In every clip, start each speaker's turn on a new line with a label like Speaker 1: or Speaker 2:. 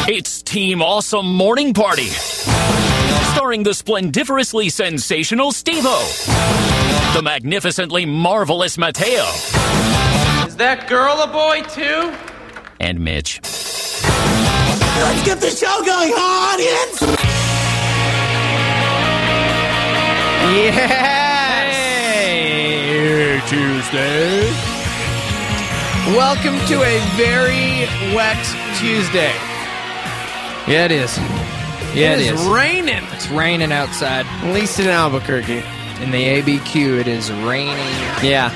Speaker 1: It's Team Awesome Morning Party. Starring the splendiferously sensational Steve-O, the magnificently marvelous Mateo.
Speaker 2: Is that girl a boy, too?
Speaker 1: And Mitch.
Speaker 3: Let's get the show going, audience!
Speaker 4: Yes!
Speaker 1: Hey, Tuesday.
Speaker 4: Welcome to a very wet Tuesday.
Speaker 5: Yeah, it is. Yeah, it is.
Speaker 4: Raining.
Speaker 5: It's raining outside.
Speaker 4: At least in Albuquerque.
Speaker 5: In the ABQ, it is raining.
Speaker 4: Yeah.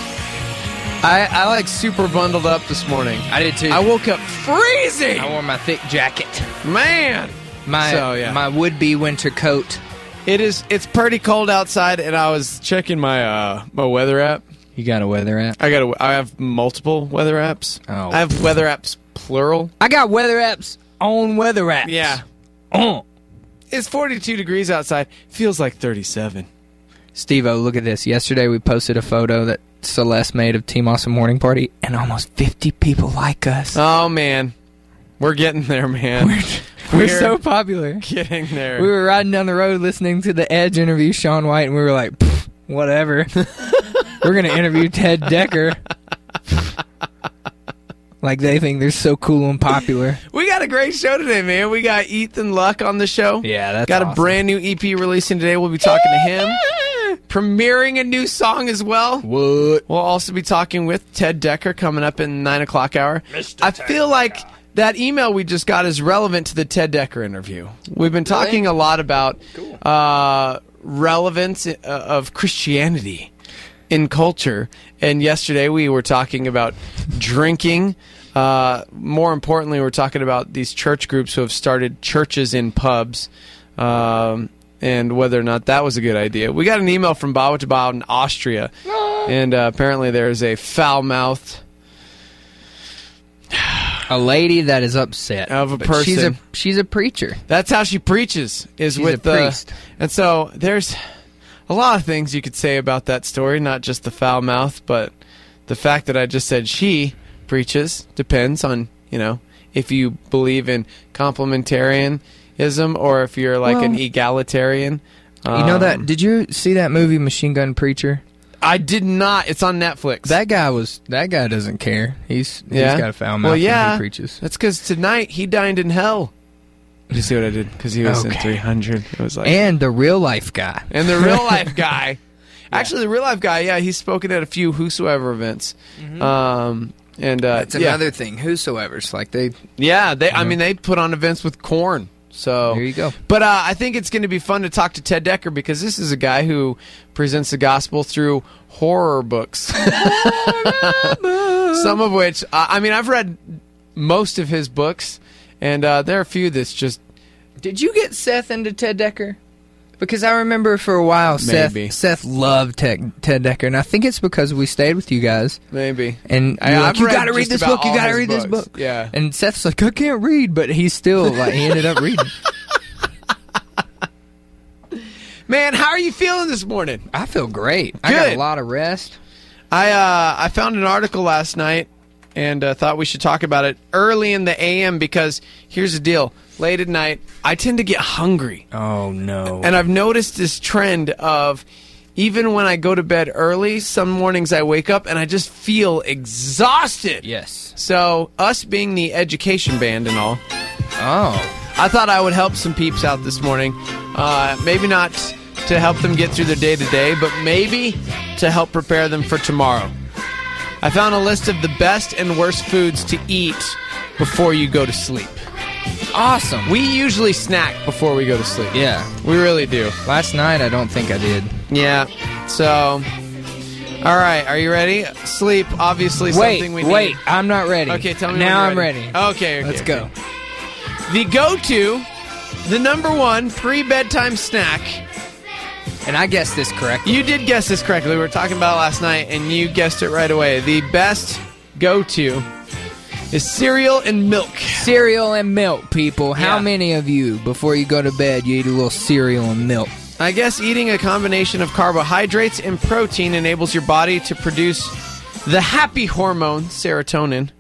Speaker 4: I like super bundled up this morning.
Speaker 5: I did too.
Speaker 4: I woke up freezing.
Speaker 5: I wore my thick jacket.
Speaker 4: Man.
Speaker 5: My would-be winter coat.
Speaker 4: It's pretty cold outside, and I was checking my my weather app.
Speaker 5: You got a weather app?
Speaker 4: I have multiple weather apps.
Speaker 5: Oh.
Speaker 4: I have weather apps plural.
Speaker 5: I got weather apps on weather apps.
Speaker 4: Yeah. It's 42 degrees outside. Feels like 37.
Speaker 5: Steve-O, look at this. Yesterday we posted a photo that Celeste made of Team Awesome Morning Party, and almost 50 people like us.
Speaker 4: Oh, man. We're getting there, man.
Speaker 5: We're so popular.
Speaker 4: Getting there.
Speaker 5: We were riding down the road listening to the Edge interview Shaun White, and we were like, whatever. We're going to interview Ted Decker. Like they think they're so cool and popular.
Speaker 4: We got a great show today, man. We got Ethan Luck on the show.
Speaker 5: Yeah, that's
Speaker 4: got
Speaker 5: awesome.
Speaker 4: a brand new EP releasing today. We'll be talking to him. Premiering a new song as well.
Speaker 5: What?
Speaker 4: We'll also be talking with Ted Decker coming up in 9 o'clock hour. I feel like that email we just got is relevant to the Ted Decker interview. We've been talking a lot about relevance of Christianity in culture. And yesterday we were talking about drinking. More importantly, we're talking about these church groups who have started churches in pubs. And whether or not that was a good idea. We got an email from Bautabau in Austria, and apparently there's a foul-mouthed
Speaker 5: a lady that is upset
Speaker 4: of a
Speaker 5: but
Speaker 4: person.
Speaker 5: She's a preacher.
Speaker 4: That's how she preaches. She's with
Speaker 5: a priest.
Speaker 4: And so there's a lot of things you could say about that story, not just the foul mouth, but the fact that I just said she preaches depends on if you believe in complementarianism or if you're like an egalitarian.
Speaker 5: You know that? Did you see that movie Machine Gun Preacher?
Speaker 4: I did not. It's on Netflix.
Speaker 5: That guy doesn't care. He's got a foul mouth when he preaches.
Speaker 4: That's because tonight he dined in hell. Did you see what I did? Because he was in 300. It was like,
Speaker 5: and the real life guy.
Speaker 4: And the real life guy. Actually, the real life guy, he's spoken at a few Whosoever events.
Speaker 5: Mm-hmm.
Speaker 4: And
Speaker 5: that's another thing. Whosoever's like they.
Speaker 4: Yeah, they put on events with Korn. So
Speaker 5: there you go.
Speaker 4: But I think it's going to be fun to talk to Ted Decker because this is a guy who presents the gospel through horror books. Some of which, I've read most of his books, and there are a few that's just...
Speaker 5: Did you get Seth into Ted Decker? Because I remember for a while Seth loved Ted Decker, and I think it's because we stayed with you guys.
Speaker 4: Maybe.
Speaker 5: And you got to read this book, you got to read this book.
Speaker 4: Yeah.
Speaker 5: And Seth's like, I can't read, but he's still, he ended up reading.
Speaker 4: Man, how are you feeling this morning?
Speaker 5: I feel great.
Speaker 4: Good.
Speaker 5: I got a lot of rest.
Speaker 4: I found an article last night and thought we should talk about it early in the AM because here's the deal. Late at night, I tend to get hungry.
Speaker 5: Oh, no.
Speaker 4: And I've noticed this trend of even when I go to bed early, some mornings I wake up and I just feel exhausted.
Speaker 5: Yes.
Speaker 4: So, us being the education band and all, I thought I would help some peeps out this morning. Maybe not to help them get through their day-to-day, but maybe to help prepare them for tomorrow. I found a list of the best and worst foods to eat before you go to sleep.
Speaker 5: Awesome.
Speaker 4: We usually snack before we go to sleep.
Speaker 5: Yeah.
Speaker 4: We really do.
Speaker 5: Last night, I don't think I did.
Speaker 4: Yeah. So, all right. Are you ready? Sleep, obviously something we need.
Speaker 5: Wait. I'm not ready.
Speaker 4: Okay, tell me
Speaker 5: now
Speaker 4: when
Speaker 5: I'm
Speaker 4: you're
Speaker 5: ready.
Speaker 4: Okay.
Speaker 5: Let's go.
Speaker 4: The go-to, the number one pre-bedtime snack.
Speaker 5: And I guessed this correctly.
Speaker 4: You did guess this correctly. We were talking about it last night, and you guessed it right away. The best go-to is cereal and milk.
Speaker 5: Cereal and milk, people. How many of you, before you go to bed, you eat a little cereal and milk?
Speaker 4: I guess eating a combination of carbohydrates and protein enables your body to produce the happy hormone, serotonin,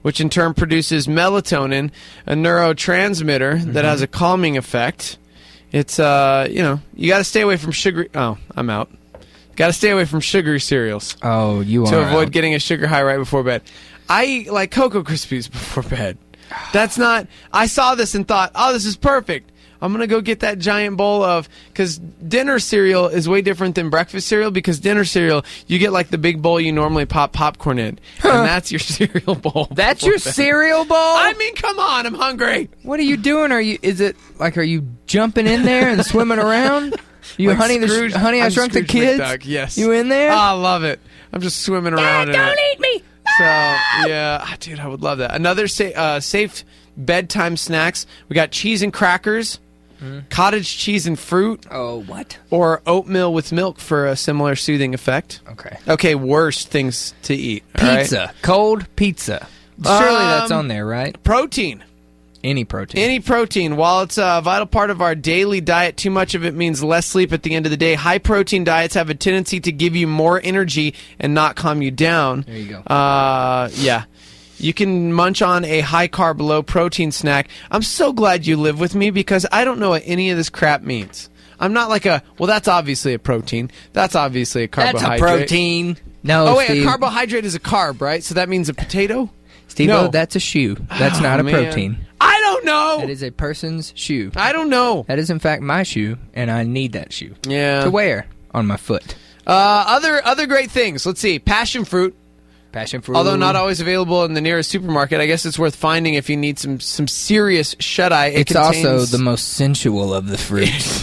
Speaker 4: which in turn produces melatonin, a neurotransmitter that has a calming effect. It's, you got to stay away from sugar. Oh, I'm out. Got to stay away from sugary cereals.
Speaker 5: Oh, you are
Speaker 4: to avoid
Speaker 5: out.
Speaker 4: getting a sugar high right before bed. I eat like Cocoa Krispies before bed. That's not. I saw this and thought, oh, this is perfect. I'm going to go get that giant bowl of, because dinner cereal is way different than breakfast cereal, because dinner cereal, you get like the big bowl you normally pop popcorn in, and that's your cereal bowl.
Speaker 5: That's your cereal bowl?
Speaker 4: I mean, come on, I'm hungry.
Speaker 5: What are you doing? Are you jumping in there and swimming around? You
Speaker 4: Like
Speaker 5: Honey,
Speaker 4: Scrooge-
Speaker 5: Honey, I
Speaker 4: I'm
Speaker 5: Shrunk the
Speaker 4: Scrooge
Speaker 5: Kids?
Speaker 4: McDuck, yes.
Speaker 5: You in there?
Speaker 4: Oh, I love it. I'm just swimming around in it.
Speaker 5: eat me!
Speaker 4: So, yeah, dude, I would love that. Another safe bedtime snacks. We got cheese and crackers, cottage cheese and fruit,
Speaker 5: Oh, what?
Speaker 4: or oatmeal with milk for a similar soothing effect.
Speaker 5: Okay.
Speaker 4: Okay, worst things to eat. all right?
Speaker 5: Pizza. Cold pizza. Surely that's on there, right?
Speaker 4: Protein.
Speaker 5: Any protein.
Speaker 4: Any protein. While it's a vital part of our daily diet, too much of it means less sleep at the end of the day. High-protein diets have a tendency to give you more energy and not calm you down.
Speaker 5: There you go.
Speaker 4: Yeah. You can munch on a high-carb, low-protein snack. I'm so glad you live with me because I don't know what any of this crap means. I'm not like well, that's obviously a protein. That's obviously a carbohydrate.
Speaker 5: That's a protein. No,
Speaker 4: Oh, wait,
Speaker 5: Steve.
Speaker 4: a carbohydrate is a carb, right? So that means a potato?
Speaker 5: Steve,
Speaker 4: No.
Speaker 5: that's a shoe. That's not a
Speaker 4: man.
Speaker 5: protein.
Speaker 4: I don't know.
Speaker 5: That is a person's shoe.
Speaker 4: I don't know.
Speaker 5: That is, in fact, my shoe, and I need that shoe
Speaker 4: Yeah.
Speaker 5: to wear on my foot.
Speaker 4: Other great things. Let's see. Passion fruit.
Speaker 5: Passion fruit.
Speaker 4: Although not always available in the nearest supermarket, I guess it's worth finding if you need some serious shut-eye.
Speaker 5: It's also the most sensual of the fruits.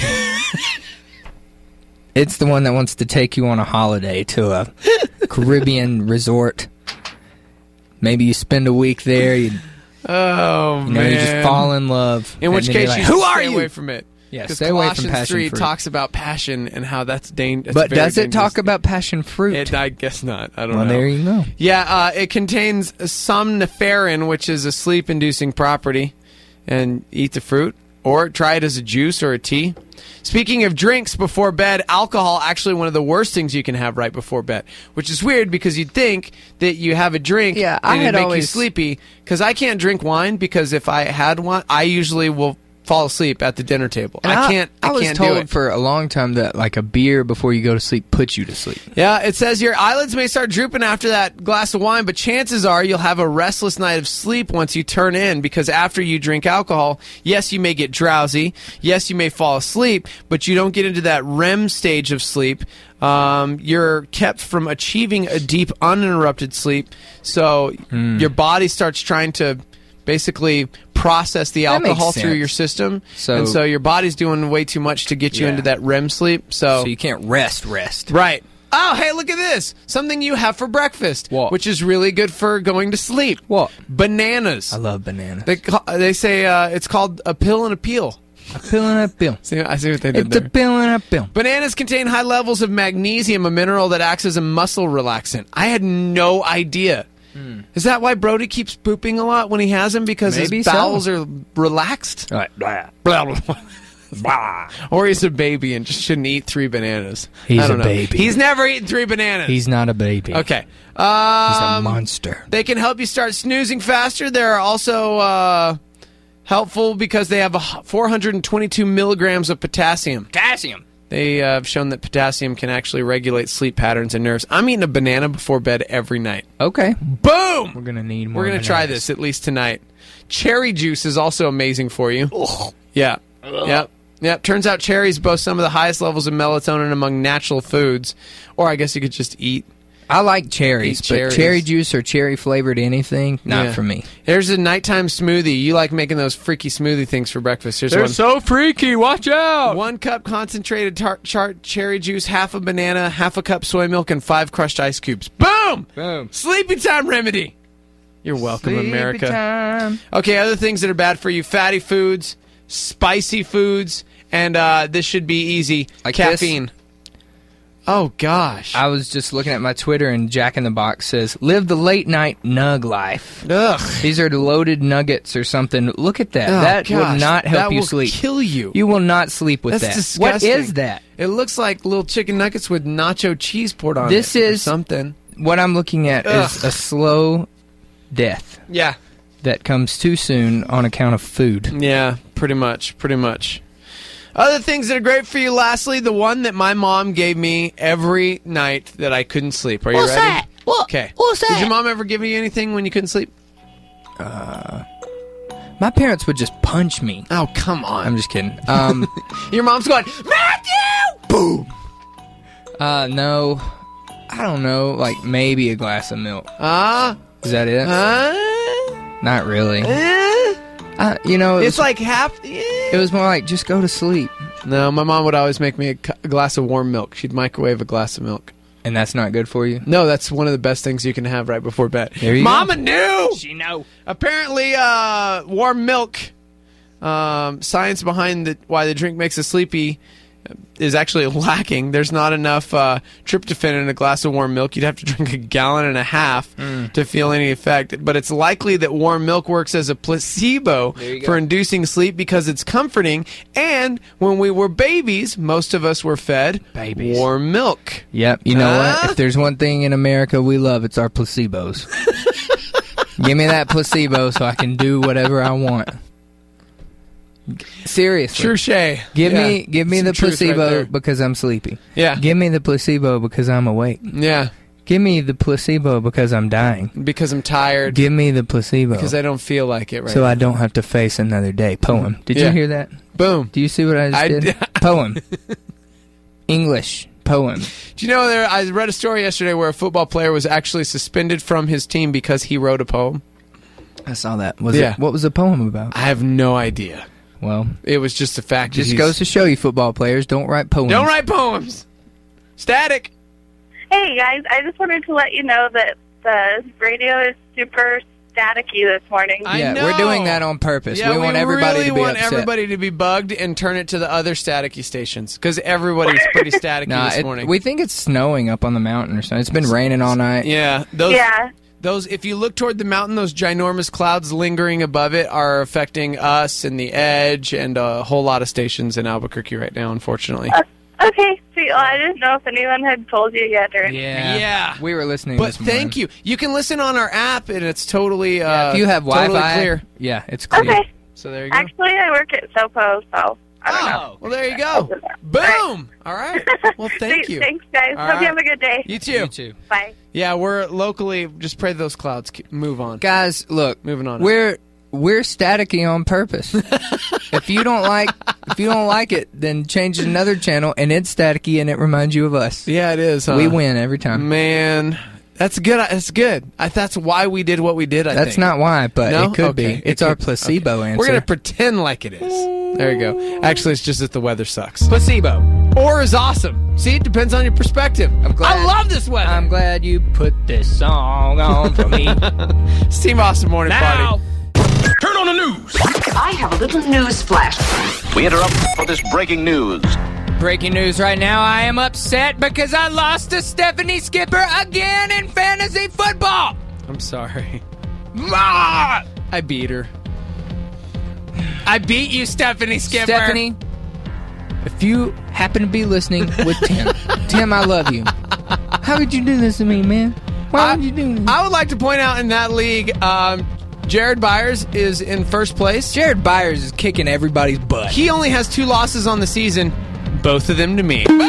Speaker 5: It's the one that wants to take you on a holiday to a Caribbean resort. Maybe you spend a week there. You
Speaker 4: man.
Speaker 5: you just fall in love.
Speaker 4: In which
Speaker 5: and then
Speaker 4: case,
Speaker 5: you're
Speaker 4: you
Speaker 5: like,
Speaker 4: stay away from it.
Speaker 5: Yeah,
Speaker 4: Because
Speaker 5: stay away from
Speaker 4: Colossians
Speaker 5: passion
Speaker 4: 3
Speaker 5: fruit.
Speaker 4: talks about passion and how that's dangerous.
Speaker 5: But does it talk about passion fruit?
Speaker 4: I guess not. I don't
Speaker 5: Well,
Speaker 4: know.
Speaker 5: there you go.
Speaker 4: Yeah, it contains somniferin, which is a sleep-inducing property. And eat the fruit. Or try it as a juice or a tea. Speaking of drinks before bed, alcohol actually one of the worst things you can have right before bed, which is weird because you'd think that you have a drink
Speaker 5: Yeah,
Speaker 4: and it'd
Speaker 5: I had
Speaker 4: make you
Speaker 5: always-
Speaker 4: sleepy. Because I can't drink wine because if I had one, I usually will fall asleep at the dinner table.
Speaker 5: And
Speaker 4: I can't
Speaker 5: I was
Speaker 4: do
Speaker 5: told
Speaker 4: it.
Speaker 5: for a long time that like a beer before you go to sleep puts you to sleep.
Speaker 4: Yeah, it says your eyelids may start drooping after that glass of wine, but chances are you'll have a restless night of sleep once you turn in because after you drink alcohol, yes, you may get drowsy. Yes, you may fall asleep, but you don't get into that REM stage of sleep. You're kept from achieving a deep, uninterrupted sleep. So your body starts trying to basically process the
Speaker 5: That makes
Speaker 4: alcohol through
Speaker 5: sense.
Speaker 4: your system.
Speaker 5: So-
Speaker 4: and so your body's doing way too much to get you
Speaker 5: Yeah.
Speaker 4: into that REM sleep.
Speaker 5: So you can't rest.
Speaker 4: Right. Oh, hey, look at this. Something you have for breakfast,
Speaker 5: What?
Speaker 4: which is really good for going to sleep.
Speaker 5: What?
Speaker 4: Bananas.
Speaker 5: I love bananas.
Speaker 4: They say it's called a pill and a peel.
Speaker 5: A pill and a pill.
Speaker 4: I see what they did
Speaker 5: It's a
Speaker 4: there.
Speaker 5: pill and a pill.
Speaker 4: Bananas contain high levels of magnesium, a mineral that acts as a muscle relaxant. I had no idea. Is that why Brody keeps pooping a lot when he has them? Because
Speaker 5: Maybe
Speaker 4: his
Speaker 5: so.
Speaker 4: bowels are relaxed?
Speaker 5: All right, blah.
Speaker 4: Blah, blah, blah. Blah. Or he's a baby and just shouldn't eat 3 bananas.
Speaker 5: He's
Speaker 4: I don't
Speaker 5: a
Speaker 4: know.
Speaker 5: baby.
Speaker 4: He's never eaten 3 bananas.
Speaker 5: He's not a baby.
Speaker 4: Okay.
Speaker 5: He's a monster.
Speaker 4: They can help you start snoozing faster. They're also helpful because they have 422 milligrams of potassium.
Speaker 5: Potassium.
Speaker 4: They have shown that potassium can actually regulate sleep patterns and nerves. I'm eating a banana before bed every night.
Speaker 5: Okay.
Speaker 4: Boom!
Speaker 5: We're going to need more
Speaker 4: We're going to try
Speaker 5: bananas.
Speaker 4: this at least tonight. Cherry juice is also amazing for you. Yeah. Yep. Turns out cherries boast some of the highest levels of melatonin among natural foods. Or I guess you could just eat.
Speaker 5: I like cherries,
Speaker 4: Eat
Speaker 5: but
Speaker 4: cherries.
Speaker 5: cherry juice or cherry flavored anything, not
Speaker 4: Yeah.
Speaker 5: for me.
Speaker 4: Here's a nighttime smoothie. You like making those freaky smoothie things for breakfast. Here's one.
Speaker 5: so freaky. Watch out.
Speaker 4: 1 cup concentrated cherry juice, half a banana, half a cup soy milk, and 5 crushed ice cubes. Boom!
Speaker 5: Boom.
Speaker 4: Sleepy time remedy. You're welcome,
Speaker 5: Sleepy
Speaker 4: America.
Speaker 5: time.
Speaker 4: Okay, other things that are bad for you: fatty foods, spicy foods, and this should be easy.
Speaker 5: Like
Speaker 4: caffeine. Oh gosh.
Speaker 5: I was just looking at my Twitter, and Jack in the Box says, "Live the late night nug life."
Speaker 4: Ugh.
Speaker 5: These are loaded nuggets or something. Look at that.
Speaker 4: Oh,
Speaker 5: that will
Speaker 4: gosh.
Speaker 5: not help
Speaker 4: That
Speaker 5: you
Speaker 4: will
Speaker 5: sleep.
Speaker 4: kill you.
Speaker 5: You will not sleep with
Speaker 4: That's
Speaker 5: that.
Speaker 4: disgusting.
Speaker 5: What is that?
Speaker 4: It looks like little chicken nuggets with nacho cheese poured on
Speaker 5: This
Speaker 4: it. Or
Speaker 5: is-
Speaker 4: something.
Speaker 5: What I'm looking at is
Speaker 4: Ugh.
Speaker 5: a slow death.
Speaker 4: Yeah.
Speaker 5: That comes too soon on account of food.
Speaker 4: Yeah, pretty much. Other things that are great for you, lastly, the one that my mom gave me every night that I couldn't sleep. Are you ready?
Speaker 3: That?
Speaker 4: Okay.
Speaker 3: What's that?
Speaker 4: Did your mom ever give you anything when you couldn't sleep?
Speaker 5: My parents would just punch me.
Speaker 4: Oh, come on.
Speaker 5: I'm just kidding.
Speaker 4: Your mom's going, Matthew! Boom!
Speaker 5: No. I don't know. Like, maybe a glass of milk. Is that it? Not really.
Speaker 4: It's like half...
Speaker 5: It was more like, just go to sleep.
Speaker 4: No, my mom would always make me a glass of warm milk. She'd microwave a glass of milk.
Speaker 5: And that's not good for you?
Speaker 4: No, that's one of the best things you can have right before bed.
Speaker 5: There you
Speaker 4: Mama
Speaker 5: go.
Speaker 4: knew!
Speaker 5: She know.
Speaker 4: Apparently, warm milk, science behind why the drink makes us sleepy is actually lacking. There's not enough tryptophan in a glass of warm milk. You'd have to drink 1.5 gallons to feel any effect. But it's likely that warm milk works as a placebo for inducing sleep because it's comforting. And when we were babies, most of us were fed warm milk.
Speaker 5: Yep. You know what? If there's one thing in America we love, it's our placebos. Give me that placebo so I can do whatever I want. Seriously.
Speaker 4: Touché.
Speaker 5: Give me
Speaker 4: Some
Speaker 5: the
Speaker 4: truth
Speaker 5: placebo
Speaker 4: right
Speaker 5: because I'm sleepy.
Speaker 4: Yeah.
Speaker 5: Give me the placebo because I'm awake.
Speaker 4: Yeah.
Speaker 5: Give me the placebo because I'm dying.
Speaker 4: Because I'm tired.
Speaker 5: Give me the placebo.
Speaker 4: Because I don't feel like it right
Speaker 5: so
Speaker 4: now.
Speaker 5: I don't have to face another day. Poem. Did you hear that?
Speaker 4: Boom.
Speaker 5: Do you see what I just did? Poem. English. Poem.
Speaker 4: Do you know I read a story yesterday where a football player was actually suspended from his team because he wrote a poem?
Speaker 5: I saw that. What was the poem about?
Speaker 4: I have no idea.
Speaker 5: Well,
Speaker 4: it was just a fact.
Speaker 5: Just goes to show you, football players, don't write poems.
Speaker 4: Don't write poems. Static.
Speaker 6: Hey, guys. I just wanted to let you know that the radio is super staticky this morning.
Speaker 5: Yeah, we're doing that on purpose.
Speaker 4: Yeah,
Speaker 5: we want everybody
Speaker 4: really
Speaker 5: to be
Speaker 4: want
Speaker 5: upset.
Speaker 4: everybody to be bugged and turn it to the other staticky stations because everybody's pretty staticky this morning.
Speaker 5: We think it's snowing up on the mountain or something. It's been raining all night.
Speaker 4: Yeah. Those, if you look toward the mountain, those ginormous clouds lingering above it are affecting us and the Edge and a whole lot of stations in Albuquerque right now, unfortunately.
Speaker 6: Okay, sweet. Well, I didn't know if anyone had told you yet or anything.
Speaker 4: Yeah.
Speaker 5: We were listening
Speaker 4: But
Speaker 5: this morning.
Speaker 4: thank you. You can listen on our app, and it's totally
Speaker 5: if you have Wi-Fi,
Speaker 4: totally clear.
Speaker 5: Yeah, it's clear.
Speaker 6: Okay.
Speaker 4: So there you go.
Speaker 6: Actually, I work at SoPo, so I don't know.
Speaker 4: Well, there you go. Boom! All right. Well, thank you.
Speaker 6: Thanks, guys.
Speaker 4: All
Speaker 6: Hope you
Speaker 4: right.
Speaker 6: have a good day.
Speaker 4: You too.
Speaker 5: You too.
Speaker 6: Bye.
Speaker 4: Yeah, we're locally. Just pray those clouds move on.
Speaker 5: Guys, look.
Speaker 4: Moving on.
Speaker 5: We're staticky on purpose. If you don't like it, then change to another channel, and it's staticky, and it reminds you of us.
Speaker 4: Yeah, it is. Huh?
Speaker 5: We win every time.
Speaker 4: Man, that's good. That's good. That's why we did what we did. I
Speaker 5: That's
Speaker 4: think.
Speaker 5: not why, but
Speaker 4: No?
Speaker 5: it could
Speaker 4: Okay.
Speaker 5: be. It's our placebo answer.
Speaker 4: We're gonna pretend like it is. There you go. Actually, it's just that the weather sucks.
Speaker 5: placebo.
Speaker 4: Or is awesome. See, it depends on your perspective. I love this weather.
Speaker 5: I'm glad you put this song on for me.
Speaker 4: Team Awesome Morning Party.
Speaker 1: Turn on the news.
Speaker 7: I have a little news flash.
Speaker 8: We interrupt for this breaking news.
Speaker 5: Breaking news right now. I am upset because I lost to Stephanie Skipper again in fantasy football.
Speaker 4: I'm sorry. I beat her. I beat you, Stephanie Skipper.
Speaker 5: Stephanie, if you happen to be listening with Tim, Tim, I love you. How could you do this to me, man? Why would you do this?
Speaker 4: I would like to point out in that league, Jared Byers is in first place.
Speaker 5: Jared Byers is kicking everybody's butt.
Speaker 4: He only has 2 losses on the season, both of them to me.
Speaker 5: Look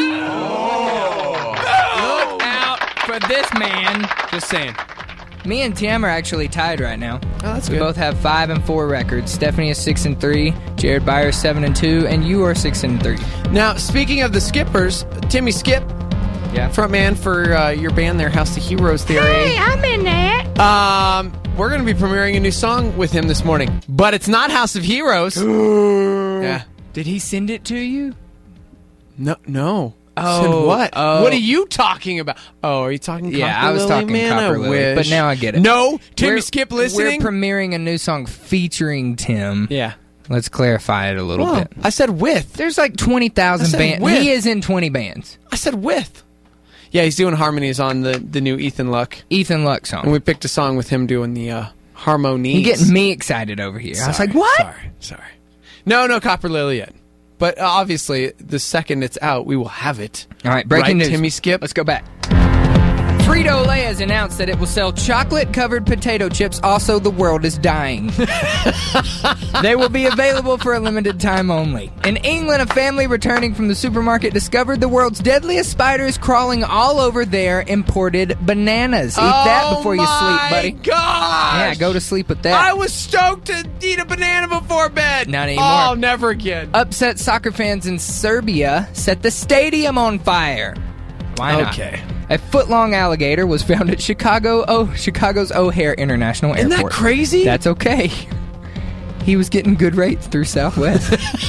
Speaker 5: out for this man.
Speaker 4: Just saying.
Speaker 5: Me and Tim are actually tied right now.
Speaker 4: Oh, that's
Speaker 5: We
Speaker 4: good.
Speaker 5: both have 5-4 records. Stephanie is 6-3, Jared Byers 7-2, and you are 6-3.
Speaker 4: Now, speaking of the Skippers, Timmy Skip, frontman for your band there, House of Heroes Theory.
Speaker 6: Hey, I'm in that.
Speaker 4: We're going to be premiering a new song with him this morning, but it's not House of Heroes. Yeah.
Speaker 5: Did he send it to you?
Speaker 4: No.
Speaker 5: Oh,
Speaker 4: Said what?
Speaker 5: oh.
Speaker 4: What are you talking about? Oh, are you talking Copper
Speaker 5: Yeah, I was
Speaker 4: Lily?
Speaker 5: talking
Speaker 4: Man,
Speaker 5: Copper
Speaker 4: I
Speaker 5: Lily,
Speaker 4: wish.
Speaker 5: but now I get it.
Speaker 4: No, Timmy
Speaker 5: We're-
Speaker 4: Skip listening?
Speaker 5: We're premiering a new song featuring Tim.
Speaker 4: Yeah.
Speaker 5: Let's clarify it a little
Speaker 4: Whoa,
Speaker 5: bit.
Speaker 4: I said with.
Speaker 5: There's like
Speaker 4: I
Speaker 5: 20,000
Speaker 4: said
Speaker 5: bands.
Speaker 4: with.
Speaker 5: He is in 20 bands.
Speaker 4: I said with. Yeah, he's doing harmonies on the new Ethan Luck.
Speaker 5: Ethan Luck song.
Speaker 4: And we picked a song with him doing the harmonies.
Speaker 5: You're getting me excited over here. I was like, what?
Speaker 4: Sorry. No Copper Lily yet. But obviously, the second it's out, we will have it.
Speaker 5: All right, breaking
Speaker 4: Right,
Speaker 5: news.
Speaker 4: Timmy Skip?
Speaker 5: Let's go back. Frito-Lay has announced that it will sell chocolate-covered potato chips. Also, the world is dying. They will be available for a limited time only. In England, a family returning from the supermarket discovered the world's deadliest spiders crawling all over their imported bananas. Eat that before you sleep, buddy.
Speaker 4: Gosh!
Speaker 5: Yeah, go to sleep with that.
Speaker 4: I was stoked to eat a banana before bed.
Speaker 5: Not anymore.
Speaker 4: Oh, never again.
Speaker 5: Upset soccer fans in Serbia set the stadium on fire. Why not?
Speaker 4: Okay.
Speaker 5: A foot-long alligator was found at Chicago's O'Hare International Airport.
Speaker 4: Isn't that crazy?
Speaker 5: That's okay. He was getting good rates through Southwest.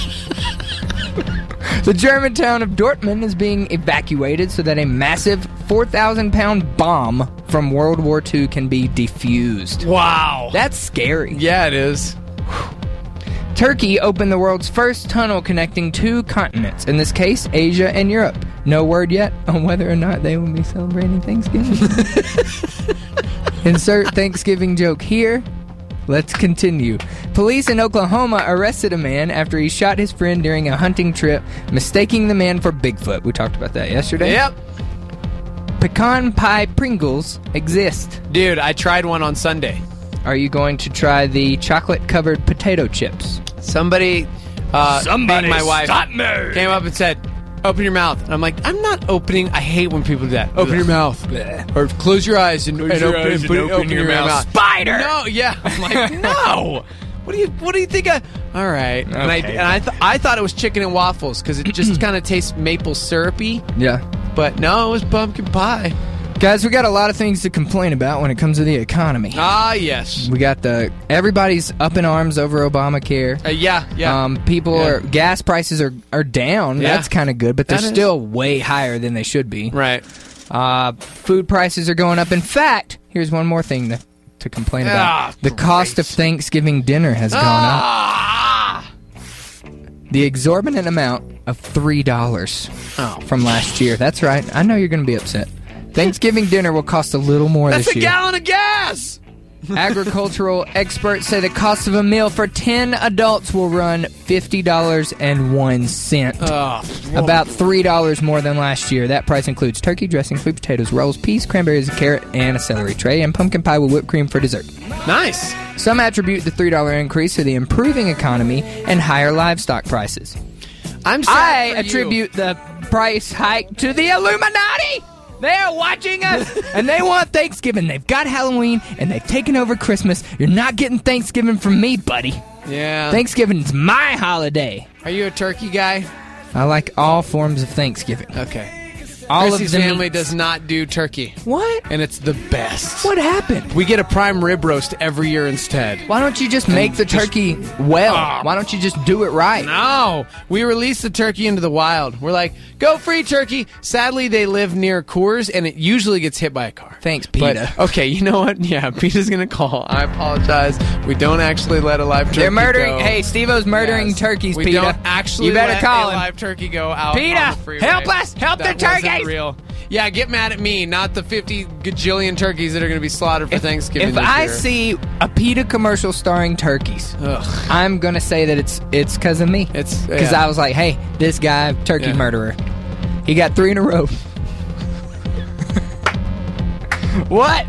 Speaker 5: The German town of Dortmund is being evacuated so that a massive 4,000-pound bomb from World War II can be defused.
Speaker 4: Wow.
Speaker 5: That's scary.
Speaker 4: Yeah, it is.
Speaker 5: Turkey opened the world's first tunnel connecting two continents, in this case, Asia and Europe. No word yet on whether or not they will be celebrating Thanksgiving. Insert Thanksgiving joke here. Let's continue. Police in Oklahoma arrested a man after he shot his friend during a hunting trip, mistaking the man for Bigfoot. We talked about that yesterday.
Speaker 4: Yep.
Speaker 5: Pecan pie Pringles exist.
Speaker 4: Dude, I tried one on Sunday.
Speaker 5: Are you going to try the chocolate-covered potato chips?
Speaker 4: Somebody being my wife,
Speaker 1: stop me!
Speaker 4: came up and said, open your mouth. And I'm like, I'm not opening. I hate when people do that. Open your mouth. Or close your eyes and open your mouth.
Speaker 5: Spider!
Speaker 4: No, yeah. I'm like, no. What do you think? All right.
Speaker 5: Okay.
Speaker 4: And I thought it was chicken and waffles because it just kind of tastes maple syrupy.
Speaker 5: Yeah.
Speaker 4: But no, it was pumpkin pie.
Speaker 5: Guys, we got a lot of things to complain about when it comes to the economy.
Speaker 4: Ah, yes.
Speaker 5: We got everybody's up in arms over Obamacare.
Speaker 4: Yeah.
Speaker 5: Gas prices are down.
Speaker 4: Yeah.
Speaker 5: That's kind of good, but they're
Speaker 4: That is.
Speaker 5: still way higher than they should be.
Speaker 4: Right.
Speaker 5: Food prices are going up. In fact, here's one more thing to complain about. The cost of Thanksgiving dinner has gone up. The exorbitant amount of $3 from last year. That's right. I know you're going to be upset. Thanksgiving dinner will cost a little more
Speaker 4: That's
Speaker 5: this year.
Speaker 4: a gallon of gas!
Speaker 5: Agricultural experts say the cost of a meal for 10 adults will run $50.01. About $3 more than last year. That price includes turkey, dressing, sweet potatoes, rolls, peas, cranberries, a carrot, and a celery tray, and pumpkin pie with whipped cream for dessert.
Speaker 4: Nice.
Speaker 5: Some attribute the $3 increase to the improving economy and higher livestock prices. I attribute the price hike to the Illuminati! They're watching us, and they want Thanksgiving. They've got Halloween, and they've taken over Christmas. You're not getting Thanksgiving from me, buddy.
Speaker 4: Yeah.
Speaker 5: Thanksgiving's my holiday.
Speaker 4: Are you a turkey guy?
Speaker 5: I like all forms of Thanksgiving.
Speaker 4: Okay.
Speaker 5: All
Speaker 4: Chrissy's
Speaker 5: of the
Speaker 4: family
Speaker 5: meats.
Speaker 4: does not do turkey.
Speaker 5: What?
Speaker 4: And it's the best.
Speaker 5: What happened?
Speaker 4: We get a prime rib roast every year instead.
Speaker 5: Why don't you just make the turkey well? Why don't you just do it right?
Speaker 4: No. We release the turkey into the wild. We're like, go free turkey. Sadly, they live near Coors, and it usually gets hit by a car.
Speaker 5: Thanks, PETA.
Speaker 4: But, okay, you know what? Yeah, PETA's going to call. I apologize. We don't actually let a live turkey
Speaker 5: They're murdering.
Speaker 4: go.
Speaker 5: Hey, Steve-O's murdering
Speaker 4: Yes.
Speaker 5: turkeys,
Speaker 4: We
Speaker 5: PETA.
Speaker 4: don't actually
Speaker 5: you better
Speaker 4: let
Speaker 5: call
Speaker 4: a
Speaker 5: him.
Speaker 4: live turkey go out
Speaker 5: PETA,
Speaker 4: on the freeway.
Speaker 5: help us! Help
Speaker 4: That
Speaker 5: the
Speaker 4: wasn't
Speaker 5: turkeys!
Speaker 4: real. Yeah, get mad at me, not the 50 gajillion turkeys that are going to be slaughtered for Thanksgiving
Speaker 5: If
Speaker 4: this
Speaker 5: I
Speaker 4: year.
Speaker 5: see a PETA commercial starring turkeys,
Speaker 4: Ugh.
Speaker 5: I'm gonna say that it's because of me.
Speaker 4: It's
Speaker 5: because
Speaker 4: yeah.
Speaker 5: I was like, hey, this guy, turkey
Speaker 4: Yeah.
Speaker 5: murderer. He got 3 in a row. What?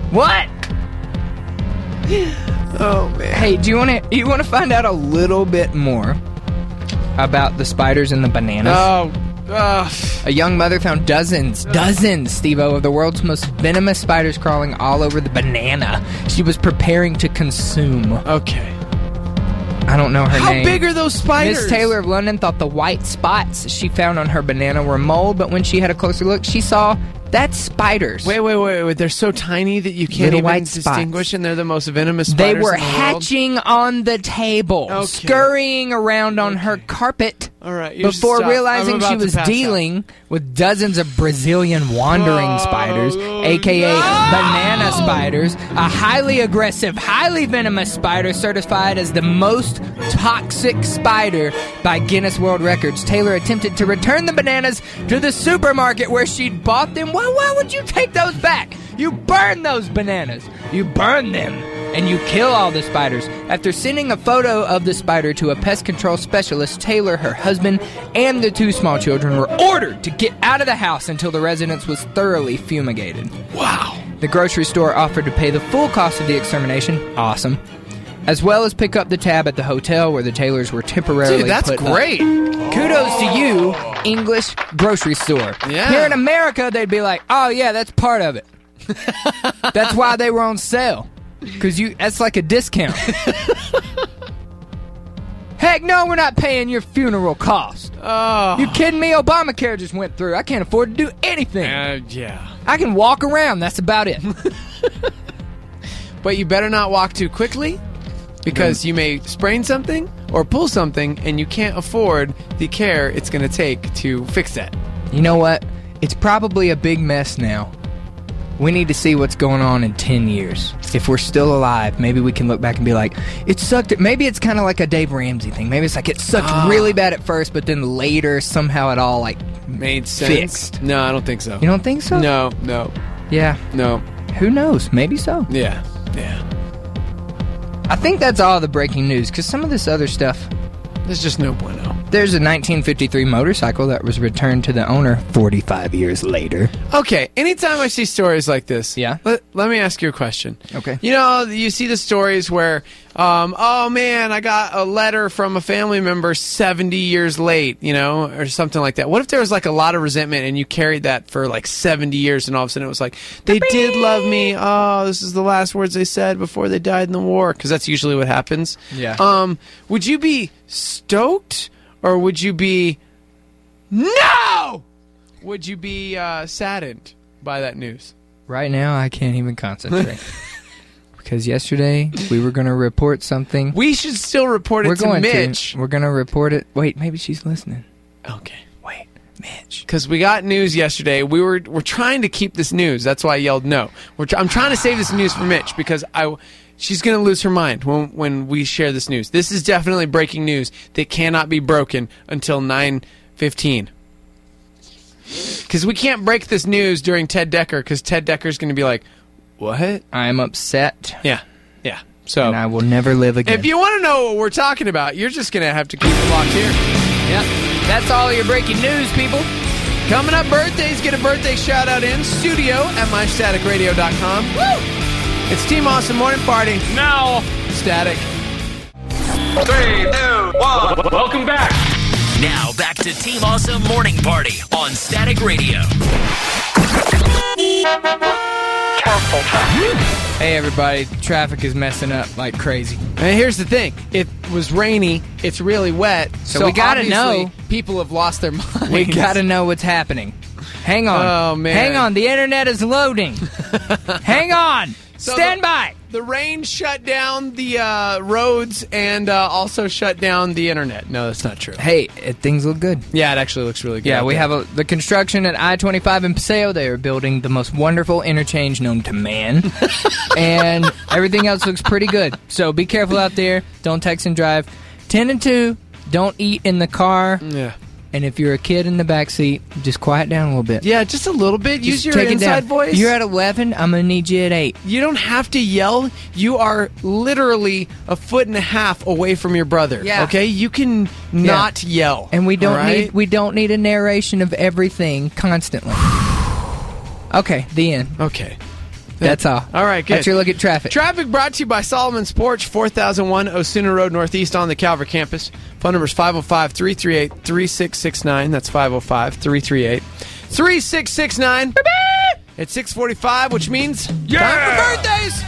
Speaker 4: Oh man.
Speaker 5: Hey, do you want to find out a little bit more about the spiders and the bananas? A young mother found dozens, Steve-O, of the world's most venomous spiders crawling all over the banana she was preparing to consume.
Speaker 4: Okay.
Speaker 5: I don't know her name.
Speaker 4: How big are those spiders?
Speaker 5: Miss Taylor of London thought the white spots she found on her banana were mold, but when she had a closer look, she saw that's spiders.
Speaker 4: Wait. They're so tiny that you can't
Speaker 5: Little
Speaker 4: even
Speaker 5: white
Speaker 4: distinguish,
Speaker 5: spots.
Speaker 4: and they're the most venomous
Speaker 5: They
Speaker 4: spiders
Speaker 5: were
Speaker 4: in the world?
Speaker 5: hatching on the table,
Speaker 4: Okay.
Speaker 5: scurrying around on her carpet.
Speaker 4: All right, you should
Speaker 5: Before
Speaker 4: stop.
Speaker 5: realizing
Speaker 4: I'm
Speaker 5: she
Speaker 4: about to
Speaker 5: was
Speaker 4: pass out.
Speaker 5: dealing with dozens of Brazilian wandering spiders, aka banana spiders, a highly aggressive, highly venomous spider certified as the most toxic spider by Guinness World Records. Taylor attempted to return the bananas to the supermarket where she'd bought them. Why would you take those back? You burn those bananas. You burn them. and you kill all the spiders. After sending a photo of the spider to a pest control specialist, Taylor, her husband, and the 2 small children were ordered to get out of the house until the residence was thoroughly fumigated.
Speaker 4: Wow.
Speaker 5: The grocery store offered to pay the full cost of the extermination. Awesome. As well as pick up the tab at the hotel where the Taylors were temporarily
Speaker 4: Dude, that's
Speaker 5: put up.
Speaker 4: great.
Speaker 5: Kudos to you, English grocery store.
Speaker 4: Yeah.
Speaker 5: Here in America, they'd be like, oh, yeah, that's part of it. That's why they were on sale. Because that's like a discount. Heck no, we're not paying your funeral cost.
Speaker 4: Oh.
Speaker 5: You kidding me? Obamacare just went through. I can't afford to do anything.
Speaker 4: Yeah.
Speaker 5: I can walk around. That's about it.
Speaker 4: But you better not walk too quickly, because you may sprain something or pull something, and you can't afford the care it's going to take to fix that.
Speaker 5: You know what? It's probably a big mess now. We need to see what's going on in 10 years. If we're still alive, maybe we can look back and be like, it sucked. Maybe it's kind of like a Dave Ramsey thing. Maybe it's like it sucked really bad at first, but then later somehow it all like
Speaker 4: Made sense?
Speaker 5: fixed.
Speaker 4: No, I don't think so.
Speaker 5: You don't think so?
Speaker 4: No.
Speaker 5: Yeah.
Speaker 4: No.
Speaker 5: Who knows? Maybe so.
Speaker 4: Yeah.
Speaker 5: I think that's all the breaking news, because some of this other stuff...
Speaker 4: There's just no bueno.
Speaker 5: There's a 1953 motorcycle that was returned to the owner 45 years later.
Speaker 4: Okay, anytime I see stories like this,
Speaker 5: Yeah?
Speaker 4: let me ask you a question.
Speaker 5: Okay.
Speaker 4: You know, you see the stories where, oh man, I got a letter from a family member 70 years late, you know, or something like that. What if there was like a lot of resentment and you carried that for like 70 years and all of a sudden it was like, they did love me, oh, this is the last words they said before they died in the war, because that's usually what happens.
Speaker 5: Yeah.
Speaker 4: Would you be stoked, or would you be no? Would you be saddened by that news?
Speaker 5: Right now, I can't even concentrate. Because yesterday, we were going to report something.
Speaker 4: We should still report it to Mitch.
Speaker 5: We're going to report it. Wait, maybe she's listening.
Speaker 4: Okay.
Speaker 5: Wait, Mitch.
Speaker 4: Because we got news yesterday. We're trying to keep this news. That's why I yelled no. I'm trying to save this news for Mitch, because she's going to lose her mind when we share this news. This is definitely breaking news that cannot be broken until 9:15. Because we can't break this news during Ted Decker, because Ted Decker's going to be like, what?
Speaker 5: I'm upset.
Speaker 4: Yeah. So,
Speaker 5: And I will never live again.
Speaker 4: if you want to know what we're talking about, you're just going to have to keep it locked here.
Speaker 5: Yep. That's all your breaking news, people.
Speaker 4: Coming up, birthdays. Get a birthday shout-out in studio at mystaticradio.com. Woo! It's Team Awesome Morning Party.
Speaker 1: Now,
Speaker 4: Static.
Speaker 8: 3, 2, 1.
Speaker 1: welcome back. Now back to Team Awesome Morning Party on Static Radio.
Speaker 5: Hey, everybody. Traffic is messing up like crazy.
Speaker 4: And here's the thing. It was rainy. It's really wet.
Speaker 5: So we gotta
Speaker 4: obviously
Speaker 5: know.
Speaker 4: People have lost their minds.
Speaker 5: We gotta know what's happening. Hang on.
Speaker 4: Oh, man.
Speaker 5: Hang on. The internet is loading. Hang on. Stand by.
Speaker 4: The rain shut down the roads and also shut down the internet. No, that's not true.
Speaker 5: Hey, things look good.
Speaker 4: Yeah, it actually looks really good.
Speaker 5: Yeah,
Speaker 4: out
Speaker 5: we
Speaker 4: there.
Speaker 5: have the construction at I-25 in Paseo. They are building the most wonderful interchange known to man. And everything else looks pretty good. So be careful out there. Don't text and drive. 10 and 2, don't eat in the car.
Speaker 4: Yeah.
Speaker 5: And if you're a kid in the back seat, just quiet down a little bit.
Speaker 4: Yeah, just a little bit. Use
Speaker 5: Just
Speaker 4: your
Speaker 5: take it
Speaker 4: inside
Speaker 5: down.
Speaker 4: voice.
Speaker 5: You're at 11. I'm going to need you at 8.
Speaker 4: You don't have to yell. You are literally a foot and a half away from your brother.
Speaker 5: Yeah.
Speaker 4: Okay? You can not yell.
Speaker 5: And we don't
Speaker 4: all right?
Speaker 5: need a narration of everything constantly. Okay, the end.
Speaker 4: Okay.
Speaker 5: That's all.
Speaker 4: All right, good.
Speaker 5: That's your look at traffic.
Speaker 4: Traffic brought to you by Solomon's Porch, 4001 Osuna Road Northeast on the Calvert campus. Phone number is 505-338-3669. That's 505-338-3669. It's 6:45, which means time for birthdays.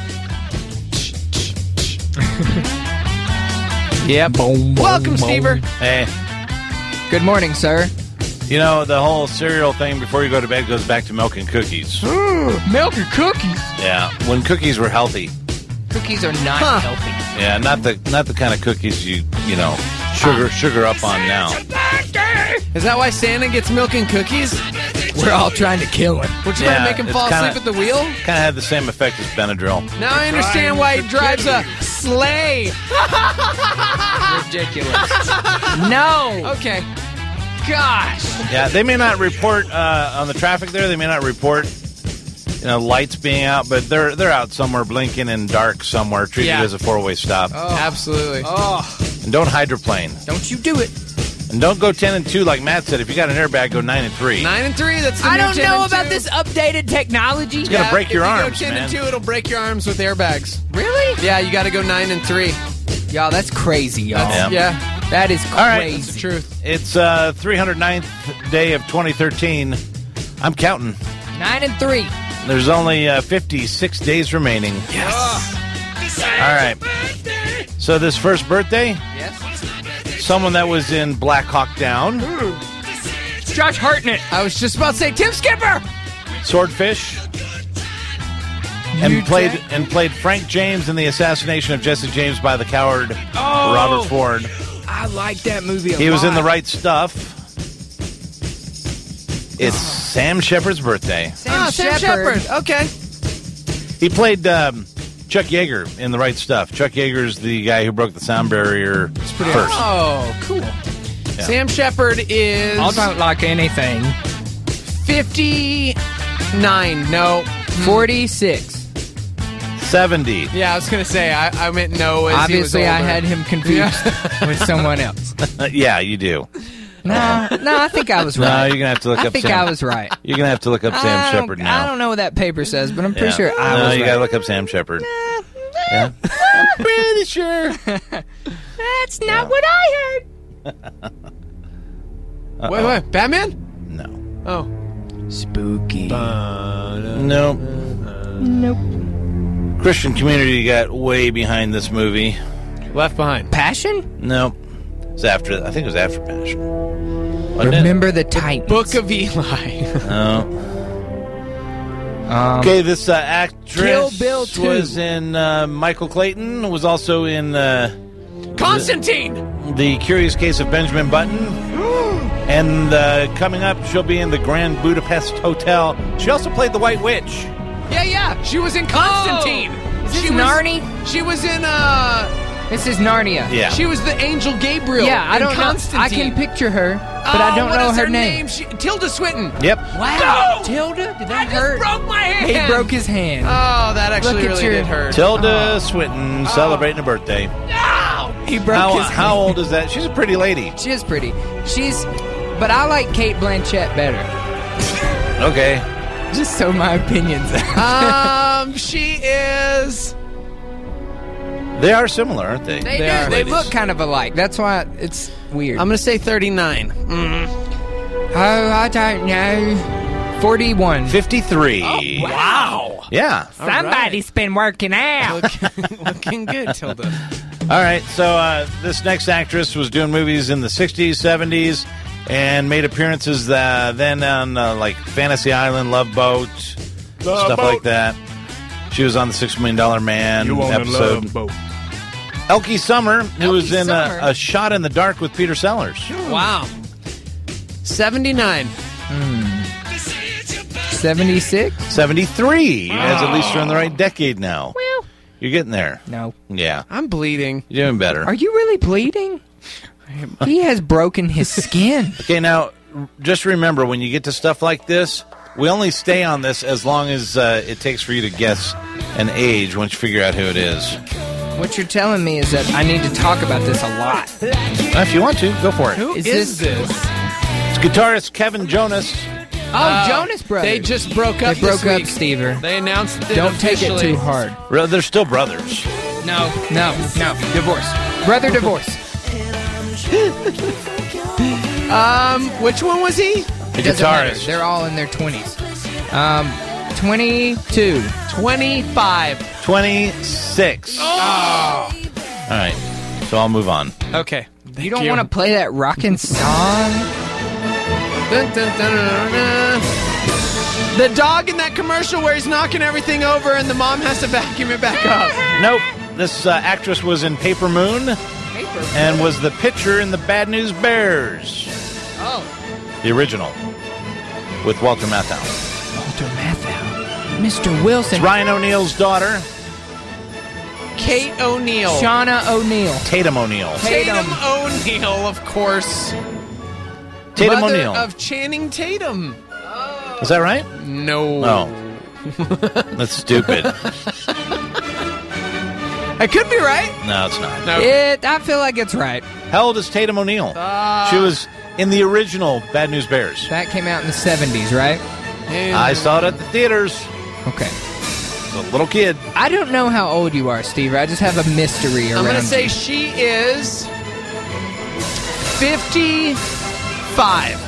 Speaker 5: Yeah. Boom, boom,
Speaker 4: Welcome,
Speaker 5: boom.
Speaker 4: Stever.
Speaker 9: Hey,
Speaker 5: Good morning, sir.
Speaker 9: you know, the whole cereal thing before you go to bed goes back to milk and cookies.
Speaker 5: Milk and cookies.
Speaker 9: Yeah, when cookies were healthy.
Speaker 5: Cookies are not healthy.
Speaker 9: Yeah, not the kind of cookies you know sugar up on now.
Speaker 4: Is that why Santa gets milk and cookies?
Speaker 5: We're all trying to kill him.
Speaker 4: We're trying
Speaker 9: Yeah,
Speaker 4: to make him
Speaker 9: it's
Speaker 4: fall
Speaker 9: kinda-
Speaker 4: asleep at the wheel?
Speaker 9: Kind of had the same effect as Benadryl.
Speaker 4: Now I understand why he drives a sleigh.
Speaker 5: Ridiculous. No.
Speaker 4: Okay.
Speaker 5: Gosh.
Speaker 9: Yeah, they may not report on the traffic there. They may not report lights being out, but they're out somewhere blinking and dark somewhere. Treat it as a 4-way stop.
Speaker 4: Absolutely.
Speaker 9: And don't hydroplane.
Speaker 5: Don't you do it.
Speaker 9: And don't go 10 and 2 like Matt said. If you got an airbag, go 9 and 3.
Speaker 4: 9 and 3. That's the
Speaker 5: I
Speaker 4: new
Speaker 5: don't
Speaker 4: 10
Speaker 5: know
Speaker 4: and
Speaker 5: about
Speaker 4: 2.
Speaker 5: this updated technology.
Speaker 9: It's gonna break your arms,
Speaker 4: If you go 10
Speaker 9: man.
Speaker 4: and 2, it'll break your arms with airbags.
Speaker 5: Really?
Speaker 4: Yeah, you got to go 9 and 3.
Speaker 5: Y'all, that's crazy, y'all.
Speaker 9: Yeah.
Speaker 5: That is crazy.
Speaker 9: All right.
Speaker 4: That's the truth.
Speaker 9: It's 309th day of 2013. I'm counting.
Speaker 5: 9 and 3.
Speaker 9: There's only 56 days remaining.
Speaker 4: Yes.
Speaker 9: All right. So this first birthday,
Speaker 5: Yes.
Speaker 9: someone that was in Black Hawk Down,
Speaker 5: Josh Hartnett.
Speaker 4: I was just about to say Tim Skipper.
Speaker 9: Swordfish, and played Frank James in the assassination of Jesse James by the coward Robert Ford.
Speaker 5: I like that movie a lot.
Speaker 9: He was in The Right Stuff. It's Sam Shepard's birthday.
Speaker 5: Sam
Speaker 4: Sam
Speaker 5: Shepard.
Speaker 4: Shepard. Okay.
Speaker 9: He played Chuck Yeager in The Right Stuff. Chuck Yeager's the guy who broke the sound barrier first.
Speaker 4: Oh, cool. Sam Shepard is
Speaker 5: I don't like anything.
Speaker 4: 59. No.
Speaker 5: 46.
Speaker 9: 70.
Speaker 4: Yeah, I was going to say, I meant no as
Speaker 5: Obviously,
Speaker 4: he was
Speaker 5: I
Speaker 4: older.
Speaker 5: had him confused with someone else.
Speaker 9: Yeah, you do.
Speaker 5: No, I think I was
Speaker 9: No,
Speaker 5: right.
Speaker 9: you're going to have to look
Speaker 5: I
Speaker 9: up
Speaker 5: think
Speaker 9: Sam.
Speaker 5: I was right.
Speaker 9: You're going to have to look up Sam Shepard now.
Speaker 5: I don't know what that paper says, but I'm pretty
Speaker 9: Yeah.
Speaker 5: sure I
Speaker 9: No,
Speaker 5: was
Speaker 9: you
Speaker 5: right.
Speaker 9: got to look up Sam Shepard. Yeah. I'm pretty sure.
Speaker 5: That's not what I heard.
Speaker 4: Wait. Batman?
Speaker 9: No.
Speaker 4: Oh.
Speaker 5: Spooky.
Speaker 9: Nope.
Speaker 5: Nope.
Speaker 9: Christian community got way behind this movie.
Speaker 4: Left Behind.
Speaker 5: Passion?
Speaker 9: Nope. It was after. I think it was after Passion. Wasn't it?
Speaker 5: Remember the Titans.
Speaker 4: Book of Eli.
Speaker 9: No. Okay, this actress
Speaker 5: Kill Bill 2.
Speaker 9: was in Michael Clayton. Was also in
Speaker 4: Constantine.
Speaker 9: The Curious Case of Benjamin Button. And coming up, she'll be in the Grand Budapest Hotel. She also played the White Witch.
Speaker 4: Yeah. She was in Constantine.
Speaker 5: Is this
Speaker 4: She
Speaker 5: Narnia?
Speaker 4: She was in
Speaker 5: This is Narnia.
Speaker 9: Yeah.
Speaker 4: She was the Angel Gabriel.
Speaker 5: Yeah, I
Speaker 4: in
Speaker 5: don't know.
Speaker 4: Constantine.
Speaker 5: I can picture her, but I don't
Speaker 4: what
Speaker 5: know
Speaker 4: is
Speaker 5: her name.
Speaker 4: Tilda Swinton.
Speaker 9: Yep.
Speaker 5: Wow. Tilda? Did that hurt?
Speaker 4: Broke my hand.
Speaker 5: He broke his hand.
Speaker 4: Oh, that actually
Speaker 5: Look at
Speaker 4: really
Speaker 5: your-
Speaker 4: did hurt.
Speaker 9: Tilda Swinton celebrating a birthday.
Speaker 5: He broke his hand.
Speaker 9: How old is that? She's a pretty lady.
Speaker 5: She is pretty. But I like Kate Blanchett better.
Speaker 9: Okay.
Speaker 5: Just so my opinions.
Speaker 4: She is.
Speaker 9: They are similar, aren't they?
Speaker 5: They
Speaker 4: They
Speaker 5: do.
Speaker 4: are.
Speaker 5: They
Speaker 9: Ladies.
Speaker 5: look kind of alike. That's why it's weird.
Speaker 4: I'm gonna say 39.
Speaker 5: Oh, I don't know. 41.
Speaker 9: 53.
Speaker 4: Wow.
Speaker 9: Yeah.
Speaker 5: Somebody's been working out.
Speaker 4: Looking good, Tilda.
Speaker 9: All right. So this next actress was doing movies in the 60s, 70s, and made appearances then on like Fantasy Island, Love Boat, stuff like that. She was on the $6 Million Man episode. Elkie Summer, who was in
Speaker 5: Summer.
Speaker 9: a Shot in the Dark with Peter Sellers.
Speaker 4: Wow. 79.
Speaker 5: 76?
Speaker 9: 73. You guys at least are in the right decade now.
Speaker 5: Well,
Speaker 9: You're getting there.
Speaker 5: no.
Speaker 9: Yeah.
Speaker 4: I'm bleeding.
Speaker 9: You're doing better.
Speaker 5: Are you really bleeding? He has broken his skin.
Speaker 9: Okay, now, just remember, when you get to stuff like this, we only stay on this as long as it takes for you to guess an age once you figure out who it is.
Speaker 5: What you're telling me is that I need to talk about this a lot.
Speaker 9: If you want to, go for it.
Speaker 4: Who
Speaker 5: Is
Speaker 4: is
Speaker 5: this-
Speaker 4: this?
Speaker 9: It's guitarist Kevin Jonas.
Speaker 5: Oh, Jonas Brothers.
Speaker 4: They just broke up.
Speaker 5: They broke
Speaker 4: this
Speaker 5: up,
Speaker 4: week.
Speaker 5: Stever.
Speaker 4: They announced it
Speaker 5: Don't take it
Speaker 4: officially.
Speaker 5: too hard.
Speaker 9: They're still brothers.
Speaker 5: No. Divorce. Brother divorce.
Speaker 4: Which one was he?
Speaker 9: The
Speaker 5: Doesn't matter.
Speaker 9: guitarist.
Speaker 5: They're all in their 20s. 22.
Speaker 4: 25.
Speaker 9: 26. All right, so I'll move on.
Speaker 4: Okay.
Speaker 5: You don't want to play that rockin' song?
Speaker 4: Dun, dun, dun, dun, dun. The dog in that commercial where he's knocking everything over and the mom has to vacuum it back up.
Speaker 9: Nope. This actress was in Paper Moon and was the pitcher in the Bad News Bears.
Speaker 5: Oh.
Speaker 9: The original. With Walter Matthau.
Speaker 5: Walter Matthau. Mr. Wilson.
Speaker 9: It's Ryan O'Neal's daughter,
Speaker 4: Kate O'Neill.
Speaker 5: Shauna O'Neal.
Speaker 9: Tatum O'Neal.
Speaker 4: Tatum O'Neill, of course.
Speaker 9: Tatum
Speaker 4: Mother
Speaker 9: O'Neal.
Speaker 4: of Channing Tatum.
Speaker 9: Is that right?
Speaker 4: No.
Speaker 9: Oh. That's stupid.
Speaker 4: I could be right.
Speaker 9: No, it's not.
Speaker 4: No.
Speaker 5: I feel like it's right.
Speaker 9: How old is Tatum O'Neal? She was in the original Bad News Bears.
Speaker 5: That came out in the 70s, right?
Speaker 9: I saw it at the theaters.
Speaker 5: Okay.
Speaker 9: As a little kid.
Speaker 5: I don't know how old you are, Steve. I just have a mystery around
Speaker 4: I'm going to say
Speaker 5: you.
Speaker 4: she is 55.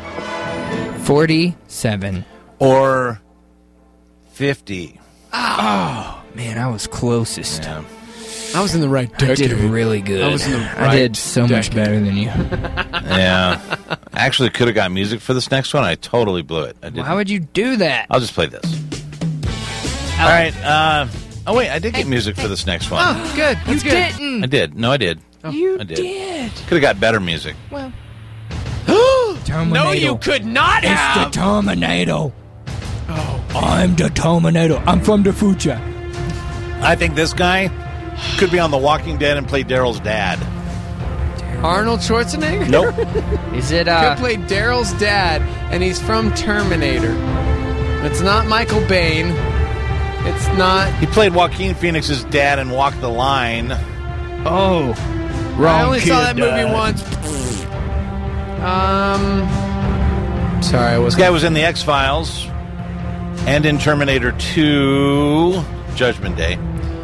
Speaker 5: 47.
Speaker 9: Or 50.
Speaker 5: Oh, man, I was closest.
Speaker 9: Yeah.
Speaker 4: I was in the right
Speaker 5: I
Speaker 4: decade.
Speaker 5: did really good.
Speaker 4: I was in the right
Speaker 5: I did so much
Speaker 4: decade.
Speaker 5: better than you.
Speaker 9: Yeah. I actually could have got music for this next one. I totally blew it. I didn't.
Speaker 5: Why would you do that?
Speaker 9: I'll just play this. All right. Oh, wait. I did get music for this next one.
Speaker 4: Oh, good.
Speaker 5: You
Speaker 4: That's good.
Speaker 5: didn't.
Speaker 9: I did. No, I did.
Speaker 5: You
Speaker 9: I did.
Speaker 5: did.
Speaker 9: Could have got better music.
Speaker 5: Well,
Speaker 4: No, you could not have.
Speaker 5: It's the Terminator. Oh, I'm the Terminator. I'm from the future.
Speaker 9: I think this guy could be on The Walking Dead and play Daryl's dad.
Speaker 4: Arnold Schwarzenegger?
Speaker 9: Nope.
Speaker 5: Is it,
Speaker 4: Could play Daryl's dad, and he's from Terminator. It's not Michael Bain. It's not...
Speaker 9: He played Joaquin Phoenix's dad in Walk the Line.
Speaker 5: Oh.
Speaker 4: I only saw that movie once. Sorry, I was...
Speaker 9: This guy was in the X-Files and in Terminator 2 Judgment Day.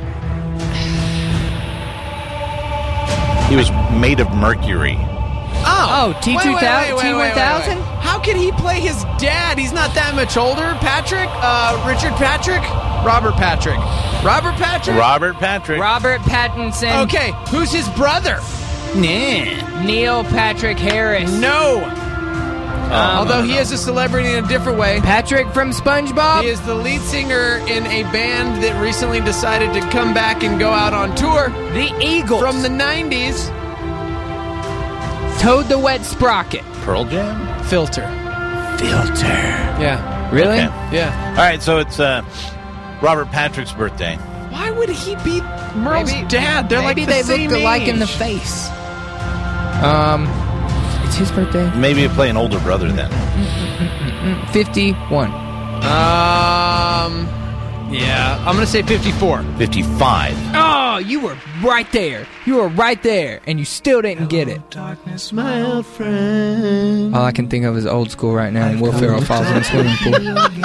Speaker 9: He was made of mercury.
Speaker 4: Oh,
Speaker 5: T-2000?
Speaker 4: T-1000? How can he play his dad? He's not that much older. Patrick? Richard Patrick? Robert Patrick. Robert Patrick?
Speaker 9: Robert Patrick.
Speaker 5: Robert Pattinson.
Speaker 4: Okay, who's his brother?
Speaker 5: Neil Patrick Harris.
Speaker 4: No. Although he is a celebrity in a different way.
Speaker 5: Patrick from SpongeBob.
Speaker 4: He is the lead singer in a band that recently decided to come back and go out on tour.
Speaker 5: The Eagles.
Speaker 4: From the 90s.
Speaker 5: Toad the Wet Sprocket.
Speaker 9: Pearl Jam?
Speaker 4: Filter. Yeah.
Speaker 5: Really?
Speaker 9: Okay.
Speaker 4: Yeah.
Speaker 9: All right, so it's Robert Patrick's birthday.
Speaker 4: Why would he be Merle's dad? They're
Speaker 5: maybe
Speaker 4: like the
Speaker 5: they
Speaker 4: same
Speaker 5: look alike
Speaker 4: age.
Speaker 5: in the face. It's his birthday.
Speaker 9: Maybe you play an older brother then.
Speaker 5: 51.
Speaker 4: Yeah, I'm going to say 54.
Speaker 9: 55.
Speaker 5: Oh, you were right there. You were right there, and you still didn't get it.
Speaker 3: Darkness, my old friend.
Speaker 5: All I can think of is old school right now, and Will Ferrell falls in a swimming pool.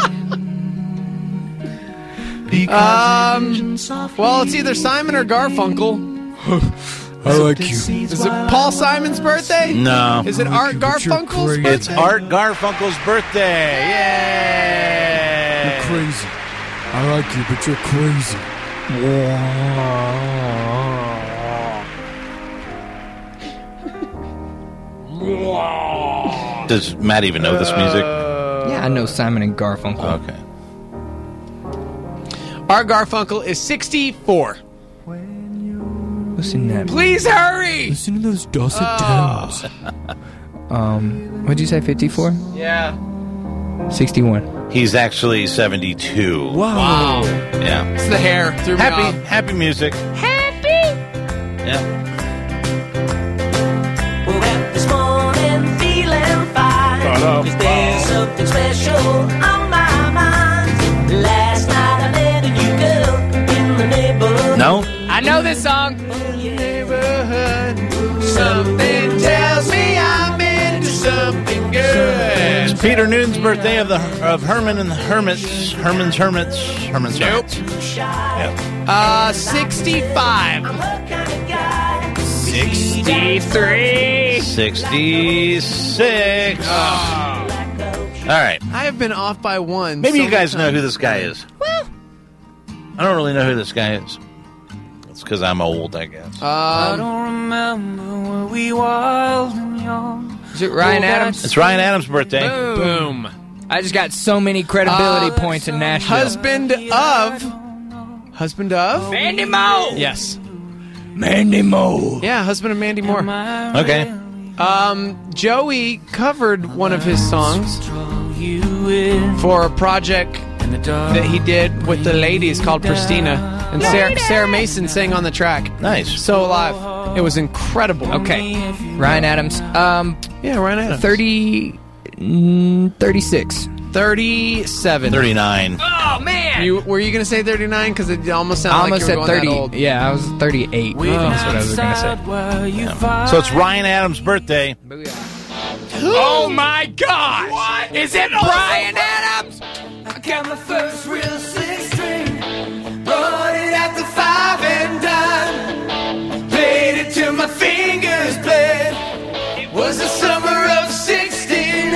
Speaker 4: Well, it's either Simon or Garfunkel.
Speaker 5: I like you.
Speaker 4: Is it Paul Simon's birthday?
Speaker 9: No.
Speaker 4: Is it Art Garfunkel's birthday?
Speaker 9: It's Art Garfunkel's birthday. Yay!
Speaker 5: You're crazy. I like you, but you're crazy.
Speaker 9: Does Matt even know this music?
Speaker 5: Yeah, I know Simon and Garfunkel.
Speaker 9: Okay.
Speaker 4: Art Garfunkel is 64.
Speaker 5: Listen to that.
Speaker 4: Please hurry!
Speaker 5: Listen to those dulcet tones. What'd you say, 54?
Speaker 4: Yeah.
Speaker 5: 61.
Speaker 9: He's actually 72.
Speaker 4: Wow.
Speaker 9: Yeah.
Speaker 4: It's the hair. Threw me off.
Speaker 9: Happy music.
Speaker 5: Happy!
Speaker 9: Yeah.
Speaker 3: Woke up this morning feeling fine. 'Cause there's something special on my mind. Last night I met a new girl in the neighborhood.
Speaker 9: No?
Speaker 5: I know this song.
Speaker 4: Neighborhood. Something tells me I'm into something good.
Speaker 9: It's Peter Noon's birthday of Herman and the Hermits. Herman's Hermits. Herman's Hermits. Yeah.
Speaker 4: 65.
Speaker 5: 63.
Speaker 9: 66. All right.
Speaker 4: I have been off by one.
Speaker 9: Maybe
Speaker 4: so
Speaker 9: you guys
Speaker 4: many
Speaker 9: know who
Speaker 4: times.
Speaker 9: this guy is. Well, I don't really know who this guy is. It's because I'm old, I guess.
Speaker 3: I don't remember when we wild and young.
Speaker 5: Is it Ryan Adams?
Speaker 9: It's Ryan Adams' birthday.
Speaker 4: Boom.
Speaker 5: I just got so many credibility points in Nashville.
Speaker 4: Husband of?
Speaker 5: Mandy Moore.
Speaker 4: Yes.
Speaker 5: Mandy Moore.
Speaker 4: Yeah, husband of Mandy Moore.
Speaker 9: Okay.
Speaker 4: Joey covered one of his songs for a project that he did with the ladies called Pristina. And Sarah Mason sang on the track.
Speaker 9: Nice.
Speaker 4: So Alive. It was incredible.
Speaker 5: Okay. Ryan Adams.
Speaker 4: Yeah, Ryan Adams.
Speaker 5: 36.
Speaker 4: 37.
Speaker 9: 39.
Speaker 5: Oh, man!
Speaker 4: Were you going to say 39? Because it almost sounded like you were going
Speaker 5: 30.
Speaker 4: that old.
Speaker 5: Yeah, I was 38. That's what I was going to say.
Speaker 9: Yeah. So it's Ryan Adams' birthday.
Speaker 5: Oh, my gosh! What? Is it Bryan Adams?
Speaker 3: I got my first real 6-string, brought it out the 5 and dime, played it till my fingers bled. It was the summer of '69.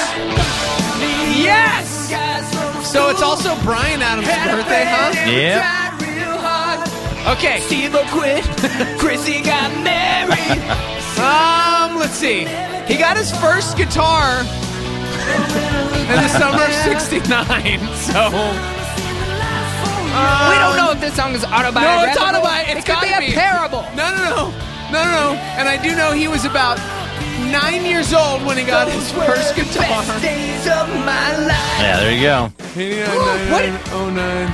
Speaker 4: Yes! So it's also Bryan Adams' birthday, huh?
Speaker 9: Yeah.
Speaker 4: Okay.
Speaker 3: Steve quit. Chrissy got married.
Speaker 4: Let's see. He got his first guitar in the summer of '69. So
Speaker 5: we don't know if this song is autobiographical.
Speaker 4: No, it's autobiographical.
Speaker 5: It could be a parable.
Speaker 4: No. And I do know he was about 9 years old when he got his first guitar.
Speaker 3: Days of my life.
Speaker 9: Yeah, there you go.
Speaker 4: 09.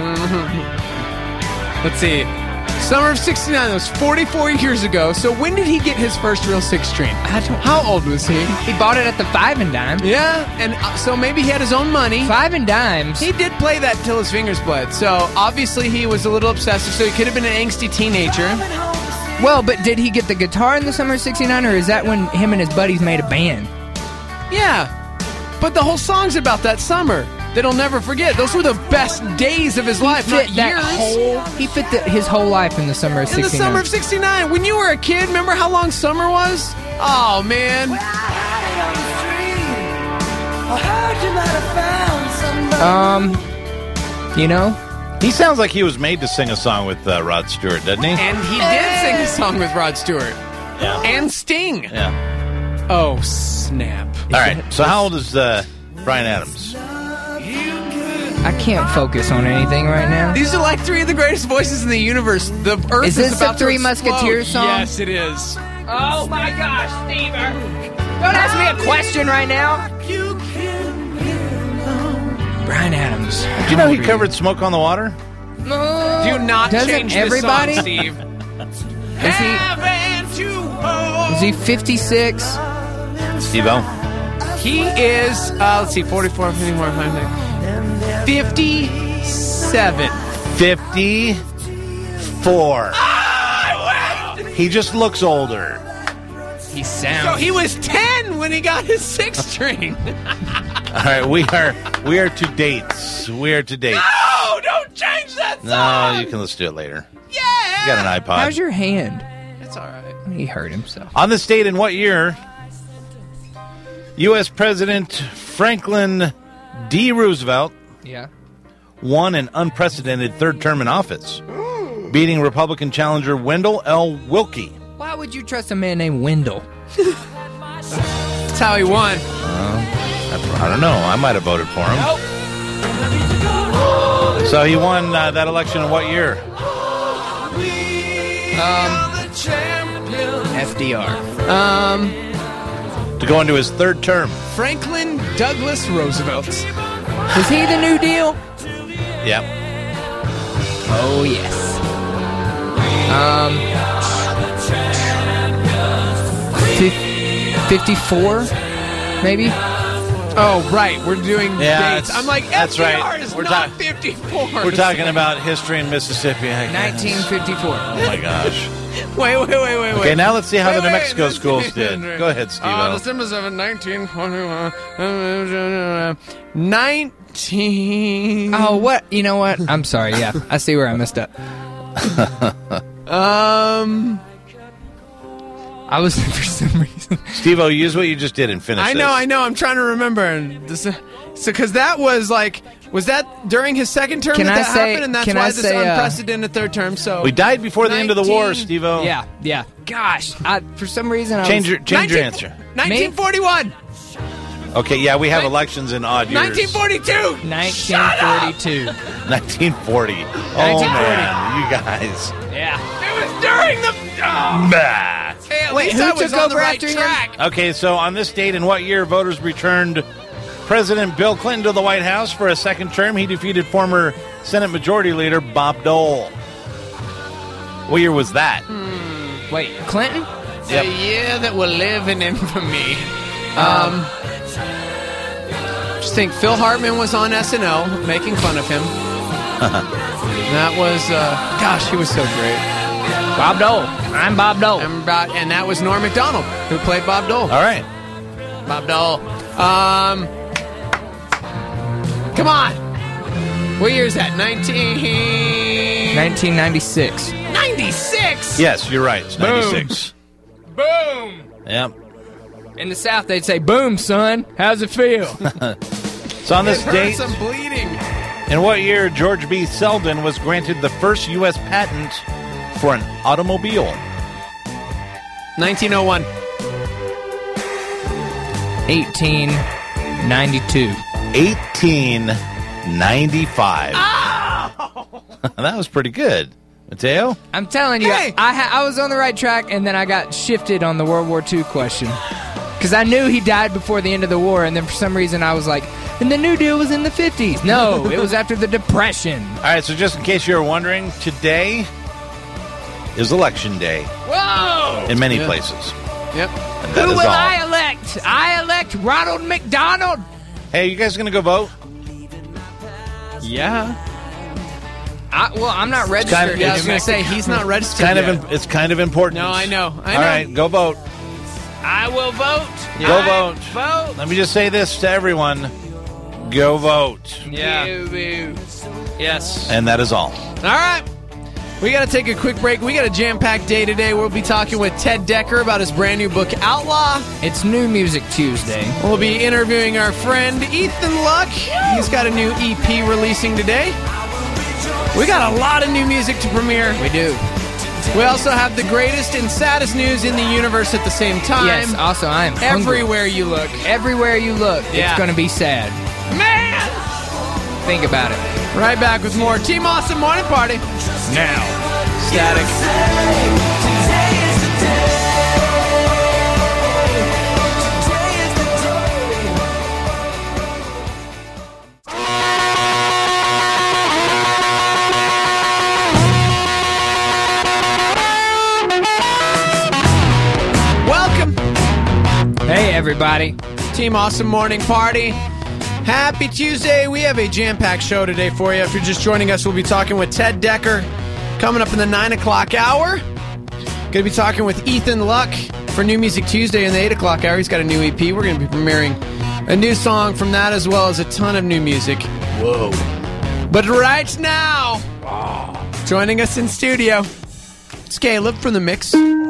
Speaker 4: Let's see. Summer of '69. That was 44 years ago. So when did he get his first real 6-string? How old was he?
Speaker 5: He bought it at the 5 and dime.
Speaker 4: Yeah, and so maybe he had his own money.
Speaker 5: 5 and dimes.
Speaker 4: He did play that till his fingers bled. So obviously he was a little obsessive. So he could have been an angsty teenager.
Speaker 5: Well, but did he get the guitar in the summer of '69, or is that when him and his buddies made a band?
Speaker 4: Yeah, but the whole song's about that summer that he'll never forget. Those were the best days of his life, not years.
Speaker 5: He fit his whole life in the summer of '69.
Speaker 4: In the summer of '69. When you were a kid, remember how long summer was? Oh, man.
Speaker 5: You know?
Speaker 9: He sounds like he was made to sing a song with Rod Stewart, doesn't he?
Speaker 4: And he did sing a song with Rod Stewart.
Speaker 9: Yeah.
Speaker 4: And Sting.
Speaker 9: Yeah.
Speaker 4: Oh, snap.
Speaker 9: All right, so how old is Bryan Adams?
Speaker 5: I can't focus on anything right now.
Speaker 4: These are like 3 of the greatest voices in the universe. The Earth
Speaker 5: Is this
Speaker 4: about
Speaker 5: the Three
Speaker 4: to
Speaker 5: Musketeers
Speaker 4: explode.
Speaker 5: song?
Speaker 4: Yes, it is.
Speaker 5: Oh my gosh, Stever! Don't ask me a question right now. Bryan Adams.
Speaker 9: Did you know he covered Smoke on the Water?
Speaker 4: Do not
Speaker 5: Doesn't
Speaker 4: change
Speaker 5: everybody?
Speaker 4: this song, Steve.
Speaker 5: Is he 56?
Speaker 9: Steve-O?
Speaker 4: He is, let's see, 44, 54, 57.
Speaker 9: 54. He just looks older.
Speaker 5: He sounds.
Speaker 4: So he was 10 when he got his 6-string.
Speaker 9: All right, we are to dates. We are to dates.
Speaker 4: No, don't change that song.
Speaker 9: No, you can listen to it later.
Speaker 4: Yeah.
Speaker 9: You got an iPod.
Speaker 5: How's your hand?
Speaker 4: It's all right.
Speaker 5: He hurt himself.
Speaker 9: On this date in what year, U.S. President Franklin D. Roosevelt won an unprecedented third term in office, beating Republican challenger Wendell L. Willkie.
Speaker 5: Why would you trust a man named Wendell?
Speaker 4: That's how he won.
Speaker 9: I don't know. I might have voted for him.
Speaker 5: Nope.
Speaker 9: So he won that election in what year?
Speaker 5: FDR.
Speaker 9: To go into his third term.
Speaker 4: Franklin Douglas Roosevelt.
Speaker 5: Was he the New Deal?
Speaker 9: Yep.
Speaker 5: Oh, yes. 54, maybe?
Speaker 4: Oh, right. We're doing dates. I'm like,
Speaker 9: that's
Speaker 4: FDR
Speaker 9: right.
Speaker 4: is
Speaker 9: We're
Speaker 4: not 54.
Speaker 9: We're talking about history in Mississippi.
Speaker 5: 1954.
Speaker 9: Oh, my gosh.
Speaker 4: Wait.
Speaker 9: Okay, now let's see how the New Mexico schools did. Go ahead, Steve-O.
Speaker 4: December 7, 1941. 19...
Speaker 5: Oh, what? You know what? I'm sorry, yeah. I see where I messed up. I was for some reason.
Speaker 9: Steve-O, use what you just did and finish
Speaker 4: I know. I'm trying to remember. So, because that was like... Was that during his second term that happened? And that's why this unprecedented third term. So
Speaker 9: we died before the end of the war, Steve-O.
Speaker 5: Yeah. Gosh, for some reason
Speaker 9: change your answer.
Speaker 4: 1941.
Speaker 9: Okay, yeah, we have elections in odd years.
Speaker 4: 1942.
Speaker 5: 1942.
Speaker 9: 1940. Oh man, you guys.
Speaker 5: Yeah.
Speaker 4: It was during the. Hey, at least I was on the right track.
Speaker 9: Okay, so on this date in what year voters returned President Bill Clinton to the White House for a second term? He defeated former Senate Majority Leader Bob Dole. What year was that?
Speaker 5: Wait, Clinton?
Speaker 9: Yep.
Speaker 4: The year that will live in infamy. Just think, Phil Hartman was on SNL making fun of him. That was, gosh, he was so great.
Speaker 5: Bob Dole. I'm Bob Dole.
Speaker 4: And that was Norm Macdonald, who played Bob Dole.
Speaker 9: All right.
Speaker 4: Bob Dole. Come on. What year is that?
Speaker 5: 1996.
Speaker 4: 96?
Speaker 9: Yes, you're right. It's 96.
Speaker 5: Boom!
Speaker 9: Yep.
Speaker 5: In the South, they'd say, boom, son. How's it feel?
Speaker 9: So on this date,
Speaker 4: some bleeding.
Speaker 9: in what year George B. Selden was granted the first U.S. patent for an automobile?
Speaker 4: 1901.
Speaker 5: 1892.
Speaker 9: 1895.
Speaker 4: Oh!
Speaker 9: That was pretty good. Mateo?
Speaker 5: I'm telling you,
Speaker 4: Hey!
Speaker 5: I was on the right track, and then I got shifted on the World War II question. Because I knew he died before the end of the war, and then for some reason I was like, and the New Deal was in the 50s. No, it was after the Depression.
Speaker 9: All right, so just in case you're wondering, today is Election Day
Speaker 5: Whoa!
Speaker 9: in many places.
Speaker 4: Yep.
Speaker 9: And
Speaker 5: Who
Speaker 9: that
Speaker 5: will
Speaker 9: is all.
Speaker 5: I elect? I elect Ronald McDonald.
Speaker 9: Hey, you guys going to go vote?
Speaker 4: Yeah.
Speaker 5: I'm not registered.
Speaker 9: kind of-
Speaker 4: Yeah, I
Speaker 5: in
Speaker 4: was
Speaker 5: New
Speaker 4: going to say,
Speaker 5: Mexico.
Speaker 4: he's not registered yet.
Speaker 9: It's kind of important.
Speaker 4: No, I know.
Speaker 9: All right, go vote.
Speaker 5: I will vote.
Speaker 9: Go
Speaker 5: I
Speaker 9: vote.
Speaker 5: Vote.
Speaker 9: Let me just say this to everyone. Go vote.
Speaker 4: Yeah.
Speaker 5: Boo-boo.
Speaker 4: Yes.
Speaker 9: And that is all.
Speaker 4: All right. We got to take a quick break. We got a jam-packed day today. We'll be talking with Ted Decker about his brand new book, Outlaw.
Speaker 5: It's New Music Tuesday.
Speaker 4: We'll be interviewing our friend Ethan Luck. He's got a new EP releasing today. We got a lot of new music to premiere.
Speaker 5: We do.
Speaker 4: We also have the greatest and saddest news in the universe at the same time.
Speaker 5: Yes, also I am hungry.
Speaker 4: Everywhere you look.
Speaker 5: Everywhere you look,
Speaker 4: Yeah.
Speaker 5: it's going to be sad.
Speaker 4: Man!
Speaker 5: Think about it.
Speaker 4: Right back with more Team Awesome Morning Party.
Speaker 5: Now.
Speaker 4: Static. Welcome,
Speaker 5: Hey, everybody.
Speaker 4: Team Awesome Morning Party. Happy Tuesday. We have a jam-packed show today for you. If you're just joining us, we'll be talking with Ted Decker coming up in the 9 o'clock hour. Going to be talking with Ethan Luck for New Music Tuesday in the 8 o'clock hour. He's got a new EP. We're going to be premiering a new song from that as well as a ton of new music. Whoa. But right now, joining us in studio, it's Caleb from The Mix.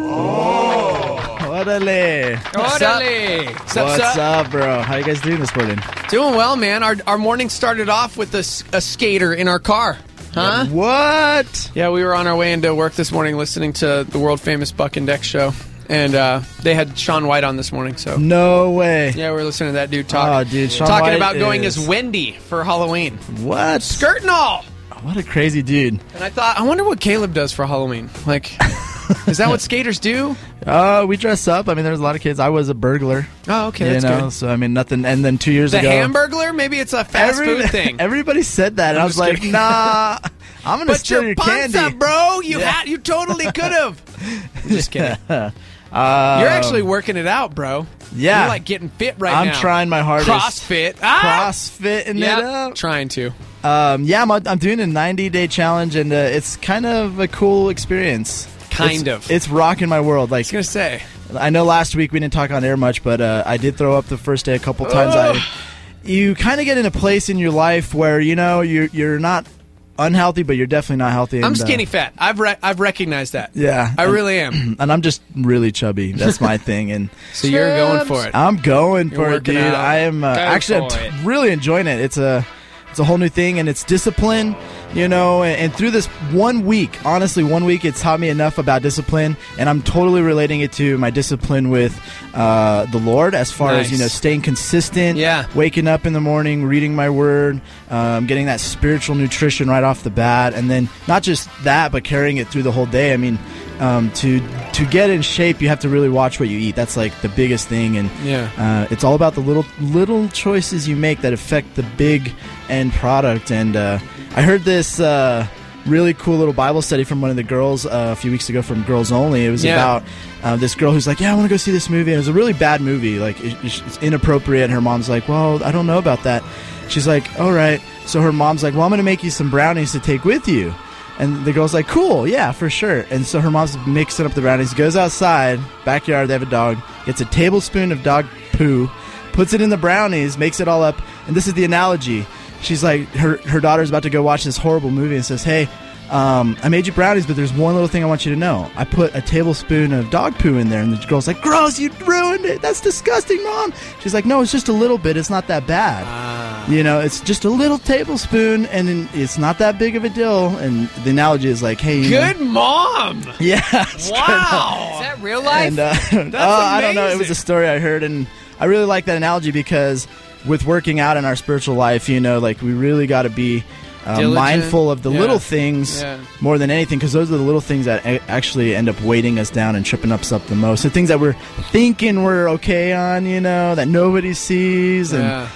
Speaker 10: Orale.
Speaker 5: Orale.
Speaker 10: What's up, bro? How you guys doing this morning?
Speaker 4: Doing well, man. Our morning started off with a skater in our car. Huh?
Speaker 10: What?
Speaker 4: Yeah, we were on our way into work this morning listening to the world-famous Buck and Deck show. And they had Shaun White on this morning, so...
Speaker 10: No way.
Speaker 4: Yeah, we were listening to that dude talk.
Speaker 10: Oh, dude, Shaun
Speaker 4: talking
Speaker 10: White
Speaker 4: about going
Speaker 10: is-
Speaker 4: as Wendy for Halloween.
Speaker 10: What?
Speaker 4: Skirt and all!
Speaker 10: What a crazy dude.
Speaker 4: And I thought, I wonder what Caleb does for Halloween. Like, is that what skaters do?
Speaker 10: We dress up. I mean, there's a lot of kids. I was a burglar.
Speaker 4: Oh, okay, that's good.
Speaker 10: So, I mean, nothing. And then 2 years
Speaker 4: The
Speaker 10: ago...
Speaker 4: Hamburglar? Maybe it's a fast food thing.
Speaker 10: Everybody said that. And I was
Speaker 4: just
Speaker 10: like,
Speaker 4: kidding.
Speaker 10: nah, I'm going to
Speaker 4: But
Speaker 10: steal
Speaker 4: your
Speaker 10: your
Speaker 4: pun's
Speaker 10: candy.
Speaker 4: up, bro! You
Speaker 10: Yeah.
Speaker 4: you totally could have. Just kidding. You're
Speaker 10: You're
Speaker 4: actually working it out, bro.
Speaker 10: Yeah.
Speaker 4: You're like getting fit right now.
Speaker 10: I'm trying my hardest.
Speaker 4: CrossFit.
Speaker 10: CrossFitting it
Speaker 4: Yeah,
Speaker 10: up.
Speaker 4: trying to.
Speaker 10: Yeah, I'm doing a 90-day challenge, and it's kind of a cool experience. It's rocking my world. Like,
Speaker 4: I was gonna say,
Speaker 10: I know last week we didn't talk on air much, but I did throw up the first day a couple times. You kind of get in a place in your life where you're not unhealthy, but you're definitely not healthy.
Speaker 4: I'm
Speaker 10: and,
Speaker 4: skinny fat. I've recognized that.
Speaker 10: Yeah,
Speaker 4: I really am.
Speaker 10: And I'm just really chubby. That's my thing. And
Speaker 4: So you're going for it.
Speaker 10: I'm going
Speaker 4: You're
Speaker 10: for it,
Speaker 4: working
Speaker 10: dude.
Speaker 4: out.
Speaker 10: I am actually
Speaker 5: for
Speaker 10: I'm really enjoying it. It's a whole new thing, and it's discipline, and through this 1 week, honestly, 1 week, it's taught me enough about discipline, and I'm totally relating it to my discipline with the Lord as far
Speaker 4: Nice.
Speaker 10: as, staying consistent, waking up in the morning, reading my word, getting that spiritual nutrition right off the bat, and then not just that, but carrying it through the whole day. I mean, to get in shape, you have to really watch what you eat. That's like the biggest thing, and it's all about the little choices you make that affect the big end product. And I heard this really cool little Bible study from one of the girls a few weeks ago from Girls Only. It was about this girl who's like, yeah, I want to go see this movie. And it was a really bad movie. Like, it's inappropriate. And her mom's like, well, I don't know about that. She's like, all right. So her mom's like, well, I'm going to make you some brownies to take with you. And the girl's like, cool, yeah, for sure. And so her mom's mixing up the brownies, goes outside, backyard, they have a dog, gets a tablespoon of dog poo, puts it in the brownies, makes it all up. And this is the analogy. She's like, her daughter's about to go watch this horrible movie and says, hey, I made you brownies, but there's one little thing I want you to know. I put a tablespoon of dog poo in there. And the girl's like, gross, you ruined it. That's disgusting, Mom. She's like, no, it's just a little bit. It's not that bad. You know, it's just a little tablespoon, and it's not that big of a deal. And the analogy is like, hey.
Speaker 4: Good mom.
Speaker 10: Yeah.
Speaker 5: Wow. Is that real life?
Speaker 10: And,
Speaker 4: That's
Speaker 10: I don't know. It
Speaker 4: amazing.
Speaker 10: was a story I heard, and I really like that analogy because with working out in our spiritual life, you know, like we really got to be mindful of the little things more than anything, because those are the little things that actually end up weighting us down and tripping us up the most. The things that we're thinking we're okay on, you know, that nobody sees, and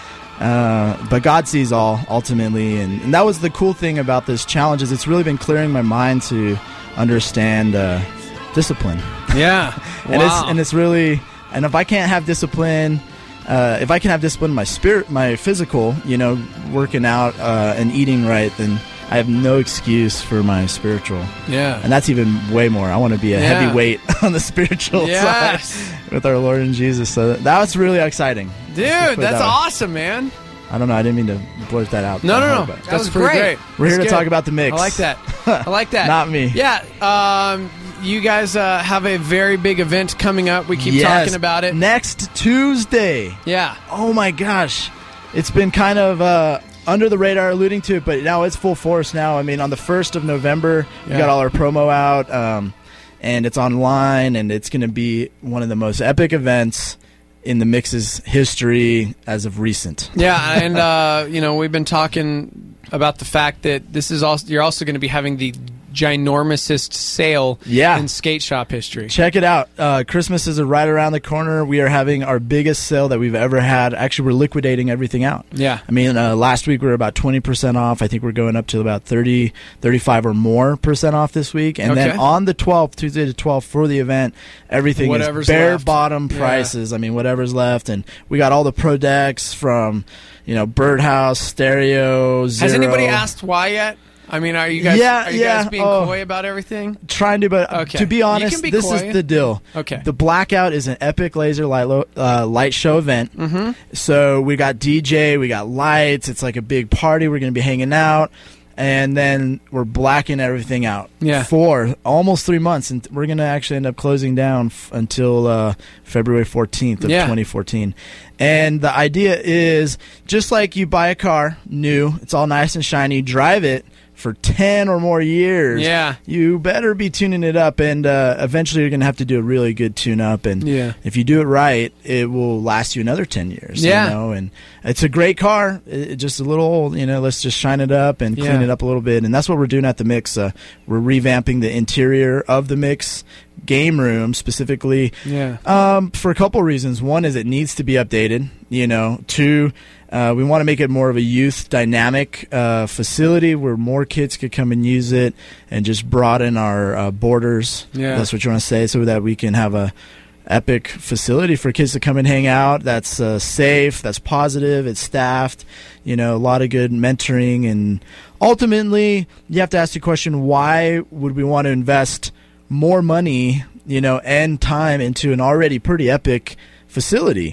Speaker 10: but God sees all ultimately, and that was the cool thing about this challenge, is it's really been clearing my mind to understand discipline.
Speaker 4: Yeah.
Speaker 10: And it's really, and if I can't have discipline, if I can have discipline in my spirit, my physical, you know, working out and eating right, then I have no excuse for my spiritual.
Speaker 4: Yeah.
Speaker 10: And that's even way more. I want to be a heavy weight on the spiritual side with our Lord and Jesus. So that was really exciting.
Speaker 4: Dude, that's awesome, man.
Speaker 10: I don't know. I didn't mean to blurt that out.
Speaker 4: No. That was great.
Speaker 10: We're here to talk about the mix.
Speaker 4: I like that. I like that.
Speaker 10: Not me.
Speaker 4: Yeah. You guys have a very big event coming up. We keep talking about it.
Speaker 10: Next Tuesday.
Speaker 4: Yeah.
Speaker 10: Oh, my gosh. It's been kind of under the radar, alluding to it, but now it's full force now. I mean, on the 1st of November, we got all our promo out, and it's online, and it's going to be one of the most epic events in the Mix's history as of recent.
Speaker 4: Yeah, and you know, we've been talking about the fact that this is also, you're also going to be having the ginormousest sale in skate shop history.
Speaker 10: Check it out. Christmas is right around the corner. We are having our biggest sale that we've ever had. Actually, we're liquidating everything out.
Speaker 4: Yeah.
Speaker 10: I mean, last week we were about 20% off. I think we're going up to about 30, 35 or more % off this week. And then on the 12th, Tuesday the 12th, for the event, everything is bare bottom prices. I mean, whatever's left. And we got all the Pro Decks from, you know, Birdhouse, Stereo, Zero.
Speaker 4: Has anybody asked why yet? I mean, are you guys being coy about everything?
Speaker 10: Trying to, but to be honest, this is the deal.
Speaker 4: Okay.
Speaker 10: The Blackout is an epic laser light show event.
Speaker 4: Mm-hmm.
Speaker 10: So we got DJ, we got lights. It's like a big party. We're going to be hanging out. And then we're blacking everything out for almost 3 months. And we're going to actually end up closing down until February 14th of 2014. And the idea is, just like you buy a car new, it's all nice and shiny, drive it for 10 or more years, you better be tuning it up, and eventually you're going to have to do a really good tune-up, and if you do it right, it will last you another 10 years. You know? And it's a great car, just a little old, you know, let's just shine it up and clean it up a little bit, and that's what we're doing at the Mix. We're revamping the interior of the Mix game room specifically for a couple reasons. One is it needs to be updated, you know. Two, we want to make it more of a youth dynamic facility where more kids could come and use it, and just broaden our borders. That's what you want to say, so that we can have a epic facility for kids to come and hang out. That's safe, that's positive, it's staffed, you know, a lot of good mentoring. And ultimately, you have to ask the question, why would we want to invest more money, you know, and time into an already pretty epic facility?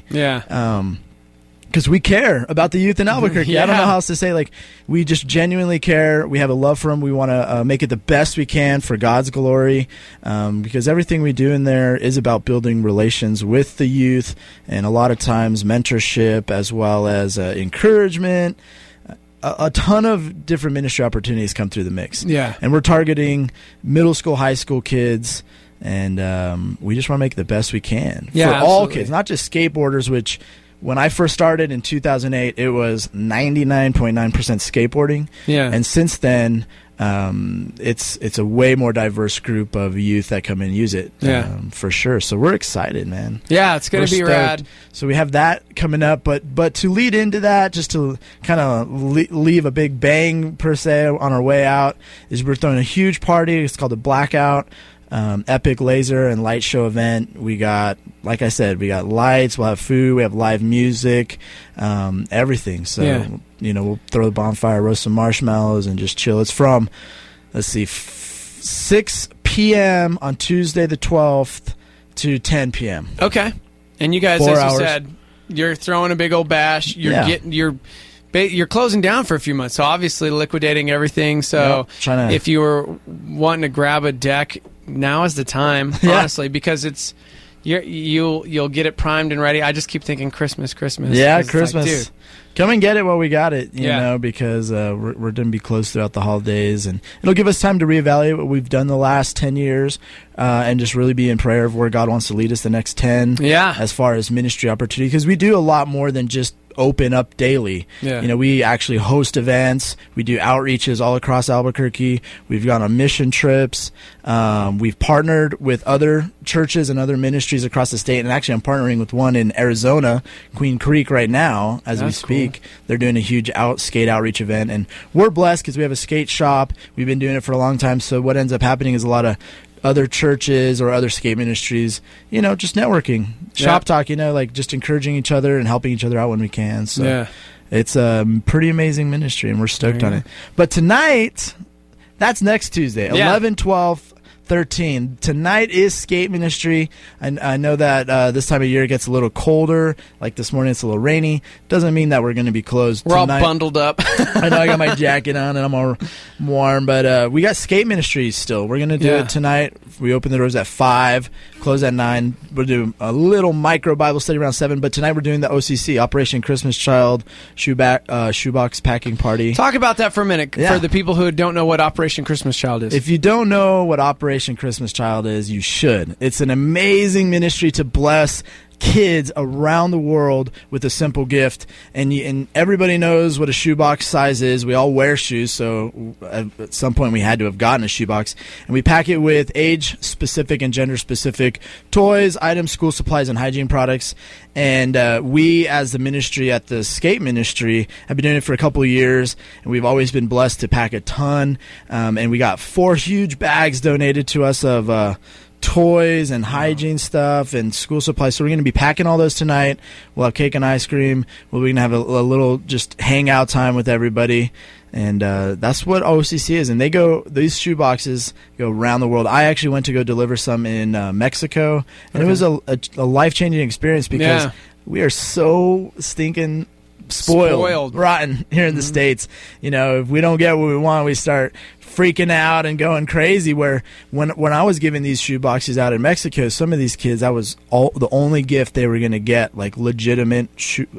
Speaker 10: Because we care about the youth in Albuquerque. I don't know how else to say. Like, we just genuinely care. We have a love for them. We want to make it the best we can for God's glory, because everything we do in there is about building relations with the youth, and a lot of times mentorship as well as encouragement. A ton of different ministry opportunities come through the Mix. And we're targeting middle school, high school kids, and we just want to make it the best we can for all kids, not just skateboarders, which when I first started in 2008, it was 99.9% skateboarding. And since then, it's a way more diverse group of youth that come in and use it. For sure. So we're excited, man.
Speaker 4: Yeah, it's going to be rad.
Speaker 10: So we have that coming up, but to lead into that, just to kind of leave a big bang per se on our way out, is we're throwing a huge party. It's called the Blackout. Epic laser and light show event. We got, like I said, we got lights, we'll have food, we have live music, everything. So, we'll throw the bonfire, roast some marshmallows, and just chill. It's from, 6 p.m. on Tuesday the 12th to 10 p.m.
Speaker 4: Okay. And you guys,
Speaker 10: 4
Speaker 4: as
Speaker 10: hours.
Speaker 4: you said, you're throwing a big old bash. You're closing down for a few months, so obviously liquidating everything. So if you were wanting to grab a deck, now is the time, honestly, because you'll get it primed and ready. I just keep thinking Christmas.
Speaker 10: Yeah,
Speaker 4: it's
Speaker 10: Christmas.
Speaker 4: Like, dude,
Speaker 10: come and get it while we got it, you know, because we're going to be closed throughout the holidays, and it'll give us time to reevaluate what we've done the last 10 years and just really be in prayer of where God wants to lead us the next 10 as far as ministry opportunity, because we do a lot more than just open up daily. We actually host events. We do outreaches all across Albuquerque. We've gone on mission trips. We've partnered with other churches and other ministries across the state, and actually I'm partnering with one in Arizona, Queen Creek, right now as we speak. Cool. They're doing a huge skate outreach event, and we're blessed because we have a skate shop. We've been doing it for a long time, so what ends up happening is a lot of other churches or other skate ministries, just networking, shop talk, like just encouraging each other and helping each other out when we can. So it's a pretty amazing ministry, and we're stoked on it. But tonight, that's next Tuesday, 11, 12, 13. Tonight is skate ministry. I know that this time of year it gets a little colder. Like this morning, it's a little rainy. Doesn't mean that we're going to be closed
Speaker 4: We're
Speaker 10: tonight.
Speaker 4: all bundled up.
Speaker 10: I know I got my jacket on and I'm all warm, but we got skate ministries still. We're going to do it tonight. We open the doors at 5, close at 9. We'll do a little micro Bible study around 7, but tonight we're doing the OCC, Operation Christmas Child shoebox packing party.
Speaker 4: Talk about that for a minute for the people who don't know what Operation Christmas Child is.
Speaker 10: If you don't know what Operation Christmas Child is, you should. It's an amazing ministry to bless kids around the world with a simple gift, and everybody knows what a shoebox size is. We all wear shoes, so at some point we had to have gotten a shoebox, and we pack it with age specific and gender specific toys, items, school supplies, and hygiene products. And we, as the ministry at the skate ministry, have been doing it for a couple of years, and we've always been blessed to pack a ton. And we got 4 huge bags donated to us of toys and hygiene stuff and school supplies. So we're going to be packing all those tonight. We'll have cake and ice cream. We're going to have a little just hangout time with everybody. And that's what OCC is. And these shoe boxes go around the world. I actually went to go deliver some in Mexico. And it was a life-changing experience because we are so stinking spoiled, rotten here in the States. If we don't get what we want, we start freaking out and going crazy. Where when I was giving these shoe boxes out in Mexico, some of these kids, that was the only gift they were going to get, like legitimate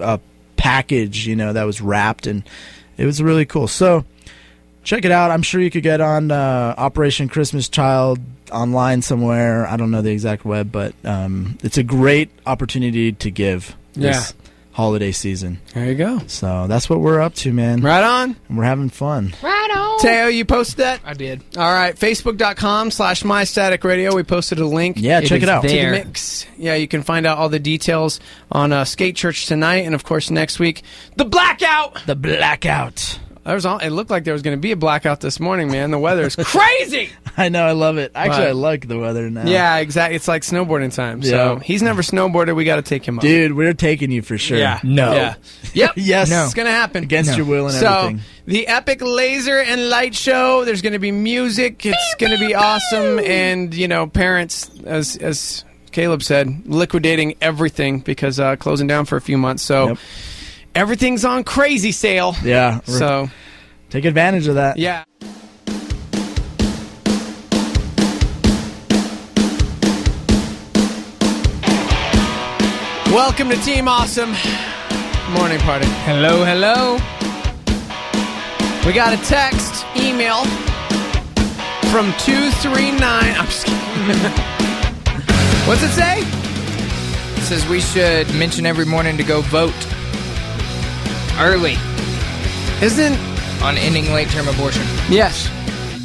Speaker 10: package, that was wrapped, and it was really cool. So check it out. I'm sure you could get on Operation Christmas Child online somewhere. I don't know the exact web, but it's a great opportunity to give this holiday season.
Speaker 4: There you go.
Speaker 10: So that's what we're up to, man.
Speaker 4: Right on.
Speaker 10: And we're having fun.
Speaker 5: Right on.
Speaker 4: Teo, you posted that?
Speaker 5: I did.
Speaker 4: All right. Facebook.com/MyStaticRadio. We posted a link.
Speaker 10: Yeah, check it out.
Speaker 4: To the mix. Yeah, you can find out all the details on Skate Church tonight, and of course next week, the Blackout.
Speaker 10: The Blackout.
Speaker 4: It looked like there was going to be a blackout this morning, man. The weather's crazy.
Speaker 10: I know, I love it. Actually, I like the weather now.
Speaker 4: Yeah, exactly. It's like snowboarding time. So he's never snowboarded. We got to take him up.
Speaker 10: Dude, we're taking you for sure.
Speaker 4: Yeah.
Speaker 5: No.
Speaker 4: Yeah. Yep.
Speaker 10: Yes.
Speaker 4: No. It's going to happen.
Speaker 10: Against your will and everything.
Speaker 4: So, the Epic Laser and Light Show, there's going to be music. It's going to be awesome. And, parents, as Caleb said, liquidating everything because closing down for a few months. So, everything's on crazy sale.
Speaker 10: Yeah.
Speaker 4: So,
Speaker 10: take advantage of that.
Speaker 4: Yeah. Welcome to Team Awesome Morning Party.
Speaker 5: Hello, hello.
Speaker 4: We got a text, email from 239. I'm just kidding. What's it say?
Speaker 5: It says we should mention every morning to go vote early
Speaker 4: Isn't
Speaker 5: on ending late-term abortion.
Speaker 4: Yes.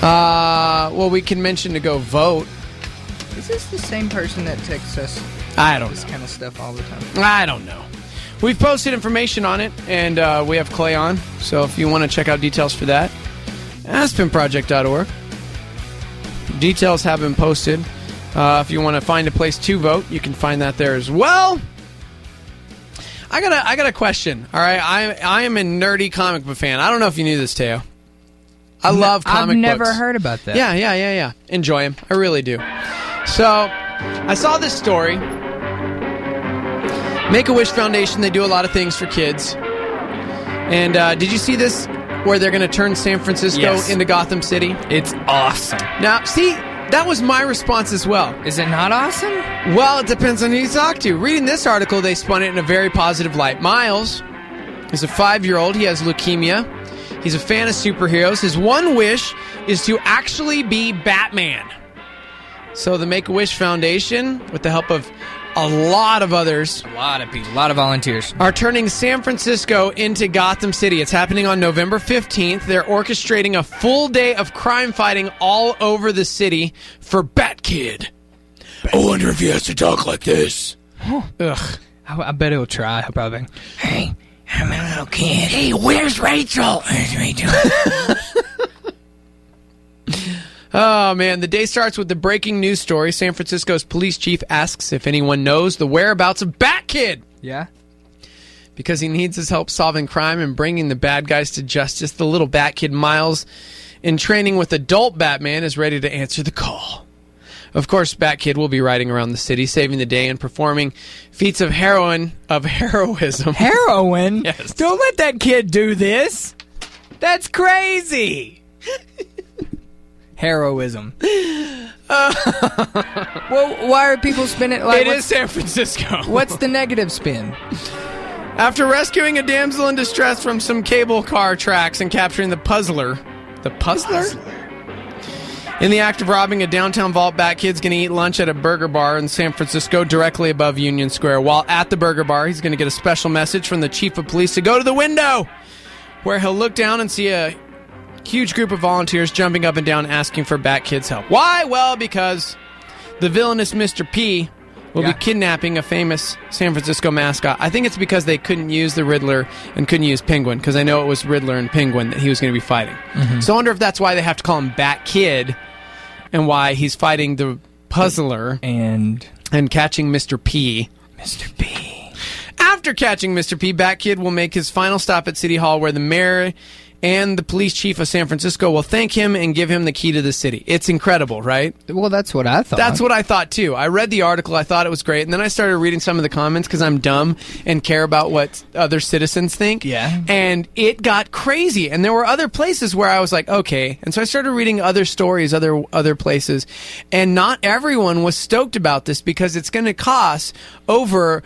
Speaker 4: Well, we can mention to go vote.
Speaker 5: Is this the same person that texts us
Speaker 4: I don't
Speaker 5: this
Speaker 4: know.
Speaker 5: kind of stuff all the time?
Speaker 4: I don't know. We've posted information on it, and we have Clay on. So if you want to check out details for that, AspenProject.org. Details have been posted. If you want to find a place to vote, you can find that there as well. I got a question. All right, I am a nerdy comic book fan. I don't know if you knew this, Teo. I love comic books.
Speaker 5: I've never heard about that.
Speaker 4: Yeah. Enjoy them. I really do. So, I saw this story. Make-A-Wish Foundation, they do a lot of things for kids. And did you see this? Where they're going to turn San Francisco into Gotham City?
Speaker 5: It's awesome.
Speaker 4: Now, see, that was my response as well.
Speaker 5: Is it not awesome?
Speaker 4: Well, it depends on who you talk to. Reading this article, they spun it in a very positive light. Miles is a 5-year-old. He has leukemia. He's a fan of superheroes. His one wish is to actually be Batman. So the Make-A-Wish Foundation, with the help of a lot of others,
Speaker 5: A lot of people, a lot of volunteers,
Speaker 4: are turning San Francisco into Gotham City. It's happening on November 15th. They're orchestrating a full day of crime fighting all over the city for Bat-Kid. I wonder if he has to talk like this. Ugh.
Speaker 5: I bet he'll try. He'll probably, hey, I'm a little kid. Hey, where's Rachel? Where's Rachel?
Speaker 4: Oh, man. The day starts with the breaking news story. San Francisco's police chief asks if anyone knows the whereabouts of Bat-Kid.
Speaker 5: Yeah?
Speaker 4: Because he needs his help solving crime and bringing the bad guys to justice. The little Bat-Kid, Miles, in training with adult Batman, is ready to answer the call. Of course, Bat-Kid will be riding around the city, saving the day and performing feats of heroism.
Speaker 5: Heroin?
Speaker 4: Yes.
Speaker 5: Don't let that kid do this. That's crazy. Heroism. Well, why are people spinning like
Speaker 4: it is San Francisco.
Speaker 5: What's the negative spin?
Speaker 4: After rescuing a damsel in distress from some cable car tracks and capturing the Puzzler. The Puzzler? In the act of robbing a downtown vault, Bat-Kid's going to eat lunch at a burger bar in San Francisco directly above Union Square. While at the burger bar, he's going to get a special message from the chief of police to go to the window, where he'll look down and see a huge group of volunteers jumping up and down asking for Bat-Kid's help. Why? Well, because the villainous Mr. P will be kidnapping a famous San Francisco mascot. I think it's because they couldn't use the Riddler and couldn't use Penguin, because I know it was Riddler and Penguin that he was going to be fighting. Mm-hmm. So I wonder if that's why they have to call him Bat-Kid, and why he's fighting the Puzzler and catching Mr. P.
Speaker 5: Mr. P.
Speaker 4: After catching Mr. P, Bat-Kid will make his final stop at City Hall, where the mayor and the police chief of San Francisco will thank him and give him the key to the city. It's incredible, right?
Speaker 5: Well, that's what I thought.
Speaker 4: That's what I thought, too. I read the article. I thought it was great. And then I started reading some of the comments because I'm dumb and care about what other citizens think.
Speaker 5: Yeah.
Speaker 4: And it got crazy. And there were other places where I was like, okay. And so I started reading other stories, other places. And not everyone was stoked about this because it's going to cost over,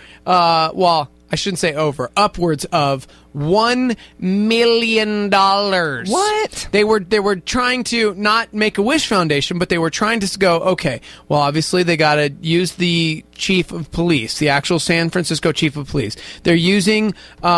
Speaker 4: I shouldn't say over, upwards of $1 million.
Speaker 5: What?
Speaker 4: They were trying to not make a Wish Foundation, but they were trying to go, okay, well, obviously they got to use the chief of police, the actual San Francisco chief of police. They're using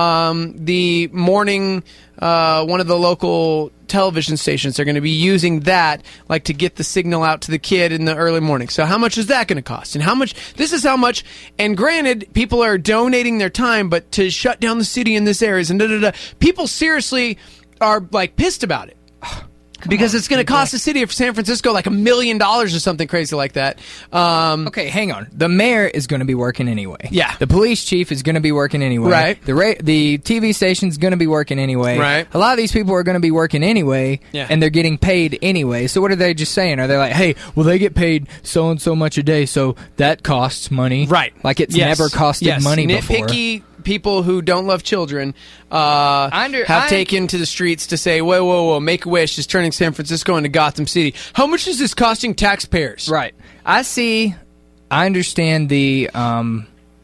Speaker 4: the morning, one of the local television stations. They're going to be using that like to get the signal out to the kid in the early morning. So how much is that going to cost? And how much? This is how much. And granted, people are donating their time, but to shut down the city in this area and people seriously are like pissed about it. Because it's going to cost the city of San Francisco like $1 million or something crazy like that.
Speaker 5: Okay, hang on. The mayor is going to be working anyway.
Speaker 4: Yeah.
Speaker 5: The police chief is going to be working anyway.
Speaker 4: Right.
Speaker 5: The TV station's going to be working anyway.
Speaker 4: Right.
Speaker 5: A lot of these people are going to be working anyway.
Speaker 4: Yeah.
Speaker 5: And they're getting paid anyway. So what are they just saying? Are they like, hey, well, they get paid so and so much a day, so that costs money.
Speaker 4: Right.
Speaker 5: Like it's never costed money before.
Speaker 4: Nitpicky people who don't love children have taken to the streets to say, whoa, Make-A-Wish is turning San Francisco into Gotham City. How much is this costing taxpayers?
Speaker 5: Right. I understand the, what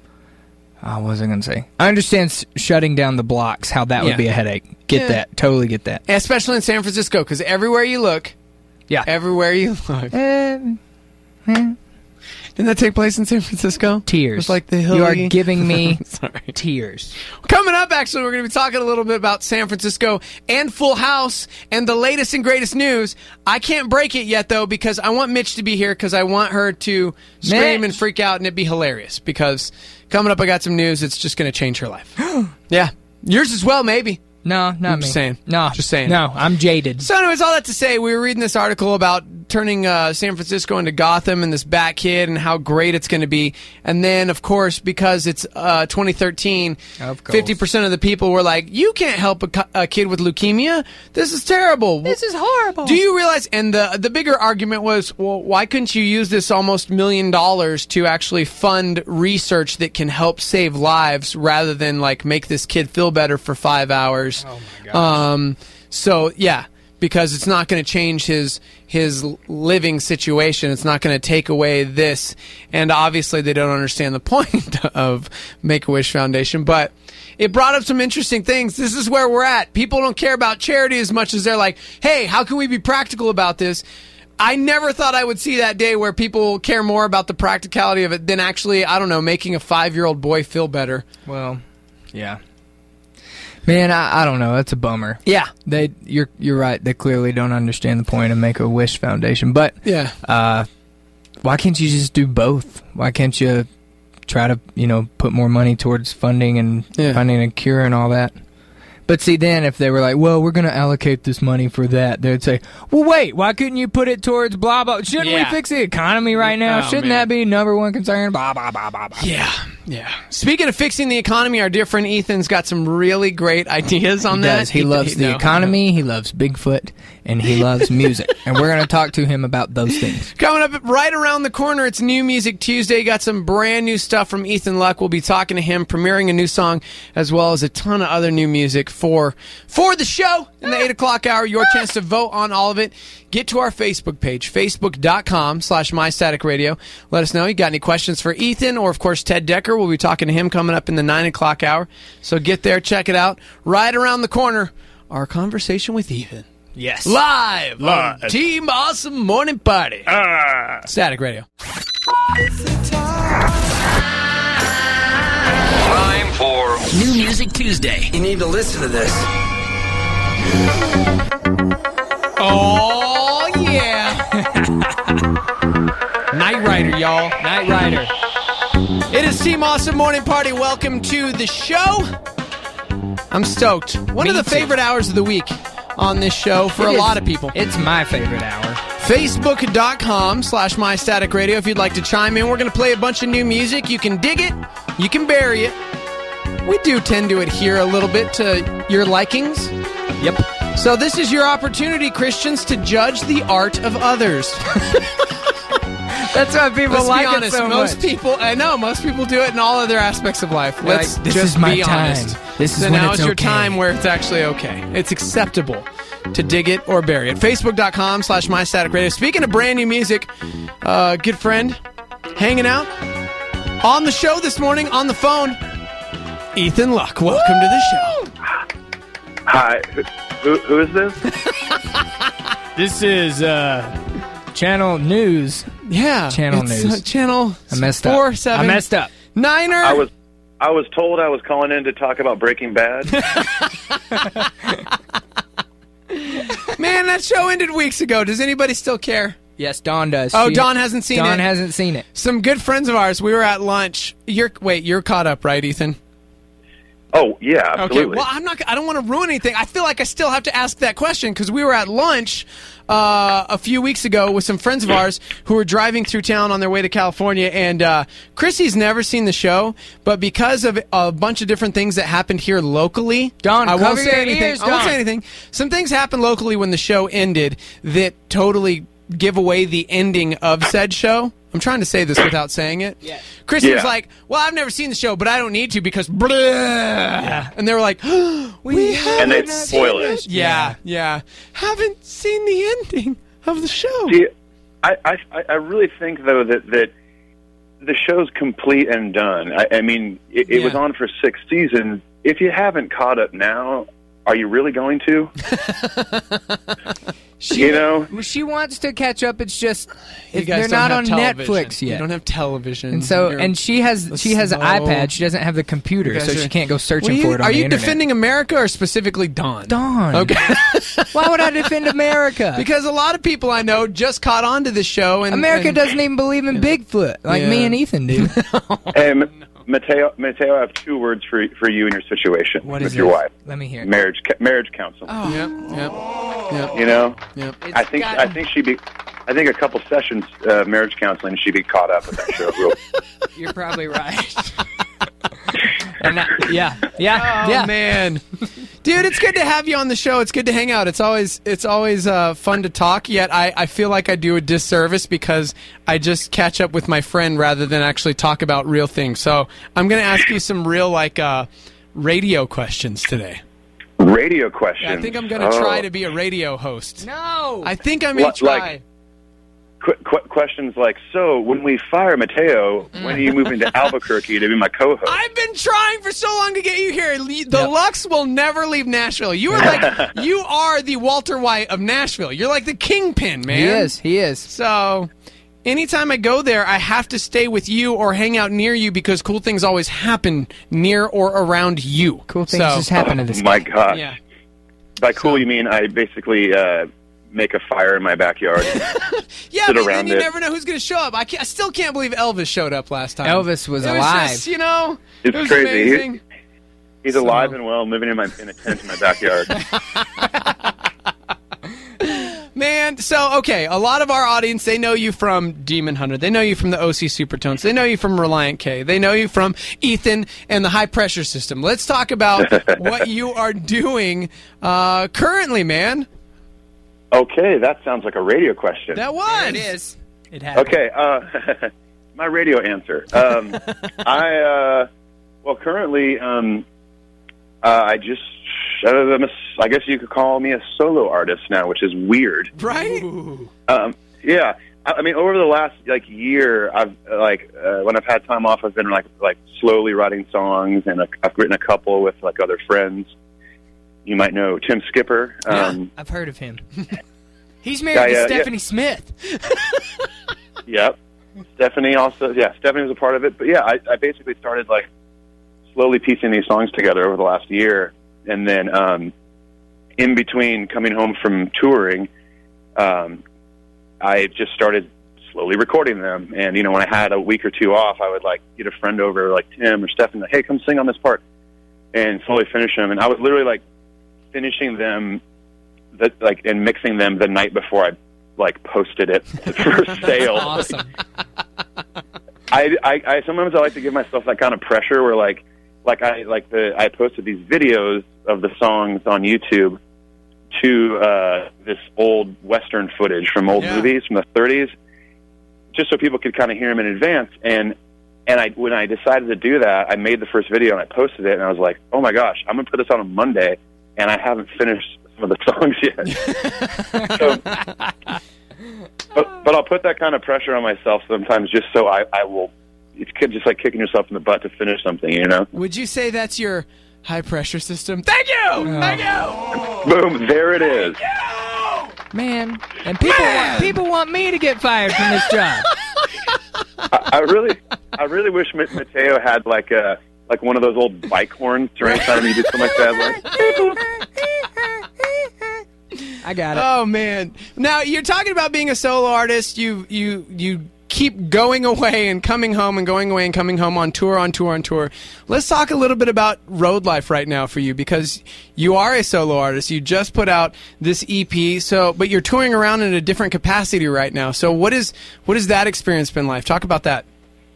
Speaker 5: was I going to say? I understand shutting down the blocks, how that would be a headache. Get that. Totally get that.
Speaker 4: Especially in San Francisco, because everywhere you look, Didn't that take place in San Francisco?
Speaker 5: Tears.
Speaker 4: It's like the hilly...
Speaker 5: You are giving me tears.
Speaker 4: Coming up, actually, we're going to be talking a little bit about San Francisco and Full House and the latest and greatest news. I can't break it yet, though, because I want Mitch to be here because I want her to scream and freak out and it'd be hilarious. Because coming up, I got some news that's just going to change her life. Yeah. Yours as well, maybe.
Speaker 5: No, not
Speaker 4: I'm
Speaker 5: me.
Speaker 4: just saying.
Speaker 5: No.
Speaker 4: Just saying.
Speaker 5: No, I'm jaded.
Speaker 4: So anyways, all that to say, we were reading this article about turning San Francisco into Gotham and this Bat Kid and how great it's going to be. And then, of course, because it's 2013, 50% of the people were like, you can't help a kid with leukemia. This is terrible.
Speaker 5: This is horrible.
Speaker 4: Do you realize, and the bigger argument was, well, why couldn't you use this almost $1 million to actually fund research that can help save lives rather than like make this kid feel better for 5 hours? Oh my gosh. So yeah, because it's not going to change his living situation. It's not going to take away this. And obviously they don't understand the point of Make-A-Wish Foundation, but it brought up some interesting things. This is where we're at. People don't care about charity as much as they're like, hey, how can we be practical about this? I never thought I would see that day where people care more about the practicality of it than actually, I don't know, making a 5-year-old boy feel better.
Speaker 5: Well, yeah. Man, I don't know. That's a bummer.
Speaker 4: Yeah,
Speaker 5: you're right. They clearly don't understand the point of Make-A-Wish Foundation. But
Speaker 4: yeah,
Speaker 5: why can't you just do both? Why can't you try to put more money towards funding and finding a cure and all that? But see, then if they were like, well, we're going to allocate this money for that, they'd say, well, wait, why couldn't you put it towards blah, blah? Shouldn't we fix the economy right now? Shouldn't that be number one concern? Blah, blah, blah, blah, blah.
Speaker 4: Yeah. Speaking of fixing the economy, our dear friend Ethan's got some really great ideas on that.
Speaker 5: He loves the economy, he loves Bigfoot, and he loves music. And we're going to talk to him about those things.
Speaker 4: Coming up right around the corner, it's New Music Tuesday. Got some brand new stuff from Ethan Luck. We'll be talking to him, premiering a new song, as well as a ton of other new music for the show in the 8 o'clock hour. Your chance to vote on all of it. Get to our Facebook page, facebook.com/MyStaticRadio. Let us know you got any questions for Ethan or, of course, Ted Decker. We'll be talking to him coming up in the 9 o'clock hour. So get there, check it out. Right around the corner, our conversation with Ethan.
Speaker 5: Yes.
Speaker 4: Live on Team Awesome Morning Party. Static Radio.
Speaker 1: Time for New Music Tuesday.
Speaker 3: You need to listen to this.
Speaker 4: Oh, yeah. Night Rider, y'all.
Speaker 5: Night Rider.
Speaker 4: It is Team Awesome Morning Party. Welcome to the show. I'm stoked. One of the favorite hours of the week on this show for a lot of people.
Speaker 5: It's my favorite hour.
Speaker 4: Facebook.com/MyStaticRadio if you'd like to chime in. We're going to play a bunch of new music. You can dig it. You can bury it. We do tend to adhere a little bit to your likings.
Speaker 5: Yep.
Speaker 4: So this is your opportunity, Christians, to judge the art of others.
Speaker 5: That's why people like it so
Speaker 4: most
Speaker 5: much.
Speaker 4: People, I know, most people do it in all other aspects of life. Let's
Speaker 5: this
Speaker 4: just
Speaker 5: is my
Speaker 4: be
Speaker 5: time.
Speaker 4: honest.
Speaker 5: This is
Speaker 4: so
Speaker 5: when
Speaker 4: now
Speaker 5: it's
Speaker 4: is your
Speaker 5: okay.
Speaker 4: time where it's actually okay. It's acceptable to dig it or bury it. Facebook.com/MyStaticRadio. Speaking of brand new music, good friend, hanging out on the show this morning on the phone, Ethan Luck. Welcome to the show.
Speaker 11: Hi. Who is this?
Speaker 5: This is Channel News.
Speaker 4: Yeah.
Speaker 5: Channel News.
Speaker 4: Channel
Speaker 5: I messed
Speaker 4: 4-7.
Speaker 5: up. I messed up.
Speaker 4: Niner.
Speaker 11: I was told I was calling in to talk about Breaking Bad.
Speaker 4: Man, that show ended weeks ago. Does anybody still care?
Speaker 5: Yes, Dawn does.
Speaker 4: Oh, Dawn hasn't seen it.
Speaker 5: Dawn hasn't seen it.
Speaker 4: Some good friends of ours. We were at lunch. You're caught up, right, Ethan?
Speaker 11: Oh, yeah, absolutely.
Speaker 4: Okay, well, I don't want to ruin anything. I feel like I still have to ask that question because we were at lunch a few weeks ago with some friends of ours who were driving through town on their way to California, and Chrissy's never seen the show, but because of a bunch of different things that happened here locally,
Speaker 5: Dawn,
Speaker 4: I won't
Speaker 5: cover
Speaker 4: say
Speaker 5: your
Speaker 4: anything.
Speaker 5: ears,
Speaker 4: I won't
Speaker 5: Dawn.
Speaker 4: say anything. Some things happened locally when the show ended that totally give away the ending of said show. I'm trying to say this without saying it.
Speaker 5: Yeah.
Speaker 4: Chrissy was
Speaker 11: Yeah.
Speaker 4: like, well, I've never seen the show, but I don't need to because blah. Yeah. And they were like, we haven't
Speaker 11: And they
Speaker 4: seen
Speaker 11: spoil it.
Speaker 4: Yeah. Haven't seen the ending of the show.
Speaker 11: See, I really think, though, that the show's complete and done. I mean, it was on for 6 seasons. If you haven't caught up now, are you really going to?
Speaker 5: She wants to catch up. It's just
Speaker 4: You guys
Speaker 5: they're
Speaker 4: don't
Speaker 5: not
Speaker 4: have
Speaker 5: on
Speaker 4: television.
Speaker 5: Netflix yet.
Speaker 4: You don't have television.
Speaker 5: And so,
Speaker 4: You're
Speaker 5: she has an iPad. She doesn't have the computer, so she can't go searching for it on
Speaker 4: Are
Speaker 5: the
Speaker 4: you
Speaker 5: internet.
Speaker 4: defending America or specifically Dawn?
Speaker 5: Dawn.
Speaker 4: Okay.
Speaker 5: Why would I defend America?
Speaker 4: Because a lot of people I know just caught on to this show. And
Speaker 5: America doesn't even believe in Bigfoot like me and Ethan do.
Speaker 11: Hey, Mateo, I have 2 words for you and your situation with your wife.
Speaker 5: Let me hear it.
Speaker 11: Marriage counseling.
Speaker 5: Oh.
Speaker 4: Yep.
Speaker 11: You know?
Speaker 4: Yep.
Speaker 11: I think a couple sessions marriage counseling, she'd be caught up with that show.
Speaker 5: You're probably right. And yeah.
Speaker 4: Oh, man. Dude, it's good to have you on the show. It's good to hang out. It's always fun to talk, yet I feel like I do a disservice because I just catch up with my friend rather than actually talk about real things. So I'm going to ask you some real, radio questions today.
Speaker 11: Radio questions?
Speaker 4: Yeah, I think I'm going to try to be a radio host.
Speaker 5: No!
Speaker 4: I think I may try.
Speaker 11: Questions like, so when we fire Mateo, when are you moving to Albuquerque to be my co-host?
Speaker 4: I've been trying for so long to get you here. The Lux will never leave Nashville. You are you are the Walter White of Nashville. You're like the kingpin, man.
Speaker 5: He is.
Speaker 4: So anytime I go there, I have to stay with you or hang out near you because cool things always happen near or around you.
Speaker 5: Cool things just happen to this
Speaker 11: guy. My
Speaker 5: guy.
Speaker 11: gosh.
Speaker 4: Yeah.
Speaker 11: By cool, you mean I basically make a fire in my backyard.
Speaker 4: Yeah,
Speaker 11: sit
Speaker 4: but
Speaker 11: around
Speaker 4: then you
Speaker 11: it.
Speaker 4: never know who's going to show up. I still can't believe Elvis showed up last time.
Speaker 5: Elvis was
Speaker 4: It
Speaker 5: alive.
Speaker 4: Just, it was
Speaker 11: It's crazy.
Speaker 4: amazing.
Speaker 11: He's alive and well, living in a tent in my backyard.
Speaker 4: Man, so, okay, a lot of our audience, they know you from Demon Hunter. They know you from the OC Supertones. They know you from Reliant K. They know you from Ethan and the High Pressure System. Let's talk about what you are doing currently, man.
Speaker 11: Okay, that sounds like a radio question.
Speaker 4: That was.
Speaker 5: It is. It happened.
Speaker 11: Okay, my radio answer. Currently, I guess you could call me a solo artist now, which is weird.
Speaker 4: Right?
Speaker 11: Yeah. I mean, over the last year, I've when I've had time off, I've been like slowly writing songs, and I've written a couple with other friends. You might know Tim Skipper.
Speaker 5: I've heard of him. He's married to Stephanie Smith.
Speaker 11: Yep. Stephanie also. Yeah, Stephanie was a part of it. But yeah, I basically started slowly piecing these songs together over the last year, and then in between coming home from touring, I just started slowly recording them. And when I had a week or two off, I would get a friend over, like Tim or Stephanie, hey, come sing on this part, and slowly finish them. And I was literally finishing them, and mixing them the night before I posted it for sale.
Speaker 5: Awesome.
Speaker 11: I sometimes I like to give myself that kind of pressure where I posted these videos of the songs on YouTube to this old Western footage from old movies from the 30s, just so people could kind of hear them in advance. And when I decided to do that, I made the first video and I posted it, and I was like, oh my gosh, I'm going to put this on a Monday, and I haven't finished some of the songs yet. But I'll put that kind of pressure on myself sometimes just so I will. It's just like kicking yourself in the butt to finish something,
Speaker 4: Would you say that's your high pressure system? Thank you! Thank you!
Speaker 11: Boom, there it is.
Speaker 5: Man, and people want me to get fired from this job.
Speaker 11: I really wish Mateo had like one of those old bike horns or anytime you do something like that.
Speaker 5: I got it.
Speaker 4: Oh man! Now you're talking about being a solo artist. You keep going away and coming home and going away and coming home on tour. Let's talk a little bit about road life right now for you, because you are a solo artist. You just put out this EP, but you're touring around in a different capacity right now. So what is that experience been like? Talk about that.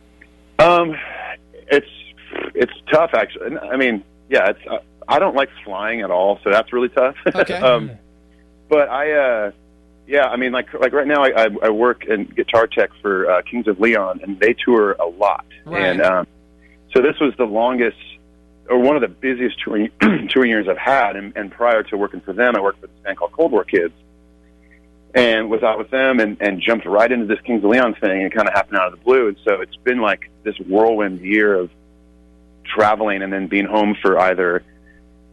Speaker 11: It's tough, actually. I mean, yeah, I don't like flying at all, so that's really tough.
Speaker 4: Okay.
Speaker 11: But I mean, like right now, I work in guitar tech for Kings of Leon, and they tour a lot.
Speaker 4: Right.
Speaker 11: And so this was the longest, or one of the busiest touring years I've had. And prior to working for them, I worked for this band called Cold War Kids, and was out with them and jumped right into this Kings of Leon thing, and kind of happened out of the blue. And so it's been like this whirlwind year of traveling and then being home for either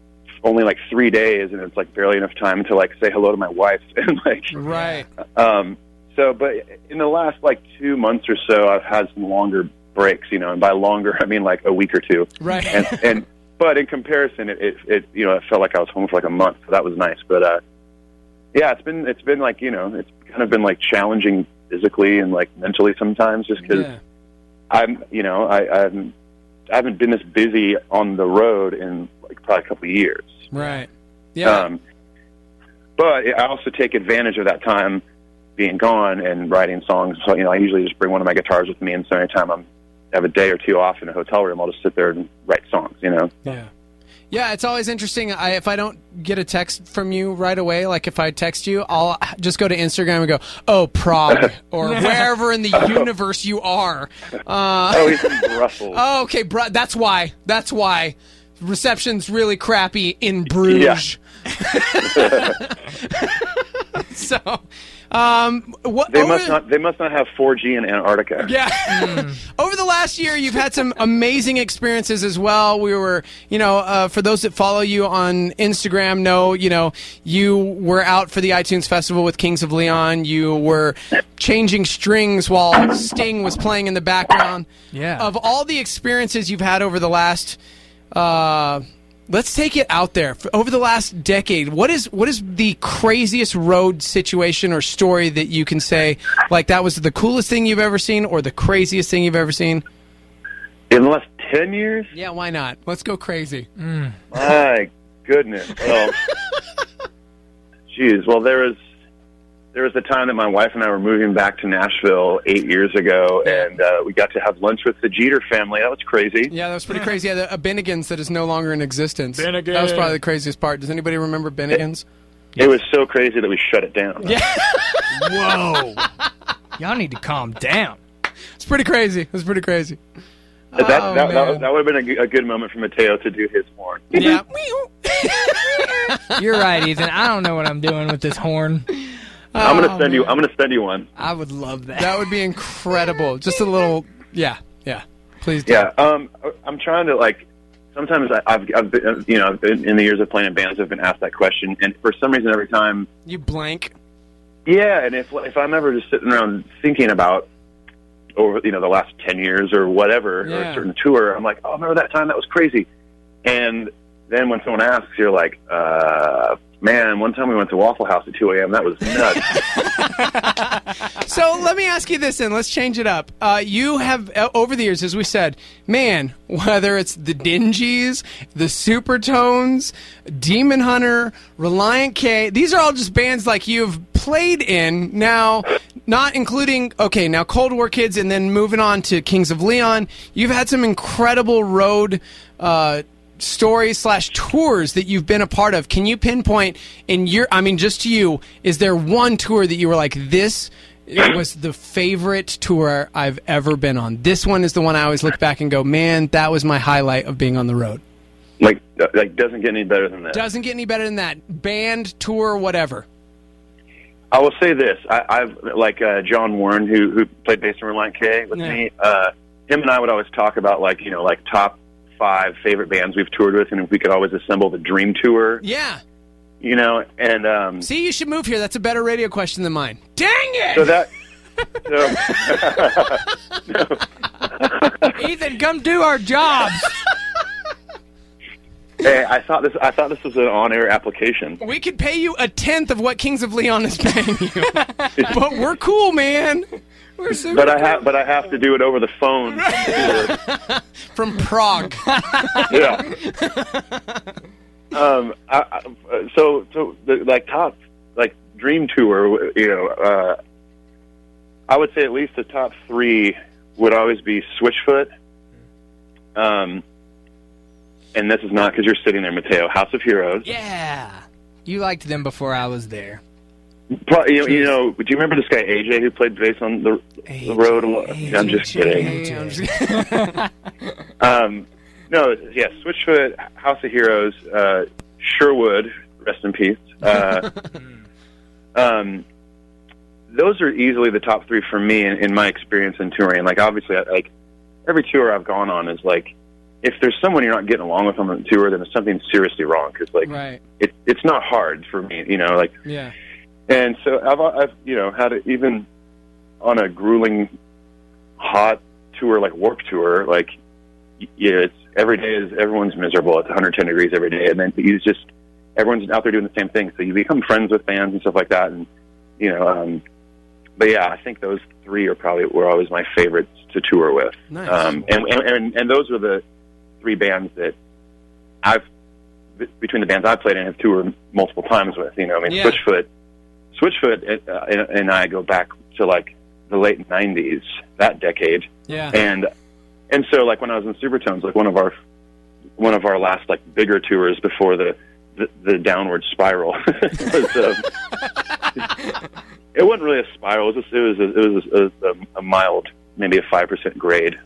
Speaker 11: only like 3 days, and it's like barely enough time to like say hello to my wife and like
Speaker 4: Right.
Speaker 11: So, but in the last like 2 months or so, I've had some longer breaks, you know, and by longer I mean like a week or two.
Speaker 4: Right.
Speaker 11: And but in comparison, it you know, it felt like I was home for like a month, so that was nice. But yeah, it's been like, you know, it's kind of been like challenging physically and like mentally sometimes, just because I'm, you know, I haven't been this busy on the road in like probably a couple of years.
Speaker 4: Right. Yeah.
Speaker 11: But I also take advantage of that time being gone and writing songs. So, you know, I usually just bring one of my guitars with me, and so anytime I have a day or two off in a hotel room, I'll just sit there and write songs, you know?
Speaker 4: Yeah. Yeah, it's always interesting. If I don't get a text from you right away, like if I text you, I'll just go to Instagram and go, "Oh, Prague," or wherever in the universe you are.
Speaker 11: He's in Brussels.
Speaker 4: Oh, okay, that's why. That's why. Reception's really crappy in Bruges.
Speaker 11: Yeah.
Speaker 4: So,
Speaker 11: they must not have 4G in Antarctica.
Speaker 4: Yeah. Over the last year, you've had some amazing experiences as well. We were, you know, for those that follow you on Instagram, you know, you were out for the iTunes Festival with Kings of Leon. You were changing strings while Sting was playing in the background.
Speaker 5: Yeah.
Speaker 4: Of all the experiences you've had over the last, let's take it out there. Over the last decade, what is the craziest road situation or story that you can say, like, that was the coolest thing you've ever seen or the craziest thing you've ever seen?
Speaker 11: In the last 10 years?
Speaker 4: Yeah, why not? Let's go crazy.
Speaker 11: My goodness. Well, geez. Well, there was the time that my wife and I were moving back to Nashville 8 years ago, and we got to have lunch with the Jeter family. That was crazy.
Speaker 4: Yeah, that was pretty crazy. Yeah, a Bennigan's that is no longer in existence.
Speaker 5: Bennigan.
Speaker 4: That was probably the craziest part. Does anybody remember Bennigan's?
Speaker 11: It was so crazy that we shut it down.
Speaker 4: Yeah.
Speaker 5: Whoa. Y'all need to calm down.
Speaker 4: It's pretty crazy. It was pretty crazy.
Speaker 11: That would have been a good moment for Mateo to do his horn.
Speaker 4: Yeah.
Speaker 5: You're right, Ethan. I don't know what I'm doing with this horn.
Speaker 11: I'm gonna send you one.
Speaker 5: I would love that.
Speaker 4: That would be incredible. Just a little, yeah. Please do.
Speaker 11: Yeah, I'm trying to, like, sometimes I've been, you know, in the years of playing in bands, I've been asked that question, and for some reason every time
Speaker 4: you blank.
Speaker 11: Yeah, and if I'm ever just sitting around thinking about over, you know, the last 10 years or whatever, or a certain tour, I'm like, oh, remember that time? That was crazy. And then when someone asks, you're like, man, one time we went to Waffle House at 2 a.m. That was nuts.
Speaker 4: So let me ask you this, and let's change it up. You have, over the years, as we said, man, whether it's the Dingies, the Supertones, Demon Hunter, Reliant K, these are all just bands like you've played in. Now, not including, okay, now Cold War Kids, and then moving on to Kings of Leon. You've had some incredible road stories / tours that you've been a part of. Can you pinpoint in your, I mean, just to you, is there one tour that you were like, this was the favorite tour I've ever been on? This one is the one I always look back and go, man, that was my highlight of being on the road.
Speaker 11: Like doesn't get any better than that.
Speaker 4: Doesn't get any better than that. Band, tour, whatever.
Speaker 11: I will say this. I've like John Warren, who played bass in Reliant K with me. Him and I would always talk about, like, you know, like top 5 favorite bands we've toured with, and if we could always assemble the dream tour.
Speaker 4: Yeah.
Speaker 11: You know, and
Speaker 4: see, you should move here. That's a better radio question than mine. Dang it!
Speaker 11: So that.
Speaker 5: Ethan, come do our jobs.
Speaker 11: Hey, I thought this was an on-air application.
Speaker 4: We could pay you 1/10 of what Kings of Leon is paying you, but we're cool, man. We're super
Speaker 11: but I have to do it over the phone
Speaker 4: from Prague.
Speaker 11: Yeah. So the, like, top, like, dream tour, you know, I would say at least the top 3 would always be Switchfoot. And this is not because you're sitting there, Mateo. House of Heroes.
Speaker 5: Yeah. You liked them before I was there.
Speaker 11: You know, do you remember this guy AJ who played bass on the road? I'm just kidding. No, yeah, Switchfoot, House of Heroes, Sherwood, rest in peace. Those are easily the top 3 for me in my experience in touring. Like, obviously, like, every tour I've gone on is like, if there's someone you're not getting along with on the tour, then there's something seriously wrong. Because like,
Speaker 4: Right.
Speaker 11: it's not hard for me, like.
Speaker 4: Yeah.
Speaker 11: And so I've had it even on a grueling, hot tour like Warped Tour. Like, it's every day everyone's miserable. It's 110 degrees every day, and then everyone's out there doing the same thing. So you become friends with bands and stuff like that, and But yeah, I think those three were always my favorites to tour with.
Speaker 4: Nice.
Speaker 11: And those were the three bands that between the bands I played in, have toured multiple times with.
Speaker 4: Yeah.
Speaker 11: Switchfoot and I go back to like the late '90s, that decade.
Speaker 4: Yeah.
Speaker 11: And so like when I was in Supertones, like one of our last like bigger tours before the downward spiral was. It wasn't really a spiral. It was a mild, maybe a 5% grade.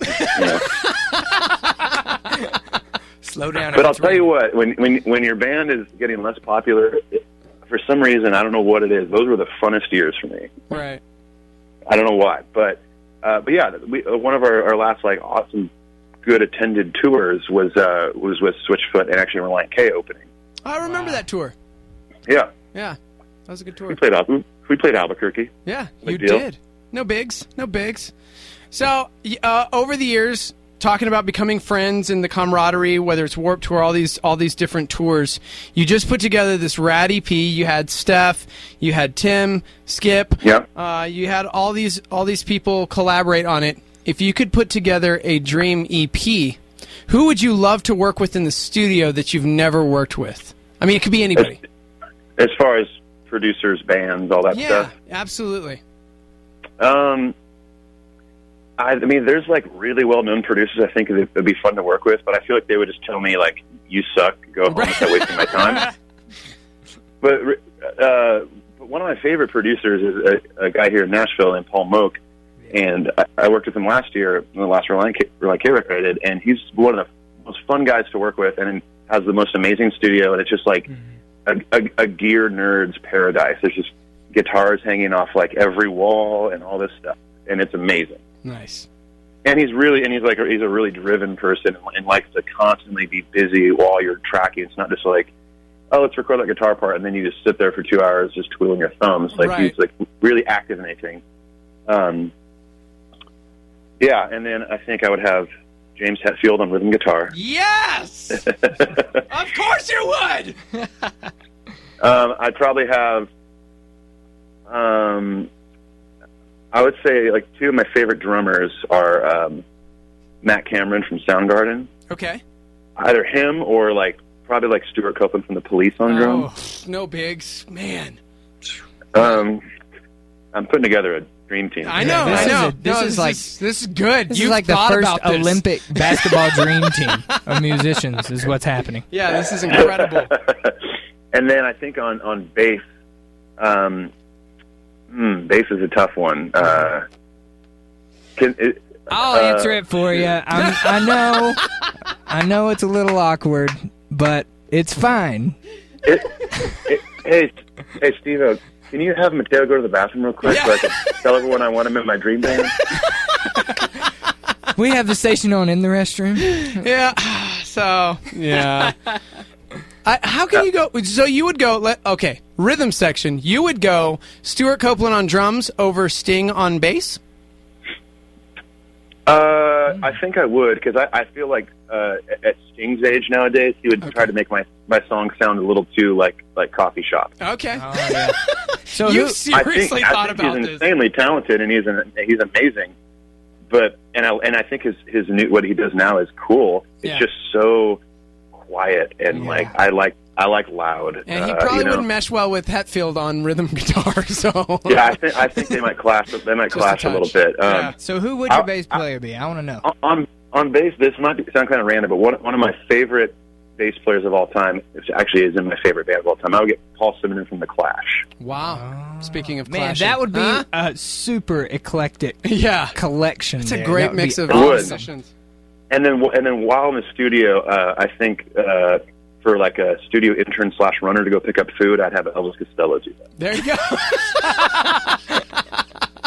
Speaker 4: Slow down.
Speaker 11: But I'll tell you what, when your band is getting less popular, for some reason, I don't know what it is. Those were the funnest years for me.
Speaker 4: Right.
Speaker 11: I don't know why, but yeah, one of our last like awesome, good attended tours was with Switchfoot and actually Relient K opening.
Speaker 4: I remember that tour.
Speaker 11: Yeah.
Speaker 4: Yeah, that was a good tour.
Speaker 11: We played Albuquerque.
Speaker 4: Yeah,
Speaker 11: Big
Speaker 4: you
Speaker 11: deal.
Speaker 4: did. No bigs. So over the years, talking about becoming friends and the camaraderie, whether it's Warped Tour, all these different tours, you just put together this rad EP. You had Steph, you had Tim, Skip.
Speaker 11: Yeah.
Speaker 4: You had all these people collaborate on it. If you could put together a dream EP, who would you love to work with in the studio that you've never worked with? I mean, it could be anybody.
Speaker 11: As far as producers, bands, all that stuff.
Speaker 4: Yeah, absolutely.
Speaker 11: I mean, there's like really well-known producers I think it would be fun to work with, but I feel like they would just tell me like, "You suck, go home, stop wasting my time." But one of my favorite producers is a guy here in Nashville named Paul Moak, and I worked with him last year in the last Relient K record I did, and he's one of the most fun guys to work with, and has the most amazing studio, and it's just like a gear nerd's paradise. There's just guitars hanging off like every wall and all this stuff, and it's amazing.
Speaker 4: Nice.
Speaker 11: And he's a really driven person and likes to constantly be busy while you're tracking. It's not just like, oh, let's record that guitar part, and then you just sit there for 2 hours just twiddling your thumbs. Like
Speaker 4: Right.
Speaker 11: He's like really active in anything. Yeah, and then I think I would have James Hetfield on rhythm guitar.
Speaker 4: Yes! Of course you would!
Speaker 11: I'd probably have, I would say, like, two of my favorite drummers are Matt Cameron from Soundgarden.
Speaker 4: Okay.
Speaker 11: Either him or, like, probably, like, Stuart Copeland from The Police on drums.
Speaker 4: No bigs. Man.
Speaker 11: I'm putting together a dream team.
Speaker 4: I know. This is good.
Speaker 5: This
Speaker 4: You've
Speaker 5: is like the
Speaker 4: thought
Speaker 5: first
Speaker 4: about this.
Speaker 5: Olympic basketball dream team of musicians is what's happening.
Speaker 4: Yeah, this is incredible.
Speaker 11: And then I think on bass, bass is a tough one.
Speaker 5: I'll answer it for you. I know it's a little awkward, but it's fine.
Speaker 11: Hey, Steve, can you have Mateo go to the bathroom real quick so I can tell everyone I want him in my dream band?
Speaker 5: We have the station on in the restroom.
Speaker 4: Yeah. So, yeah. How can you go? So you would go, okay, rhythm section. You would go Stuart Copeland on drums over Sting on bass?
Speaker 11: I think I would, because I feel like at Sting's age nowadays, he would try to make my song sound a little too like coffee shop.
Speaker 4: Okay.
Speaker 5: Oh, yeah. So
Speaker 4: you seriously thought about
Speaker 11: he's
Speaker 4: this?
Speaker 11: insanely talented, and he's amazing. But I think his what he does now is cool. It's just so quiet and like I like loud.
Speaker 4: And he probably wouldn't mesh well with Hetfield on rhythm guitar. So
Speaker 11: yeah, I think they might clash. They might clash a little bit.
Speaker 5: So who would your bass player be? I want to know.
Speaker 11: On bass, this might sound kind of random, but one of my favorite bass players of all time, which actually is in my favorite band of all time, I would get Paul Simonon from The Clash.
Speaker 4: Wow. Speaking of
Speaker 5: Man,
Speaker 4: clashing.
Speaker 5: that would be a super eclectic collection.
Speaker 4: It's a
Speaker 5: there.
Speaker 4: great
Speaker 5: That would
Speaker 4: mix
Speaker 5: be
Speaker 4: of musicians.
Speaker 11: And then while in the studio, I think for like a studio intern / runner to go pick up food, I'd have Elvis Costello do that.
Speaker 4: There you go.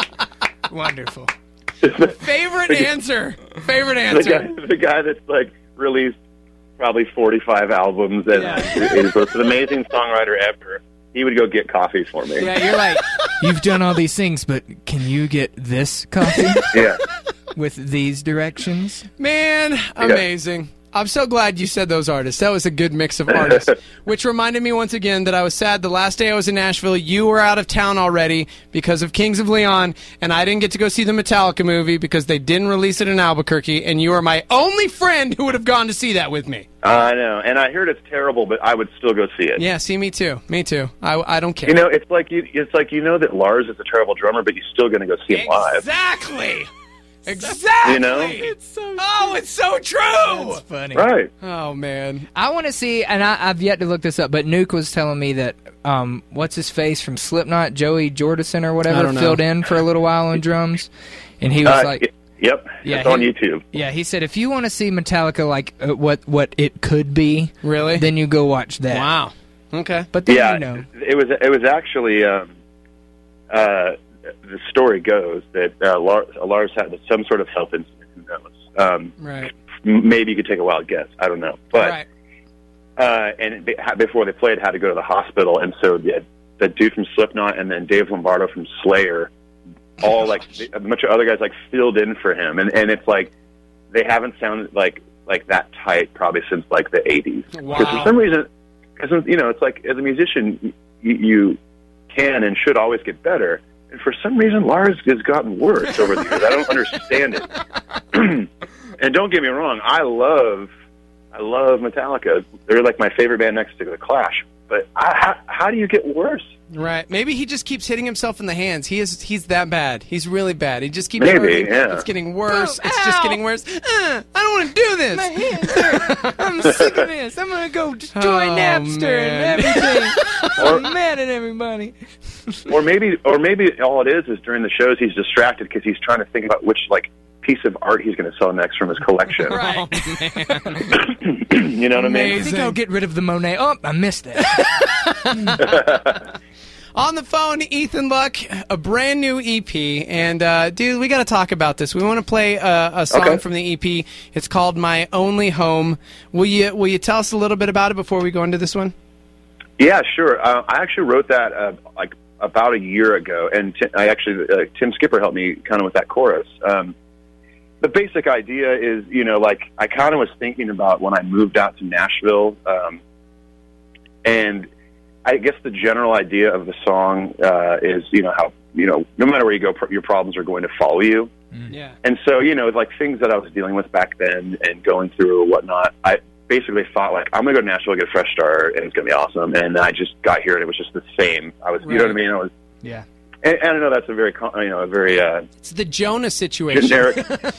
Speaker 5: Wonderful.
Speaker 4: Favorite answer.
Speaker 11: The guy that's like released probably 45 albums, and he's the most amazing songwriter ever. He would go get coffee for me.
Speaker 5: Yeah, you're like, you've done all these things, but can you get this coffee?
Speaker 11: Yeah.
Speaker 5: With these directions?
Speaker 4: Man, amazing. I'm so glad you said those artists. That was a good mix of artists. Which reminded me once again that I was sad the last day I was in Nashville, you were out of town already because of Kings of Leon, and I didn't get to go see the Metallica movie because they didn't release it in Albuquerque, and you are my only friend who would have gone to see that with me.
Speaker 11: I know, and I heard it's terrible, but I would still go see it.
Speaker 4: Yeah, see, me too. Me too. I don't care.
Speaker 11: You know, it's like you know that Lars is a terrible drummer, but you're still going to go see him live.
Speaker 4: Exactly. Exactly.
Speaker 11: You know?
Speaker 4: It's so true.
Speaker 5: That's funny.
Speaker 11: Right.
Speaker 4: Oh, man.
Speaker 5: I want to see, and I've yet to look this up, but Nuke was telling me that, what's his face from Slipknot, Joey Jordison or whatever, filled in for a little while on drums. And he was like...
Speaker 11: Yep, it's on YouTube.
Speaker 5: Yeah, he said if you want to see Metallica like what it could be,
Speaker 4: really,
Speaker 5: then you go watch that.
Speaker 4: Wow. Okay.
Speaker 5: But then, you know.
Speaker 11: It was actually... the story goes that Lars had some sort of health incident. Who knows?
Speaker 4: Right.
Speaker 11: Maybe you could take a wild guess. I don't know. But before they played, had to go to the hospital, and so the dude from Slipknot and then Dave Lombardo from Slayer, all like a bunch of other guys like filled in for him, and it's like they haven't sounded like that tight probably since like the 80s.
Speaker 4: Wow.
Speaker 11: Because for some reason, it's like as a musician, you can and should always get better. And for some reason, Lars has gotten worse over the years. I don't understand it. And don't get me wrong, I love Metallica. They're like my favorite band next to The Clash. But how do you get worse?
Speaker 4: Right. Maybe he just keeps hitting himself in the hands. He's that bad. He's really bad. He just keeps
Speaker 11: hurting.
Speaker 4: Yeah. It's getting worse. It's just getting worse. I don't want to do this.
Speaker 5: My hands hurt. I'm sick of this. I'm going to go destroy Napster and everything. I'm mad at everybody.
Speaker 11: Or maybe all it is during the shows he's distracted because he's trying to think about which piece of art he's going to sell next from his collection.
Speaker 5: Right.
Speaker 11: You know what I mean?
Speaker 5: I think I'll get rid of the Monet. Oh, I missed it.
Speaker 4: On the phone, Ethan Luck, a brand new EP, and dude, we got to talk about this. We want to play a song from the EP. It's called "My Only Home." Will you tell us a little bit about it before we go into this one?
Speaker 11: Yeah, sure. I actually wrote that about a year ago, and Tim Skipper helped me kind of with that chorus. The basic idea is, I kind of was thinking about when I moved out to Nashville, and I guess the general idea of the song is, how, no matter where you go, your problems are going to follow you.
Speaker 4: Yeah.
Speaker 11: And so, things that I was dealing with back then and going through or whatnot, I basically thought, I'm going to go to Nashville, get a fresh start, and it's going to be awesome. And I just got here, and it was just the same. You know what I mean?
Speaker 5: Yeah.
Speaker 11: And I know that's a very,
Speaker 4: it's the Jonah situation.
Speaker 11: Generic.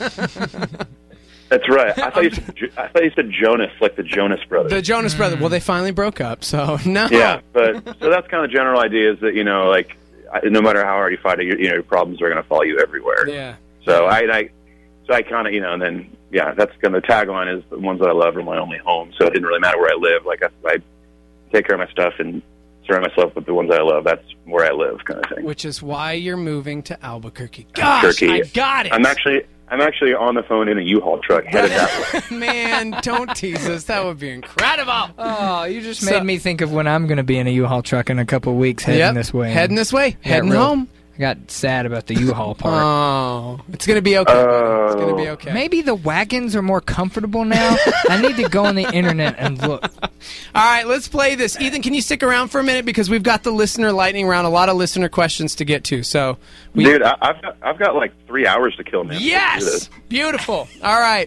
Speaker 11: That's right. I thought you said Jonas, like the Jonas Brothers.
Speaker 4: The Jonas Brothers. Well, they finally broke up, so no.
Speaker 11: Yeah, so that's kind of the general idea is that no matter how hard you fight it, your problems are going to follow you everywhere.
Speaker 4: Yeah.
Speaker 11: So I kind of and then that's kind of the tagline is the ones that I love are my only home. So it didn't really matter where I live. I take care of my stuff and surround myself with the ones that I love. That's where I live, kind of thing.
Speaker 4: Which is why you're moving to Albuquerque. Gosh, I got it.
Speaker 11: I'm actually on the phone in a U-Haul truck headed that way.
Speaker 4: Man, don't tease us. That would be incredible.
Speaker 5: Oh, you just made me think of when I'm going to be in a U-Haul truck in a couple of weeks heading this way.
Speaker 4: Heading this way. Heading home.
Speaker 5: I got sad about the U-Haul part.
Speaker 4: Oh, it's going to be okay. It's going to be okay.
Speaker 5: Maybe the wagons are more comfortable now. I need to go on the internet and look.
Speaker 4: All right, let's play this. Ethan, can you stick around for a minute because we've got the listener lightning round, a lot of listener questions to get to. So,
Speaker 11: dude, I've got 3 hours to kill, man.
Speaker 4: Yes, beautiful. All right,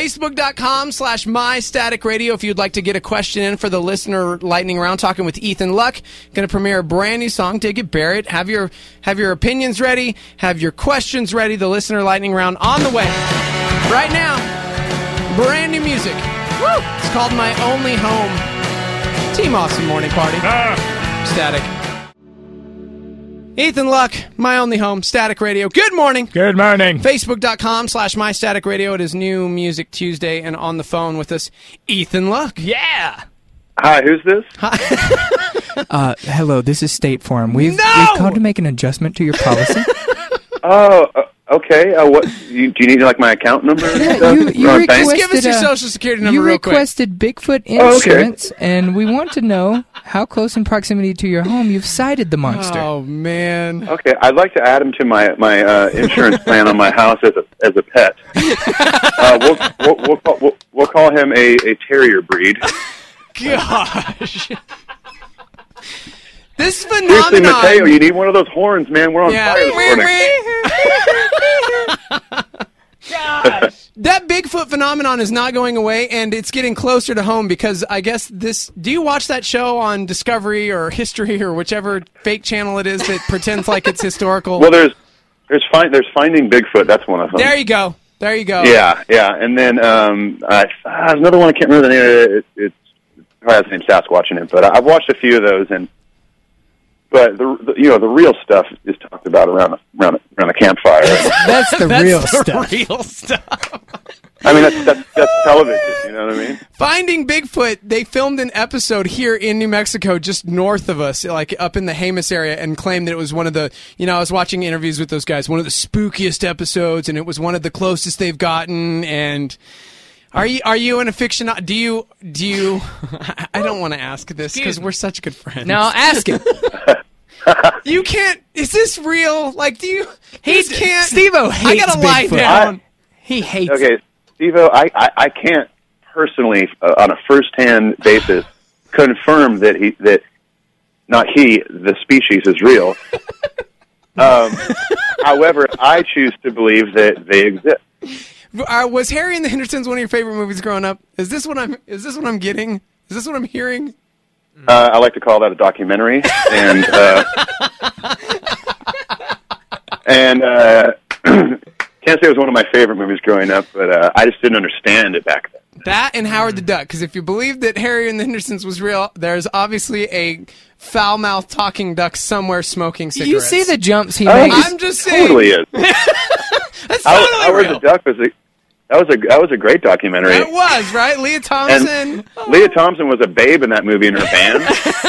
Speaker 4: Facebook.com/MyStaticRadio if you'd like to get a question in for the listener lightning round. Talking with Ethan Luck, going to premiere a brand new song. Dig it, bear it. Have your opinions ready. Have your questions ready. The listener lightning round on the way. Right now, brand new music. Woo! It's called My Only Home. Team Awesome Morning Party. Static. Ethan Luck, My Only Home, Static Radio. Good morning.
Speaker 5: Good morning.
Speaker 4: Facebook.com/MyStaticRadio. It is New Music Tuesday, and on the phone with us, Ethan Luck.
Speaker 5: Yeah.
Speaker 11: Hi, who's this?
Speaker 4: Hi.
Speaker 5: Hello, this is State Farm. We've called to make an adjustment to your policy.
Speaker 11: Okay, what do you need like my account number?
Speaker 5: Yeah, you requested,
Speaker 4: give us your social security number
Speaker 5: you
Speaker 4: real quick.
Speaker 5: requested Bigfoot insurance, and we want to know how close in proximity to your home you've sighted the monster.
Speaker 4: Oh man.
Speaker 11: Okay, I'd like to add him to my insurance plan on my house as a pet. We'll call him a terrier breed.
Speaker 4: Gosh. This
Speaker 11: Seriously,
Speaker 4: phenomenon.
Speaker 11: Mateo, you need one of those horns, man. We're on fire this morning.
Speaker 4: Gosh. That Bigfoot phenomenon is not going away, and it's getting closer to home because I guess this... Do you watch that show on Discovery or History or whichever fake channel it is that pretends like it's historical?
Speaker 11: Well, there's Finding Bigfoot. That's one of them.
Speaker 4: There you go. There you go.
Speaker 11: Yeah. And then there's another one. I can't remember the name of it. It's probably has the name Sasquatch in it, but I've watched a few of those, but the real stuff is talked about around a campfire.
Speaker 5: That's the real stuff.
Speaker 4: Real stuff.
Speaker 11: I mean, that's television. You know what I mean?
Speaker 4: Finding Bigfoot. They filmed an episode here in New Mexico, just north of us, like up in the Jemez area, and claimed that it was one of the. I was watching interviews with those guys. One of the spookiest episodes, and it was one of the closest they've gotten. And are you in a fiction? Do you? I don't want to ask this because we're such good friends.
Speaker 5: No, ask it.
Speaker 4: You can't. Is this real? Like, do you? He can't.
Speaker 5: Steve-O hates
Speaker 4: I gotta lie
Speaker 5: Bigfoot.
Speaker 4: down.
Speaker 5: He hates.
Speaker 11: Okay, Steve-O, I can't personally, on a first-hand basis, confirm that the species is real. However, I choose to believe that they exist.
Speaker 4: Was Harry and the Hendersons one of your favorite movies growing up? Is this what I'm getting? Is this what I'm hearing?
Speaker 11: I like to call that a documentary, and can't say it was one of my favorite movies growing up, but I just didn't understand it back then.
Speaker 4: That and Howard the Duck, because if you believe that Harry and the Hendersons was real, there's obviously a foul-mouthed talking duck somewhere smoking cigarettes.
Speaker 5: You see the jumps he makes.
Speaker 4: I'm just saying.
Speaker 11: Totally is.
Speaker 4: That's totally
Speaker 11: Howard
Speaker 4: real.
Speaker 11: the Duck that was a great documentary.
Speaker 4: It was, right? Leah Thompson.
Speaker 11: And Leah Thompson was a babe in that movie in her band.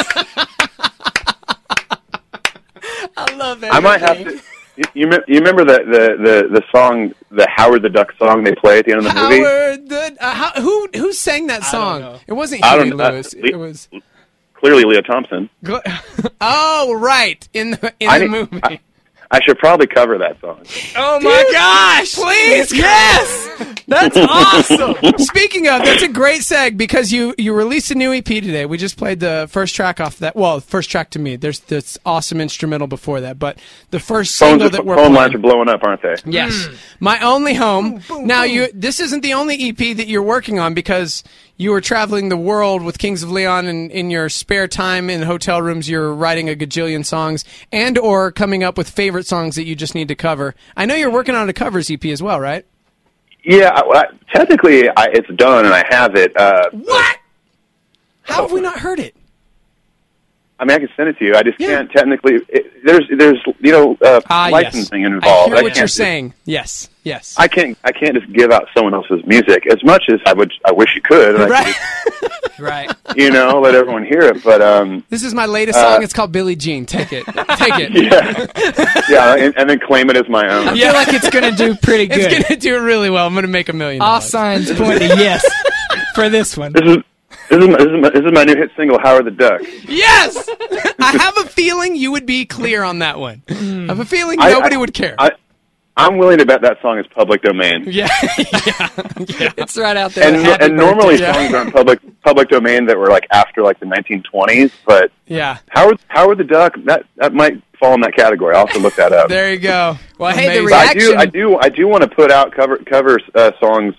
Speaker 4: I love it.
Speaker 11: I might have to. You remember the song, the Howard the Duck song they play at the end of the movie?
Speaker 4: Howard the who sang that song? It wasn't
Speaker 11: I
Speaker 4: Huey
Speaker 11: don't know.
Speaker 4: Lewis. It was
Speaker 11: clearly Leah Thompson.
Speaker 4: Oh, right, in the movie.
Speaker 11: I should probably cover that song.
Speaker 4: Oh my gosh! Please, yes, that's awesome. Speaking of, that's a great seg because you released a new EP today. We just played the first track off that. Well, first track to me. There's this awesome instrumental before that, but the first single that we're
Speaker 11: phone lines are blowing up, aren't they?
Speaker 4: Yes, My Only Home. Now this isn't the only EP that you're working on because you were traveling the world with Kings of Leon, and in your spare time in hotel rooms, you're writing a gajillion songs and or coming up with favorite songs that you just need to cover. I know you're working on a covers EP as well, right?
Speaker 11: Yeah, technically it's done and I have it.
Speaker 4: What? How have we not heard it?
Speaker 11: I mean, I can send it to you. I just can't technically. There's licensing involved.
Speaker 4: I hear what you're saying. Yes.
Speaker 11: I can't just give out someone else's music as much as I wish you could.
Speaker 4: Right. Right.
Speaker 11: Let everyone hear it. But
Speaker 4: this is my latest song. It's called Billie Jean. Take it.
Speaker 11: Yeah, and then claim it as my own.
Speaker 5: I feel like it's going to do pretty good.
Speaker 4: It's going to do really well. I'm going to make $1 million.
Speaker 5: All signs point to yes for this one.
Speaker 11: This is my new hit single, Howard the Duck.
Speaker 4: Yes! I have a feeling you would be clear on that one. I have a feeling nobody would care.
Speaker 11: I'm willing to bet that song is public domain.
Speaker 4: Yeah.
Speaker 5: It's right out there.
Speaker 11: And normally songs are in public domain that were like after like the 1920s, but Howard the Duck, that might fall in that category. I'll have to look that up.
Speaker 4: There you go.
Speaker 5: Well, hey, the reaction.
Speaker 11: I do want to put out cover songs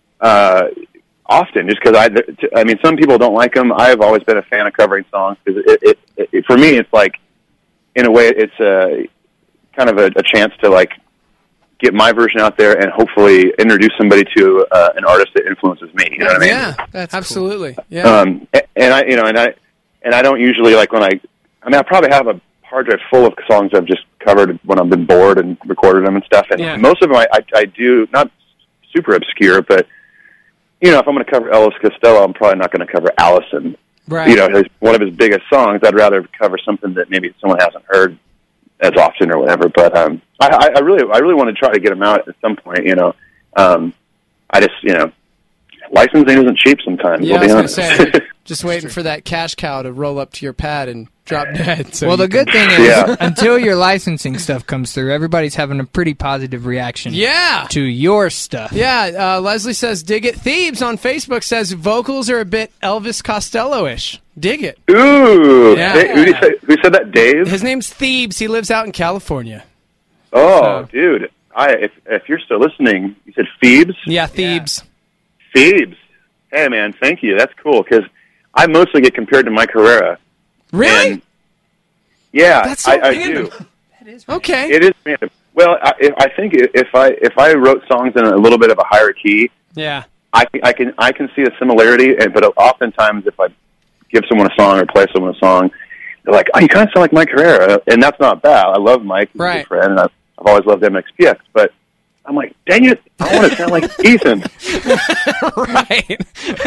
Speaker 11: often, just because I mean, some people don't like them. I've always been a fan of covering songs because it for me, it's like, in a way, it's kind of a chance to like get my version out there and hopefully introduce somebody to an artist that influences me. You know what I mean?
Speaker 4: Yeah, that's absolutely. Cool. Yeah.
Speaker 11: And I don't usually like when I probably have a hard drive full of songs I've just covered when I've been bored and recorded them and stuff. And most of them I do not super obscure, but if I'm going to cover Elvis Costello, I'm probably not going to cover Allison.
Speaker 4: Right.
Speaker 11: One of his biggest songs. I'd rather cover something that maybe someone hasn't heard as often or whatever. But I really want to try to get them out at some point. I just licensing isn't cheap sometimes.
Speaker 4: Yeah,
Speaker 11: I'll be
Speaker 4: I was
Speaker 11: honest.
Speaker 4: gonna say, just waiting for that cash cow to roll up to your pad and drop dead. So
Speaker 5: well, the good thing is,
Speaker 11: Yeah.
Speaker 5: until your licensing stuff comes through, everybody's having a pretty positive reaction to your stuff.
Speaker 4: Yeah, Leslie says, dig it. Thebes on Facebook says, vocals are a bit Elvis Costello-ish. Dig it.
Speaker 11: Ooh,
Speaker 4: Yeah.
Speaker 11: Hey, who said that? Dave?
Speaker 4: His name's Thebes. He lives out in California.
Speaker 11: Oh, dude. If you're still listening, you said Phoebes?
Speaker 4: Yeah, Thebes.
Speaker 11: Phoebes. Hey, man, thank you. That's cool, because I mostly get compared to Mike Herrera.
Speaker 4: Really?
Speaker 11: And, yeah,
Speaker 4: That's so
Speaker 11: I
Speaker 4: random.
Speaker 11: do.
Speaker 4: Okay.
Speaker 11: It is random. Well, I think if I wrote songs in a little bit of a higher key,
Speaker 4: Yeah.
Speaker 11: I can see a similarity, but oftentimes if I give someone a song or play someone a song, they're like, "Oh, you kind of sound like Mike Herrera," and that's not bad. I love Mike, he's a good friend, and I've always loved MXPX, but I'm like, dang it, I want to sound like Ethan.
Speaker 4: Right.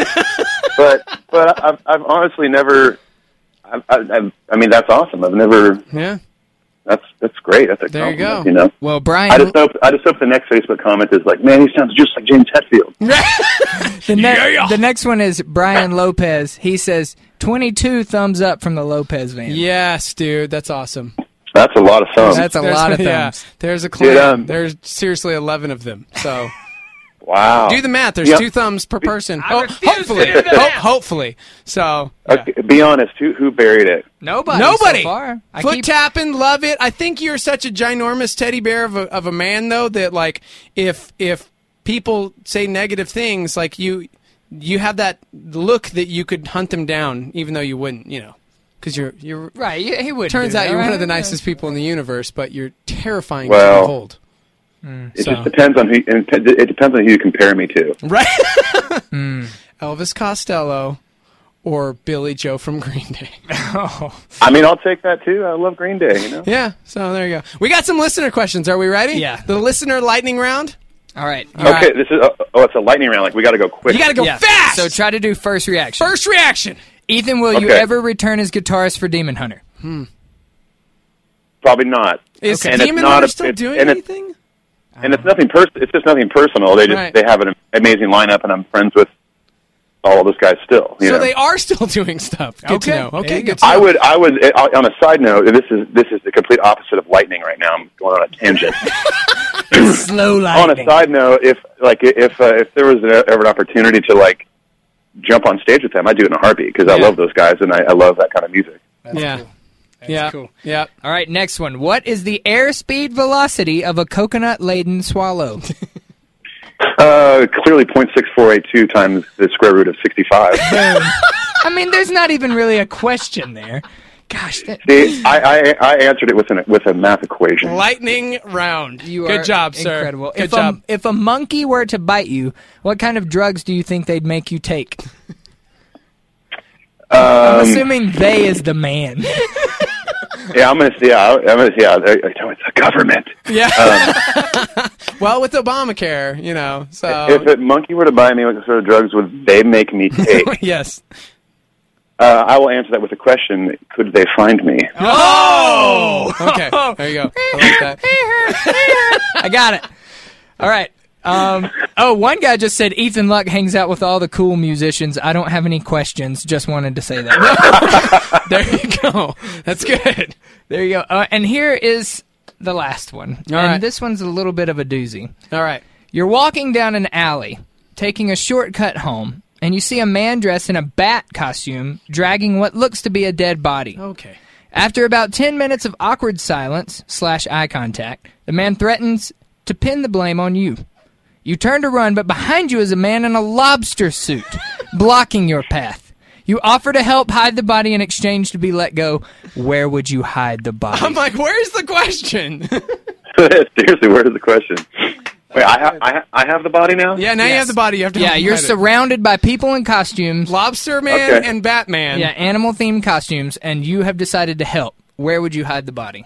Speaker 11: But I've honestly never. I mean, that's awesome. I've never.
Speaker 4: Yeah.
Speaker 11: That's great. That's a
Speaker 4: There you
Speaker 11: compliment,
Speaker 4: go.
Speaker 11: You know.
Speaker 5: Well, Brian,
Speaker 11: I just hope the next Facebook comment is like, man, he sounds just like James Hetfield.
Speaker 5: the next one is Brian Lopez. He says 22 thumbs up from the Lopez van.
Speaker 4: Yes, dude. That's awesome.
Speaker 11: That's a lot of thumbs.
Speaker 5: That's a lot of
Speaker 4: Yeah,
Speaker 5: thumbs.
Speaker 4: there's a clan.
Speaker 11: Dude,
Speaker 4: There's seriously 11 of them. So
Speaker 11: Wow.
Speaker 4: do the math. There's
Speaker 11: Yeah.
Speaker 4: 2 thumbs per person.
Speaker 2: I refuse
Speaker 4: Hopefully.
Speaker 2: to do the math.
Speaker 4: Hopefully. So
Speaker 11: Okay, be honest. Who buried it?
Speaker 5: Nobody.
Speaker 4: Nobody.
Speaker 5: So far. I
Speaker 4: Foot
Speaker 5: keep
Speaker 4: tapping, love it. I think you're such a ginormous teddy bear of a man, though, that like if people say negative things, like you have that look that you could hunt them down, even though you wouldn't, because you're
Speaker 5: right. He would.
Speaker 4: Turns
Speaker 5: do
Speaker 4: out
Speaker 5: that,
Speaker 4: you're one
Speaker 5: right?
Speaker 4: of the nicest people in the universe, but you're terrifying
Speaker 11: Well,
Speaker 4: to behold.
Speaker 11: It just depends on who. It depends on who you compare me to.
Speaker 4: Right. Elvis Costello or Billy Joe from Green Day.
Speaker 11: I mean, I'll take that too. I love Green Day.
Speaker 4: Yeah. So there you go. We got some listener questions. Are we ready?
Speaker 5: Yeah.
Speaker 4: The listener lightning round.
Speaker 5: All right.
Speaker 11: Okay, this is it's a lightning round. Like we got to go quick.
Speaker 4: You got to go
Speaker 5: Yeah.
Speaker 4: fast.
Speaker 5: So try to do first reaction.
Speaker 4: First reaction.
Speaker 5: Ethan, will you
Speaker 11: Okay.
Speaker 5: ever return as guitarist for Demon Hunter?
Speaker 11: Probably not.
Speaker 4: Is
Speaker 11: And it's
Speaker 4: Demon
Speaker 11: not
Speaker 4: Hunter
Speaker 11: a-
Speaker 4: still
Speaker 11: it's-
Speaker 4: doing
Speaker 11: and it's-
Speaker 4: anything?
Speaker 11: And it's nothing. It's just nothing personal. They just
Speaker 4: Right.
Speaker 11: they have an amazing lineup, and I'm friends with all of those guys still. You
Speaker 4: So
Speaker 11: know?
Speaker 4: they are still doing stuff. Good to know.
Speaker 5: There
Speaker 4: Okay,
Speaker 5: you
Speaker 4: good
Speaker 5: go.
Speaker 4: to know.
Speaker 11: I would. On a side note, this is the complete opposite of lightning right now. I'm going on a tangent.
Speaker 5: Slow
Speaker 11: On
Speaker 5: lightning.
Speaker 11: a side note, if there was ever an opportunity to like jump on stage with them, I'd do it in a heartbeat because I
Speaker 4: Yeah.
Speaker 11: love those guys and I love that kind of music.
Speaker 4: Yeah. Yeah.
Speaker 5: cool.
Speaker 4: Yeah.
Speaker 5: All right, next one. What is the airspeed velocity of a coconut-laden swallow?
Speaker 11: Clearly 0.6482 times the square root of 65.
Speaker 5: I mean, there's not even really a question there. Gosh,
Speaker 11: See, I answered it with a math equation.
Speaker 4: Lightning round.
Speaker 5: you
Speaker 4: Good
Speaker 5: are
Speaker 4: job, sir.
Speaker 5: incredible.
Speaker 4: Good
Speaker 5: if
Speaker 4: job.
Speaker 5: if a monkey were to bite you, what kind of drugs do you think they'd make you take? I'm assuming they is the man.
Speaker 11: Yeah, I'm gonna. Yeah, it's a government.
Speaker 4: Yeah. Well, with Obamacare, so
Speaker 11: If a monkey were to buy me, what sort of drugs would they make me take?
Speaker 4: yes.
Speaker 11: I will answer that with a question: could they find me?
Speaker 4: Oh. Okay. There you go. I like that.
Speaker 5: I got it. All right. One guy just said Ethan Luck hangs out with all the cool musicians. I don't have any questions. Just wanted to say that.
Speaker 4: There you go. That's good.
Speaker 5: There you go. And here is the last one.
Speaker 4: All
Speaker 5: and
Speaker 4: right.
Speaker 5: this one's a little bit of a doozy.
Speaker 4: All right.
Speaker 5: You're walking down an alley, taking a shortcut home, and you see a man dressed in a bat costume dragging what looks to be a dead body.
Speaker 4: Okay.
Speaker 5: After about 10 minutes of awkward silence / eye contact, the man threatens to pin the blame on you. You turn to run, but behind you is a man in a lobster suit, blocking your path. You offer to help hide the body in exchange to be let go. Where would you hide the body?
Speaker 4: I'm like, where's the question?
Speaker 11: Seriously, where is the question? Wait, I have the body now?
Speaker 4: Yeah, now you have the body. You have to
Speaker 5: Yeah,
Speaker 4: help
Speaker 5: you're
Speaker 4: hide it.
Speaker 5: surrounded by people in costumes.
Speaker 4: Lobster Man
Speaker 11: Okay.
Speaker 4: and Batman.
Speaker 5: Yeah, animal-themed costumes, and you have decided to help. Where would you hide the body?